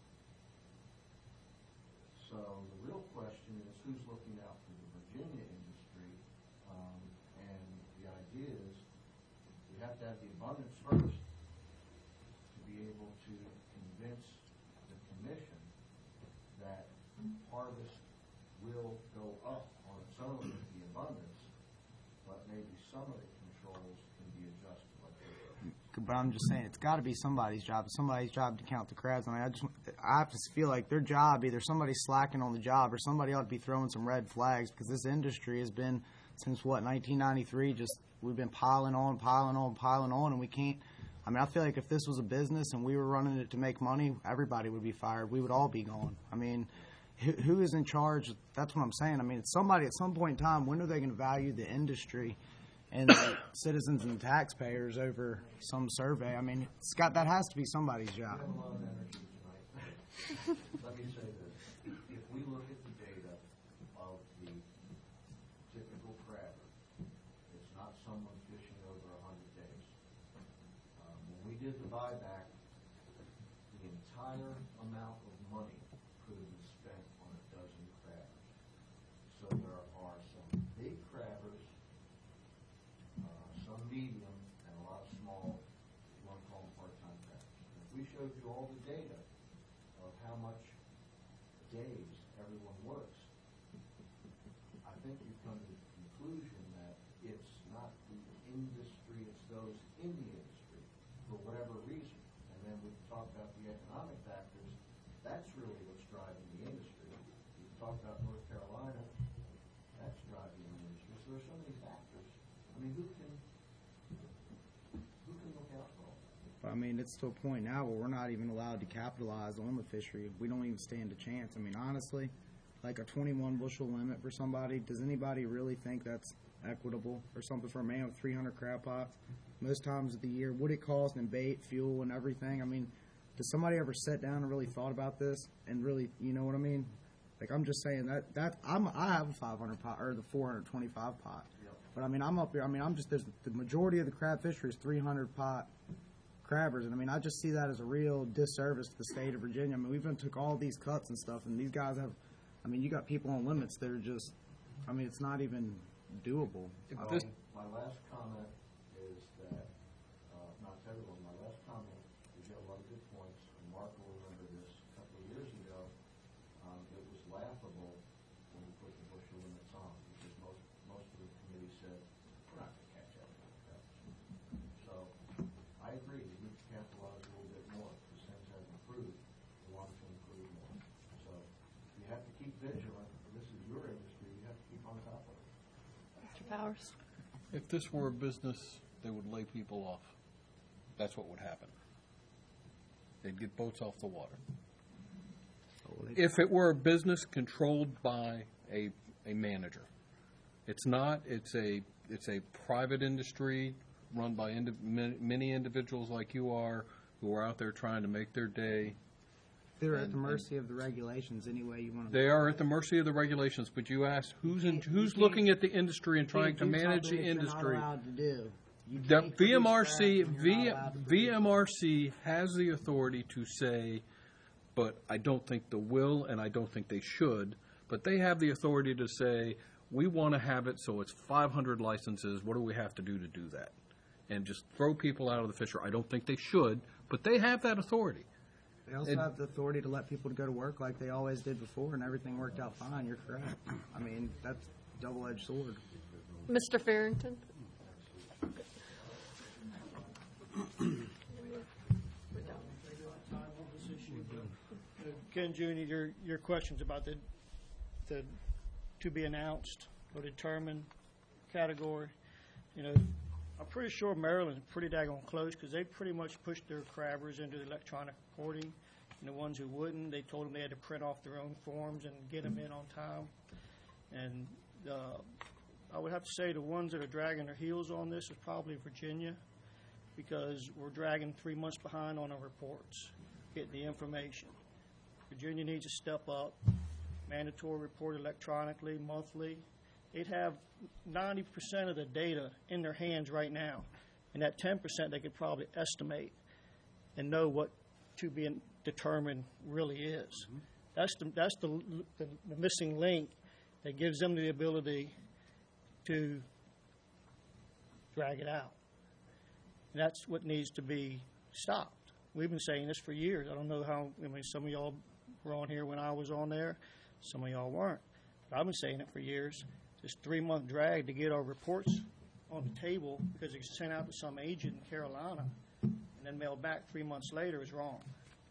So the real question is who's looking out for the Virginia industry? Um, and the idea is we have to have the abundance first to be able to convince the commission that harvest will go up on its own with the abundance, but maybe some of the controls can be adjusted like this. But I'm just saying, it's got to be somebody's job. It's somebody's job to count the crabs. I mean, I just, I have to feel like their job, either somebody's slacking on the job or somebody ought to be throwing some red flags because this industry has been, since what, nineteen ninety-three, just, we've been piling on, piling on, piling on, and we can't, I mean, I feel like if this was a business and we were running it to make money, everybody would be fired. We would all be gone. I mean, who, who is in charge? That's what I'm saying. I mean, it's somebody at some point in time, when are they going to value the industry and the citizens and taxpayers over some survey? I mean, Scott, that has to be somebody's job. We have a lot of energy tonight. Let me say this. If we look at the data of the typical crabber, it's not someone fishing over a hundred days. Um, when we did the buyback, the entire amount of money could have been spent on a dozen crabbers. So there are some big crabbers, uh, some medium, and a lot of small, if you want to call them part-time crabbers. If we showed you all the data of how much days everyone works, I think you've come to the conclusion that it's not the industry, it's those in the industry for whatever reason. And then we can talk about the economic factors. That's really what's driving the industry. We can talk about North Carolina. That's driving the industry. So there's so many factors. I mean, who can who I mean, it's to a point now where we're not even allowed to capitalize on the fishery. We don't even stand a chance. I mean, honestly, like a twenty-one bushel limit for somebody, does anybody really think that's equitable or something for a man with three hundred crab pots? Most times of the year, what it costs in bait, fuel, and everything. I mean, does somebody ever sit down and really thought about this and really, you know what I mean? Like, I'm just saying that, that I'm, I have a five hundred pot, or the four hundred twenty-five pot. Yep. But I mean, I'm up here, I mean, I'm just, there's, the majority of the crab fishery is three hundred pot crabbers. And I mean, I just see that as a real disservice to the state of Virginia. I mean, we've been took all these cuts and stuff, and these guys have, I mean, you got people on limits that are just, I mean, it's not even doable. Um, This- My last comment is that, uh, not to everyone, my last comment, you got a lot of good points, and Mark will remember this a couple of years ago. Um, it was laughable when we put the bushel limits on, because most, most of the committee said, we're not gonna catch that many crabs. So, I agree, we need to capitalize a little bit more, because things have improved, we want to improve more. So, you have to keep vigilant, this is your industry, you have to keep on top of it. Mister Powers? If this were a business, they would lay people off. That's what would happen. They'd get boats off the water. If it were a business controlled by a, a manager, it's not. It's a it's a private industry run by indi- many individuals like you are, who are out there trying to make their day. They're at And- the mercy of the regulations any way you want to. They are at the mercy of the regulations, but you ask who's in, can't- you who's can't- looking at the industry and You trying can't to do manage something the that you're not industry. allowed to do. You The can't produce V M R C, crab and you're V, not allowed to produce V M R C has the authority to say, but I don't think they will, and I don't think they should, but they have the authority to say, we want to have it so it's five hundred licenses, what do we have to do to do that? And just throw people out of the fishery. I don't think they should, but they have that authority. They also It- have the authority to let people go to work like they always did before, and everything worked out fine. You're correct. I mean, that's a double-edged sword. Mister Farrington? Ken Junior, your, your questions about the, the to be announced or determined category, you know, I'm pretty sure Maryland's pretty daggone close because they pretty much pushed their crabbers into the electronic reporting. And the ones who wouldn't, they told them they had to print off their own forms and get them in on time. And uh, I would have to say the ones that are dragging their heels on this is probably Virginia, because we're dragging three months behind on our reports, getting the information. Virginia needs to step up, mandatory report electronically, monthly. They'd have ninety percent of the data in their hands right now, and that ten percent they could probably estimate and know what to be determined really is. Mm-hmm. That's the that's the, the the missing link that gives them the ability to drag it out. And that's what needs to be stopped. We've been saying this for years. I don't know how, I mean, some of y'all were on here when I was on there. Some of y'all weren't. But I've been saying it for years. This three-month drag to get our reports on the table because it's sent out to some agent in Carolina and then mailed back three months later is wrong.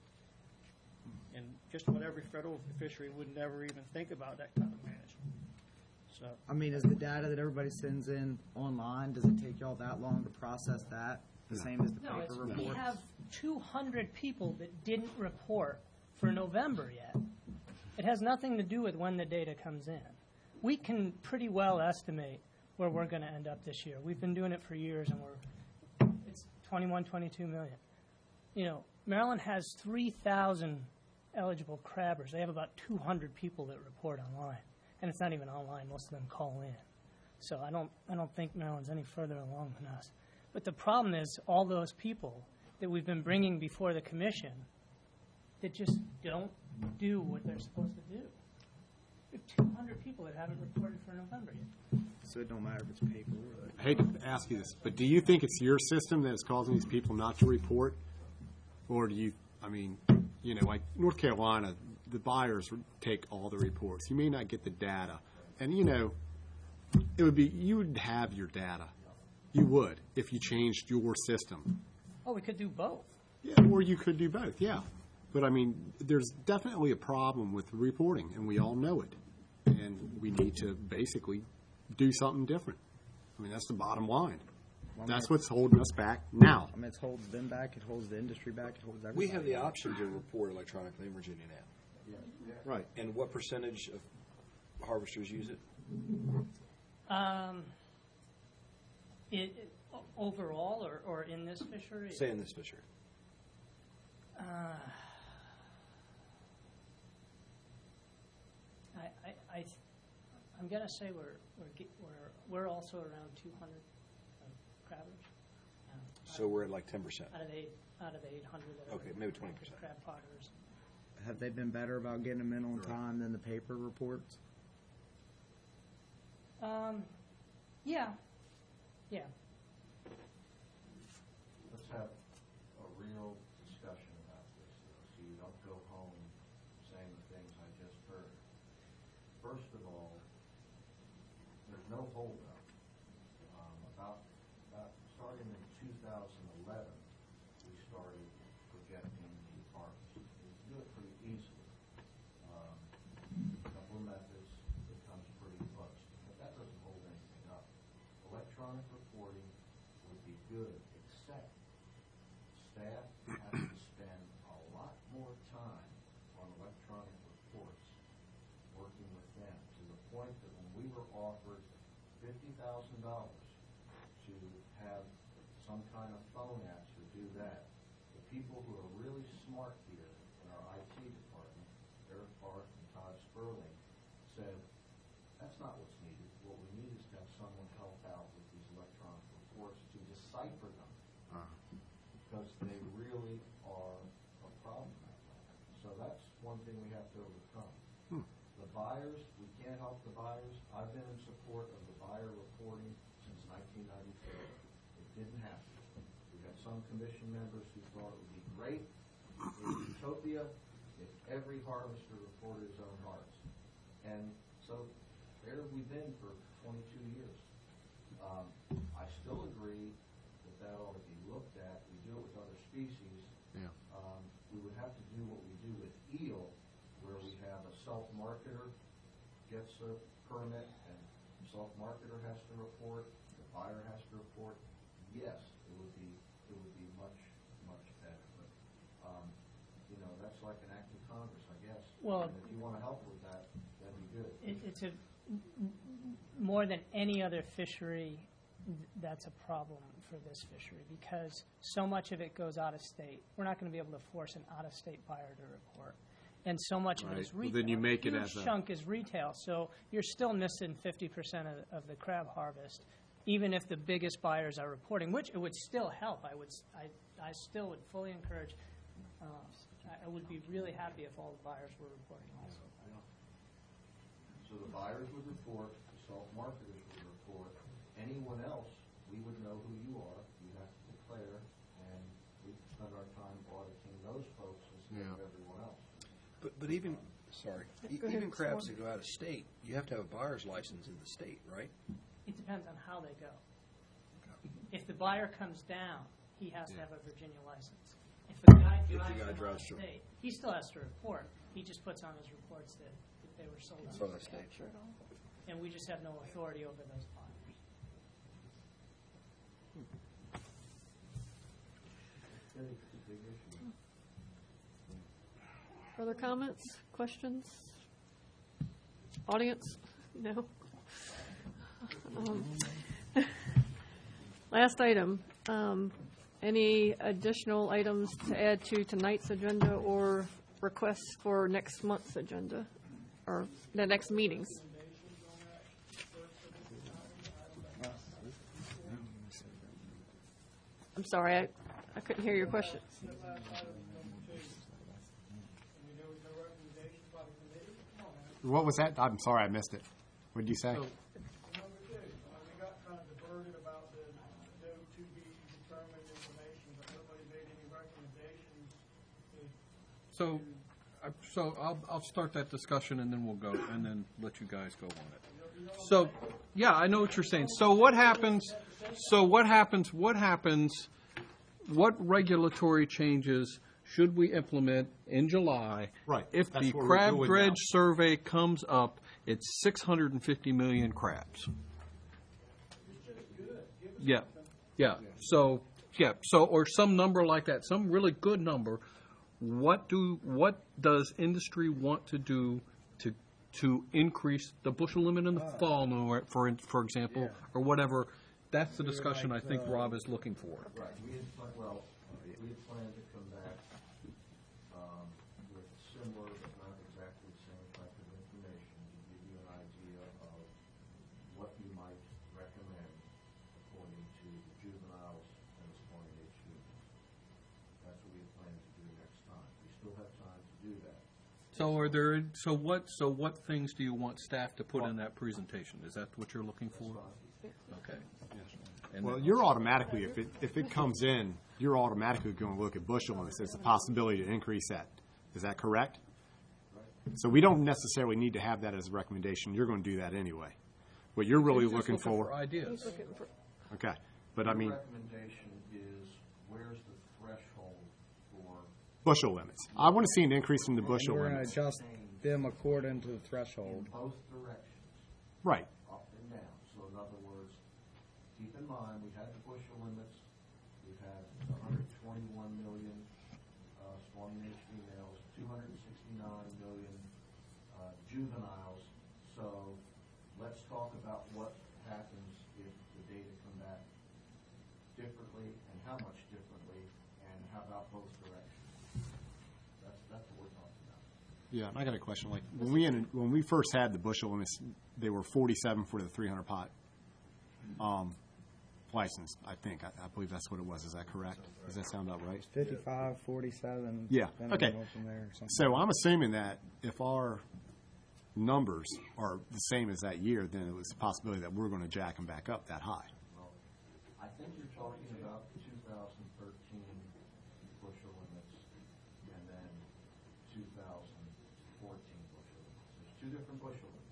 And just about every federal fishery would never even think about that kind of management. So, I mean, is the data that everybody sends in online, does it take y'all that long to process that? The same as the No, paper it's, report? we have two hundred people that didn't report for November yet. It has nothing to do with when the data comes in. We can pretty well estimate where we're going to end up this year. We've been doing it for years, and we're it's twenty-one, twenty-two million. You know, Maryland has three thousand eligible crabbers. They have about two hundred people that report online, and it's not even online. Most of them call in. So I don't, I don't think Maryland's any further along than us. But the problem is all those people that we've been bringing before the commission that just don't do what they're supposed to do. We have two hundred people that haven't reported for November yet. So it don't matter if it's paper or... I hate to ask you this, but do you think it's your system that is causing these people not to report? Or do you, I mean, you know, like North Carolina, the buyers take all the reports. You may not get the data. And, you know, it would be, you would have your data. You would, if you changed your system. Oh, we could do both. Yeah, or you could do both, yeah. But, I mean, there's definitely a problem with reporting, and we all know it. And we need to basically do something different. I mean, that's the bottom line. I mean, That's it's- what's holding us back now. I mean, it holds them back, it holds the industry back, it holds We everybody. have the option to report electronically in Virginia now. Right. And what percentage of harvesters use it? Um, it, it- o- overall, or, or in this fishery? Say in this fishery. Uh, I, I, I, th- I'm gonna say we're, we're, ge- we're, we're also around two hundred crabbers. Um, So we're at like ten percent. Out of the eight, out of the eight hundred that are. Okay, maybe twenty percent. Crab potters. Have they been better about getting them in on time than the paper reports? Um, yeah, yeah. Let's have a real discussion about this, though, so you don't go home saying the things I just heard. First of all, there's no holdup. Um, about, about, starting in two thousand eleven, we started projecting the harvest. We do it pretty easily. Um, a couple of methods, it comes pretty close, but that doesn't hold anything up. Electronic reporting would be good, except staff has to spend a lot more time on electronic reports, working with them, to the point that when we were offered fifty thousand dollars to have some kind of phone answer do that, the people who are really smart here in our I T department, Eric Park and Todd Sperling, said, that's not what's needed. What we need is to have someone help out with these electronic reports to decipher them, because they really are a problem out there. So that's one thing we have to overcome. Hmm. The buyers, we can't help the buyers. I've been in support of the buyer reporting since nineteen ninety-four. It didn't happen. We had some commission members who thought it would be great in utopia if every harvester reported his own harvest. And so there we've been for twenty-two years. Um, I still agree that that ought to be looked at. We do it with other species. Yeah. Um, we would have to do what we do with eel, where we have a self-marketer gets a permit and self-marketer has to report, the buyer has to report. Yes, it would be, it would be much, much better. But, um, you know, that's like an act of Congress, I guess. Well- And if you want to help with that, that'd be good. It, it's a, more than any other fishery, th- that's a problem for this fishery, because so much of it goes out of state. We're not going to be able to force an out-of-state buyer to report. And so much of it is Right. Well, retail. then you make it A as huge a- chunk is retail, so you're still missing fifty percent of, of the crab harvest, even if the biggest buyers are reporting, which it would still help. I would, s- I, I still would fully encourage, uh, I I would be really happy if all the buyers were reporting also. So the buyers would report, the self-marketers would report. Anyone else, we would know who you are. You have to declare, and we spend our time auditing those folks instead of everyone else. But, but even, sorry, e- Go ahead, even Mister crabs Moore. that go out of state, you have to have a buyer's license in the state, right? It depends on how they go. If the buyer comes down, he has to Yeah. have a Virginia license. If the guy If the drives guy from out drives of from- state, he still has to report. He just puts on his reports that, that they were sold Sold out out of of state. state. And we just have no authority over those buyers. It's a big issue. Further comments, questions? Audience? No? Um, Last item, um, any additional items to add to tonight's agenda or requests for next month's agenda, or the next meetings? I'm sorry, I, I couldn't hear your question. What was that? I'm sorry, I missed it. What did you say? Number two, uh, we got kind of diverted about the no to be determined information, but nobody made any recommendations. So, I- so I'll, I'll start that discussion and then we'll go, and then let you guys go on it. So, yeah, I know what you're saying. So what happens, so what happens, what happens, what regulatory changes should we implement in July? Right. If That's the what we're crab doing dredge now. survey comes up, it's six hundred fifty million crabs. Yeah, Yeah, so, yeah, so, or some number like that, some really good number. What do, what does industry want to do to, to increase the bushel limit in the fall, no, for, for example, or whatever? That's the discussion I think Rob is looking for. Right, we had, pla- well, we had planned to come back, um, with similar but not exactly the same type of information to give you an idea of what you might recommend according to the juveniles and the spawning age juveniles. That's what we had planned to do next time. We still have time to do that. So are there, so what, so what things do you want staff to put in that presentation? Is that what you're looking for? Okay. And Well, then- you're automatically, if it, if it comes in, you're automatically going to look at bushel limits. There's a possibility to increase that. Is that correct? So we don't necessarily need to have that as a recommendation. You're going to do that anyway. What you're really He's just looking for. Ideas. Okay, but I mean, Your recommendation is, where's the threshold for bushel limits. I want to see an increase in the bushel We're going to limits. adjust them according to the threshold. in both directions? Right. Up and down. So in other words, keep in mind, we've had the bushel limits, we've had one hundred twenty-one million uh, spawning age females, two hundred sixty-nine million uh, juveniles. So let's talk about what happens if the data come back differently and how much differently, and how about both directions? That's, that's what we're talking about. Yeah, and I got a question. Like when we en- when we first had the bushel limits, they were forty-seven for the three hundred pot um, license. I think I, I believe that's what it was. Is that correct? Does that sound about right? fifty-five, forty-seven. Yeah. then Okay. go from there or something. So I'm assuming that if our numbers are the same as that year, then it was a possibility that we're going to jack them back up that high. Well, I think you're talking about the two thousand thirteen bushel limits and then two thousand fourteen bushel limits. There's two different bushel limits.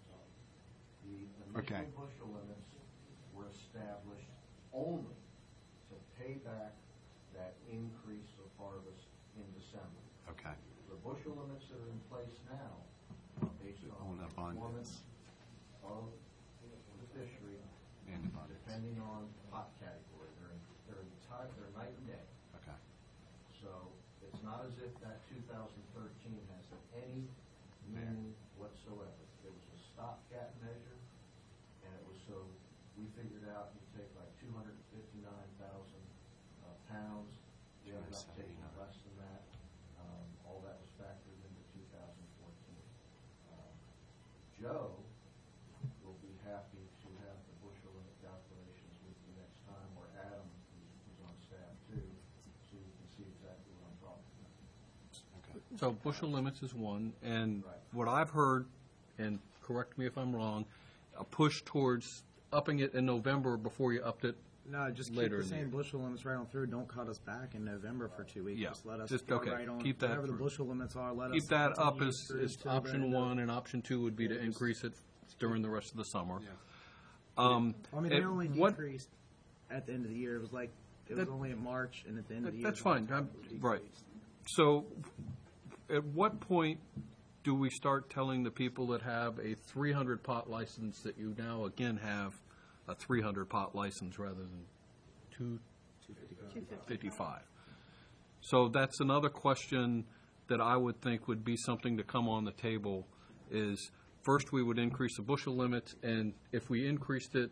The Okay. initial bushel limits were established only to pay back that increase of harvest in December. Okay. The bushel limits that are in place now are based on On the abundance. performance of the fishery, And abundance. depending on pot category. They're, in- they're, enti- they're night and day. Okay. So it's not as if that two thousand thirteen has any meaning whatsoever. It was a stopgap measure, and it was so, we figured out you take like two hundred fifty-nine thousand uh, pounds, we ended up taking less than that. Um, all that was factored into two thousand fourteen. Um, Joe will be happy to have the bushel limit calculations with you next time, or Adam, who's who's on staff too, so you can see exactly what I'm talking about. So bushel limits is one, and what I've heard, and correct me if I'm wrong, a push towards upping it in November before you upped it No, just keep later the in the same year. bushel limits right on through. Don't cut us back in November for two weeks. Yeah, Just let us just- go okay, right on. keep that Whatever the through. bushel limits are, let us. Keep that up continue as, through as to the option end of- one, and option two would be to increase it during the rest of the summer. Yeah. Um, I mean, at they only what- decreased at the end of the year. It was like, it was That- only in March, and at the end of the year. That's it was fine, I'm, decreased. right. So, at what point do we start telling the people that have a three hundred pot license that you now again have a three hundred pot license rather than two fifty-five? So that's another question that I would think would be something to come on the table is, first, we would increase the bushel limit, and if we increased it,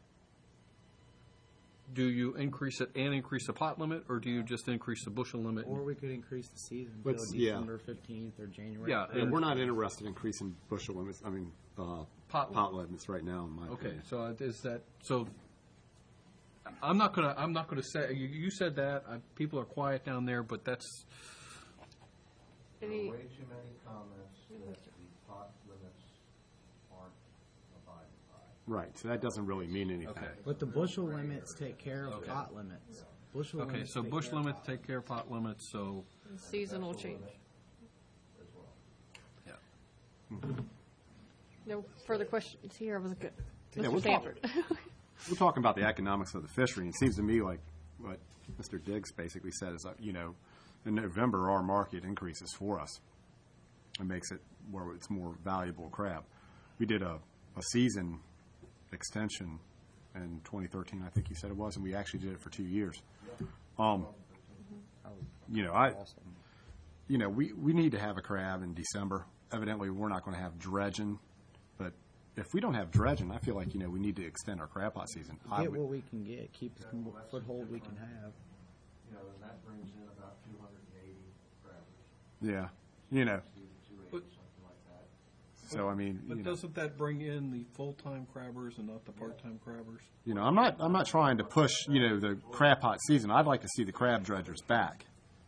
do you increase it and increase the pot limit, or do you just increase the bushel limit? Or we could increase the season But, until yeah. December fifteenth or January. Yeah, And we're not interested in increasing bushel limits, I mean, uh, Pot pot limits right now, in my Okay, opinion. so it is that, so, I'm not gonna, I'm not gonna say, you, you said that, I, people are quiet down there, but that's, There are Any- way too many comments that the pot limits aren't abided by. Right, so that doesn't really mean anything. okay. But the bushel limits take care of Okay. pot limits. Bushel Okay, limits so take bush care of limits pot take care of pot limits, so, Seasonal change. As well. yeah. No further questions here. I was good. Yeah, Mister we'll talk- Sanford. We're talking about the economics of the fishery, and it seems to me like what Mister Diggs basically said is, that, you know, in November, our market increases for us. It makes it where it's more valuable crab. We did a, a season extension in twenty thirteen, I think you said it was, and we actually did it for two years. Um, you know, I, you know, we, we need to have a crab in December. Evidently, we're not going to have dredging, but if we don't have dredging, I feel like, you know, we need to extend our crab pot season. I Get would- what we can get, keep the com- foothold we can have. You know, and that brings in about two hundred and eighty crabbers. Yeah, you know, two eighty, But- something like that. so I mean, you But know. doesn't that bring in the full-time crabbers and not the part-time crabbers? You know, I'm not, I'm not trying to push, you know, the crab pot season. I'd like to see the crab dredgers back.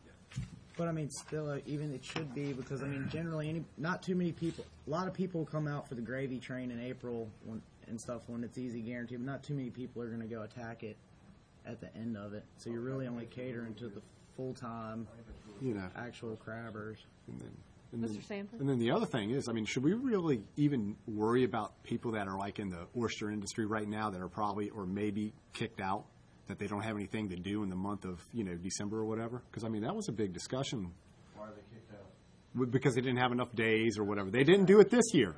But I mean, still, uh, even it should be because I mean, generally, any not too many people. A lot of people come out for the gravy train in April when, and stuff when it's easy guaranteed. But not too many people are going to go attack it at the end of it. So you're really only catering to the full time, You know. actual crabbers. And then, and Mister then, Sanford? and then the other thing is, I mean, should we really even worry about people that are like in the oyster industry right now that are probably or maybe kicked out, that they don't have anything to do in the month of, you know, December or whatever? Because, I mean, that was a big discussion Why are they kicked out? w- because they didn't have enough days or whatever. They didn't do it this year.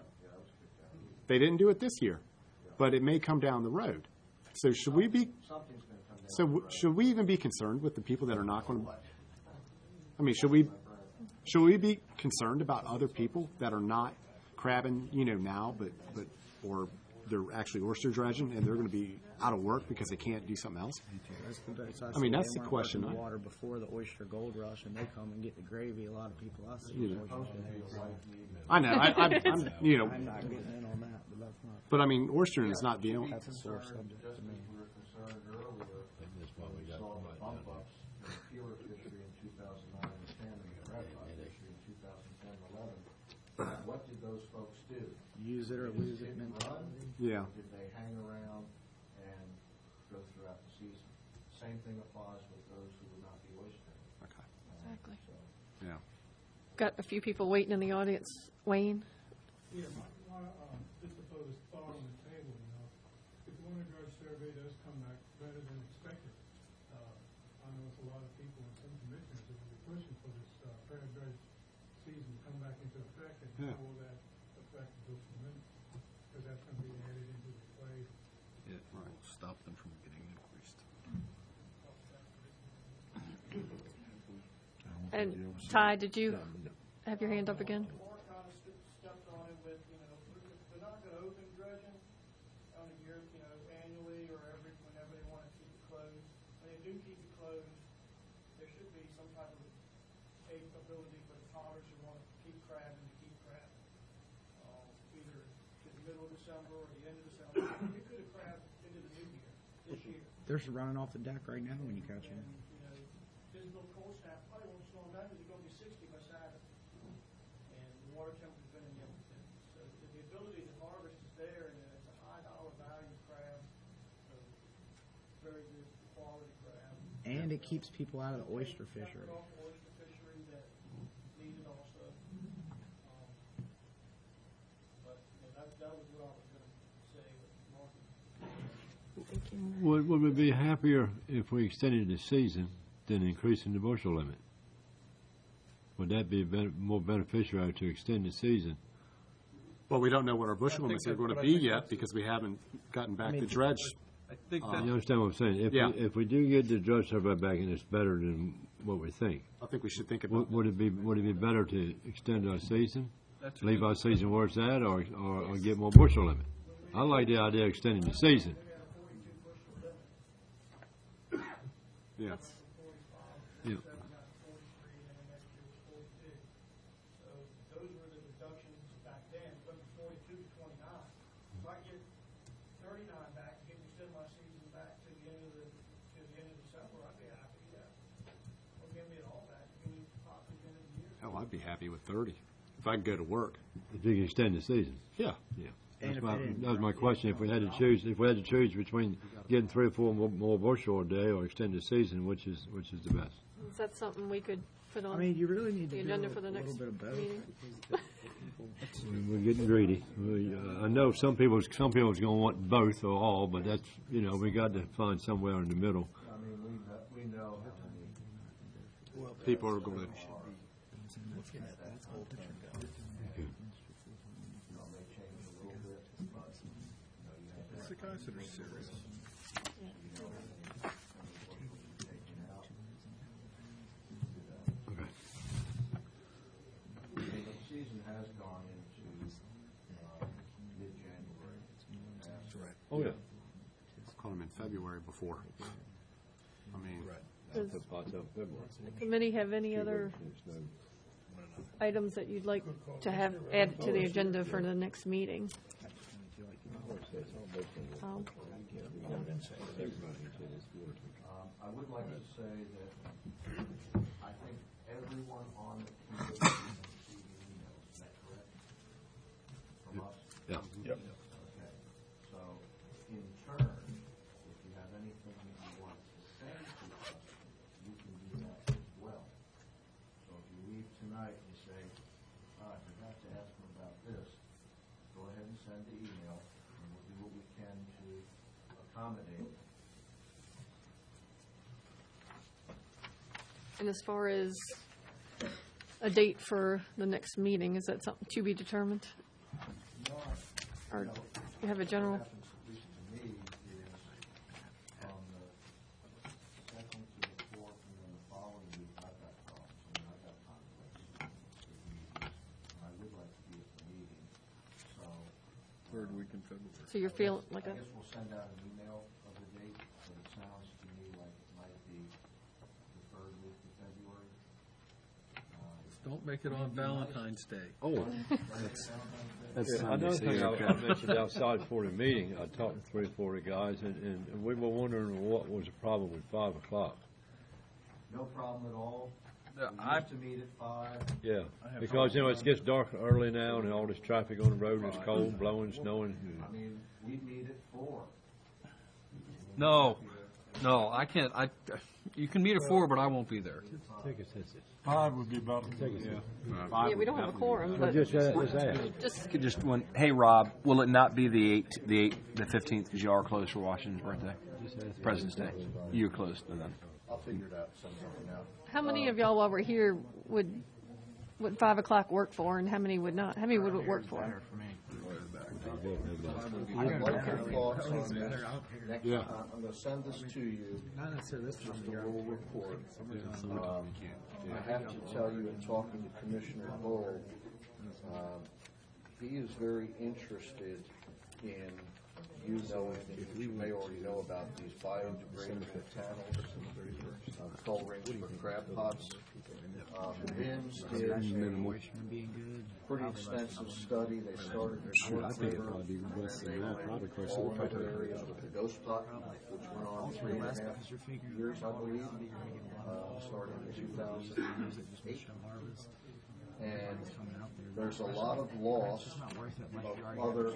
They didn't do it this year, but it may come down the road. So should we be, Something's going to come down. so w- should we even be concerned with the people that are not going to, I mean, should we, should we be concerned about other people that are not crabbing, you know, now, but, but, or they're actually oyster dredging and they're going to be out of work because they can't do something else? That's the, that's I mean, say that's they the weren't question. working the water before the oyster gold rush, and they come and get the gravy. A lot of people I see. You know. oyster days. I know, I, I, I'm, you know, I'm not getting in on that, but that's not. but I mean, oystering is not the only, That's a sore subject Just to as me. we were concerned earlier, when we saw the bump ups in the peeler fishery in two thousand nine and ten and the crab pot fishery in two thousand ten and eleven. What did those folks do? Use it or Did they lose it hit and mentality. run? Yeah. Did they hang around and go throughout the season? Same thing applies with those who would not be oystering. Okay. Exactly. Yeah. Got a few people waiting in the audience. Wayne? Yeah, my, my, um, just to put a thought on the table, you know, if the winter dredge survey does come back better than expected, uh, I know it's a lot of people and some commissioners that will be pushing for this, uh, crab dredge season to come back into effect, and Yeah. how will that affect the bushel limit? Because that's gonna be added into the equation. It will stop them from getting increased. And Ty, did you have your hand up again? Mark kind of st- stepped on it with, you know, they're they're not going to open dredging on a year, you know, annually or every, whenever they want to keep it closed. When they do keep it closed, there should be some type of capability for the farmers who want to keep crabbing to keep crabbing. Um, either to the middle of December or the end of December. You could have crabbed into the new year, this year. They're just running off the deck right now when you catch them. And, you know, physical cold snap probably won't slow them down because it's going to be sixty by Saturday. And the water temperature's going to be everything. So the the ability to harvest is there, and it's a high dollar value crab, so very good quality crab. And it keeps people out of the oyster Kept fishery. it off the oyster fishery that need it also. Um, But, you know, that, that was what I was going to say with market. Would, would we be happier if we extended the season than increasing the bushel limit? Would that be ben- more beneficial to extend the season? Well, we don't know what our I bushel think limits are that- going to but I be think yet that's- because we haven't gotten back I the mean, dredge. I think Uh, that, You understand what I'm saying? If, Yeah. we, if we do get the dredge survey back and it's better than what we think, I think we should think would, about would it be would it be better to extend our season, that's a leave good- our season where it's at, or, or, or get more bushel limit? I like the idea of extending the season. Yeah. Yeah. So those were the reductions back then, went from forty-two to twenty-nine. If I get thirty-nine back, get extend my season back to the end of the, to the end of December, I'd be happy, yeah. Don't give me it all back, give me possibly the end of the year. Hell, I'd be happy with thirty if I could go to work. If you can extend the season. Yeah. Yeah. And That's if my, they didn't- that was my question. If we had to choose, if we had to choose between getting three or four more, more bushel a day or extend the season, which is which is the best? Is that something we could put on I mean, you really need to the do agenda a for the little next bit of both. meeting? We're getting greedy. We, uh, I know some people, some people's going to want both or all, but that's, you know, we got to find somewhere in the middle. I mean, we know, we know how many People are going to. you know, may change a little bit, but, you know, you have to It's the guys that are serious. Okay. The season has gone into uh, mid-January. Oh, yeah. Caught them in February before. I mean, Does Put pots out in February. the committee have any other items that you'd like to have added to the agenda for the next meeting? Um, Um, I would like to say that I think everyone on the committee is receiving emails, is that correct? From us? Yeah. Yep. Okay, so in turn, if you have anything that you want to send to us, you can do that as well. So if you leave tonight and say, ah, I forgot to ask them about this, go ahead and send the email, and we'll do what we can to accommodate. And as far as a date for the next meeting, is that something to be determined? No, Or no. you have a general? What happens, at least to me, is from the second to the fourth, and then the following week, I've got problems, I mean, I've got conflicts with meetings, and I would like to be at the meeting, so. Third week in February. So you're feeling like a, I guess we'll send out an email of the date, but it sounds to me like it might be the third week of February. Don't make it on Valentine's Day. Oh. That's Yeah, Sunday, another so thing you're I okay. I mentioned outside for the meeting, I talked to three or four of the guys, and, and and we were wondering what was the problem with five o'clock. No problem at all. Yeah, We I- used to meet at five. Yeah, because, you know, it gets dark early now, and all this traffic on the road, and it's cold, blowing, snowing. I mean, we meet at four. No, no, I can't. I, you can meet at four, but I won't be there. Take a sense. Five would be better. yeah, we don't have a quorum, but Just, uh, just ask. just, Could just one. Hey, Rob, will it not be the eight, the eight, the fifteenth because you are closed for Washington's birthday, President's Day? You're closed, and then. I'll figure it out, send something out. how many of y'all while we're here would, would five o'clock work for, and how many would not? How many would it work for? I'd like your thoughts on this. Next, Yeah. uh, I'm gonna send this to you, Not necessarily this just time a of year. little report. Yeah. Um, I have to tell you, in talking to Commissioner Bull, um, he is very interested in you knowing, which you may already know about, these biodegradable panels, uh, skull rings for crab pots. Um, Vince did a Being good. pretty extensive study. They started in Sure, I Short think it'd River, probably be less and than they that, went probably closer to all five other hundred. areas with the ghost pot, which went on three and a half years, I believe, uh, starting in two thousand eight. And there's a lot of loss of other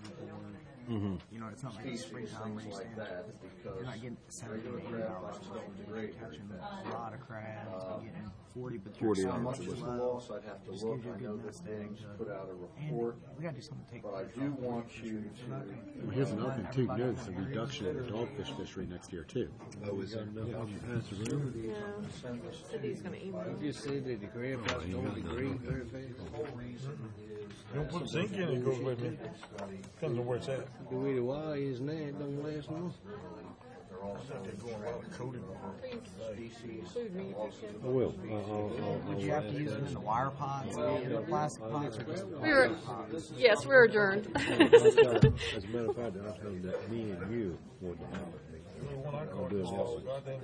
You know, it's not like species, springtime where things you like stand that, You're because not getting seventy, regular eighty crab hours pots a don't day. degrade You're very catching fast. a lot of crabs. You're getting forty, but forty you're How so much much is the low. loss, I'd have to Just look. gives you a I good know that nest egg Vince to- put out a And report, we gotta do something to take. but I do want you to, Well, here's another thing too, you know, there's a reduction in the dogfish fishery next year too. Oh, is there enough out in Pass the River? yeah, said he's gonna email. You say that the crab pots don't degrade very fast? the whole reason is. You don't put zinc in it, it goes with me. Depends on where it's at. The way the wire is now, it don't last long. They're also Coating. species. Food meat. I will. I'll- I'll- I'll- Would you have to use them in the wire pots, in the plastic pots, or just? We were, yes, we're adjourned. As a matter of fact, I told that me and you would have it. I'll do it also.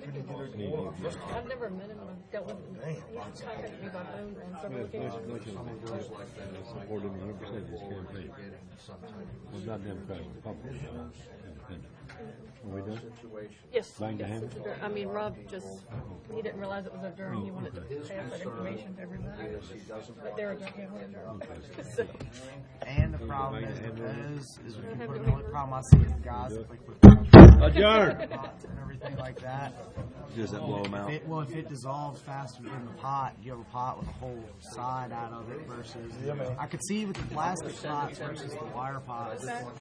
I've never met him, I've dealt with him. He's contacted me by phone on several Yes, occasions. like him. I support him one hundred percent in his campaign. I'm not Democratic, Republican, I'm independent. Are we done? Yes. Bang to yes, hand? it's adjourned. I mean, Rob just, he didn't realize it was adjourned, he wanted to pass that information to everybody. But they're adjourned, yeah, we're adjourned. So, And the problem is with those, is we can Have put, it the only written. problem I see is guys that like put Adjourned. pots and everything like that. Does that blow them out? If it, well, if it dissolves faster in the pot, you have a pot with a whole side out of it versus, I could see with the plastic pots versus the wire pots.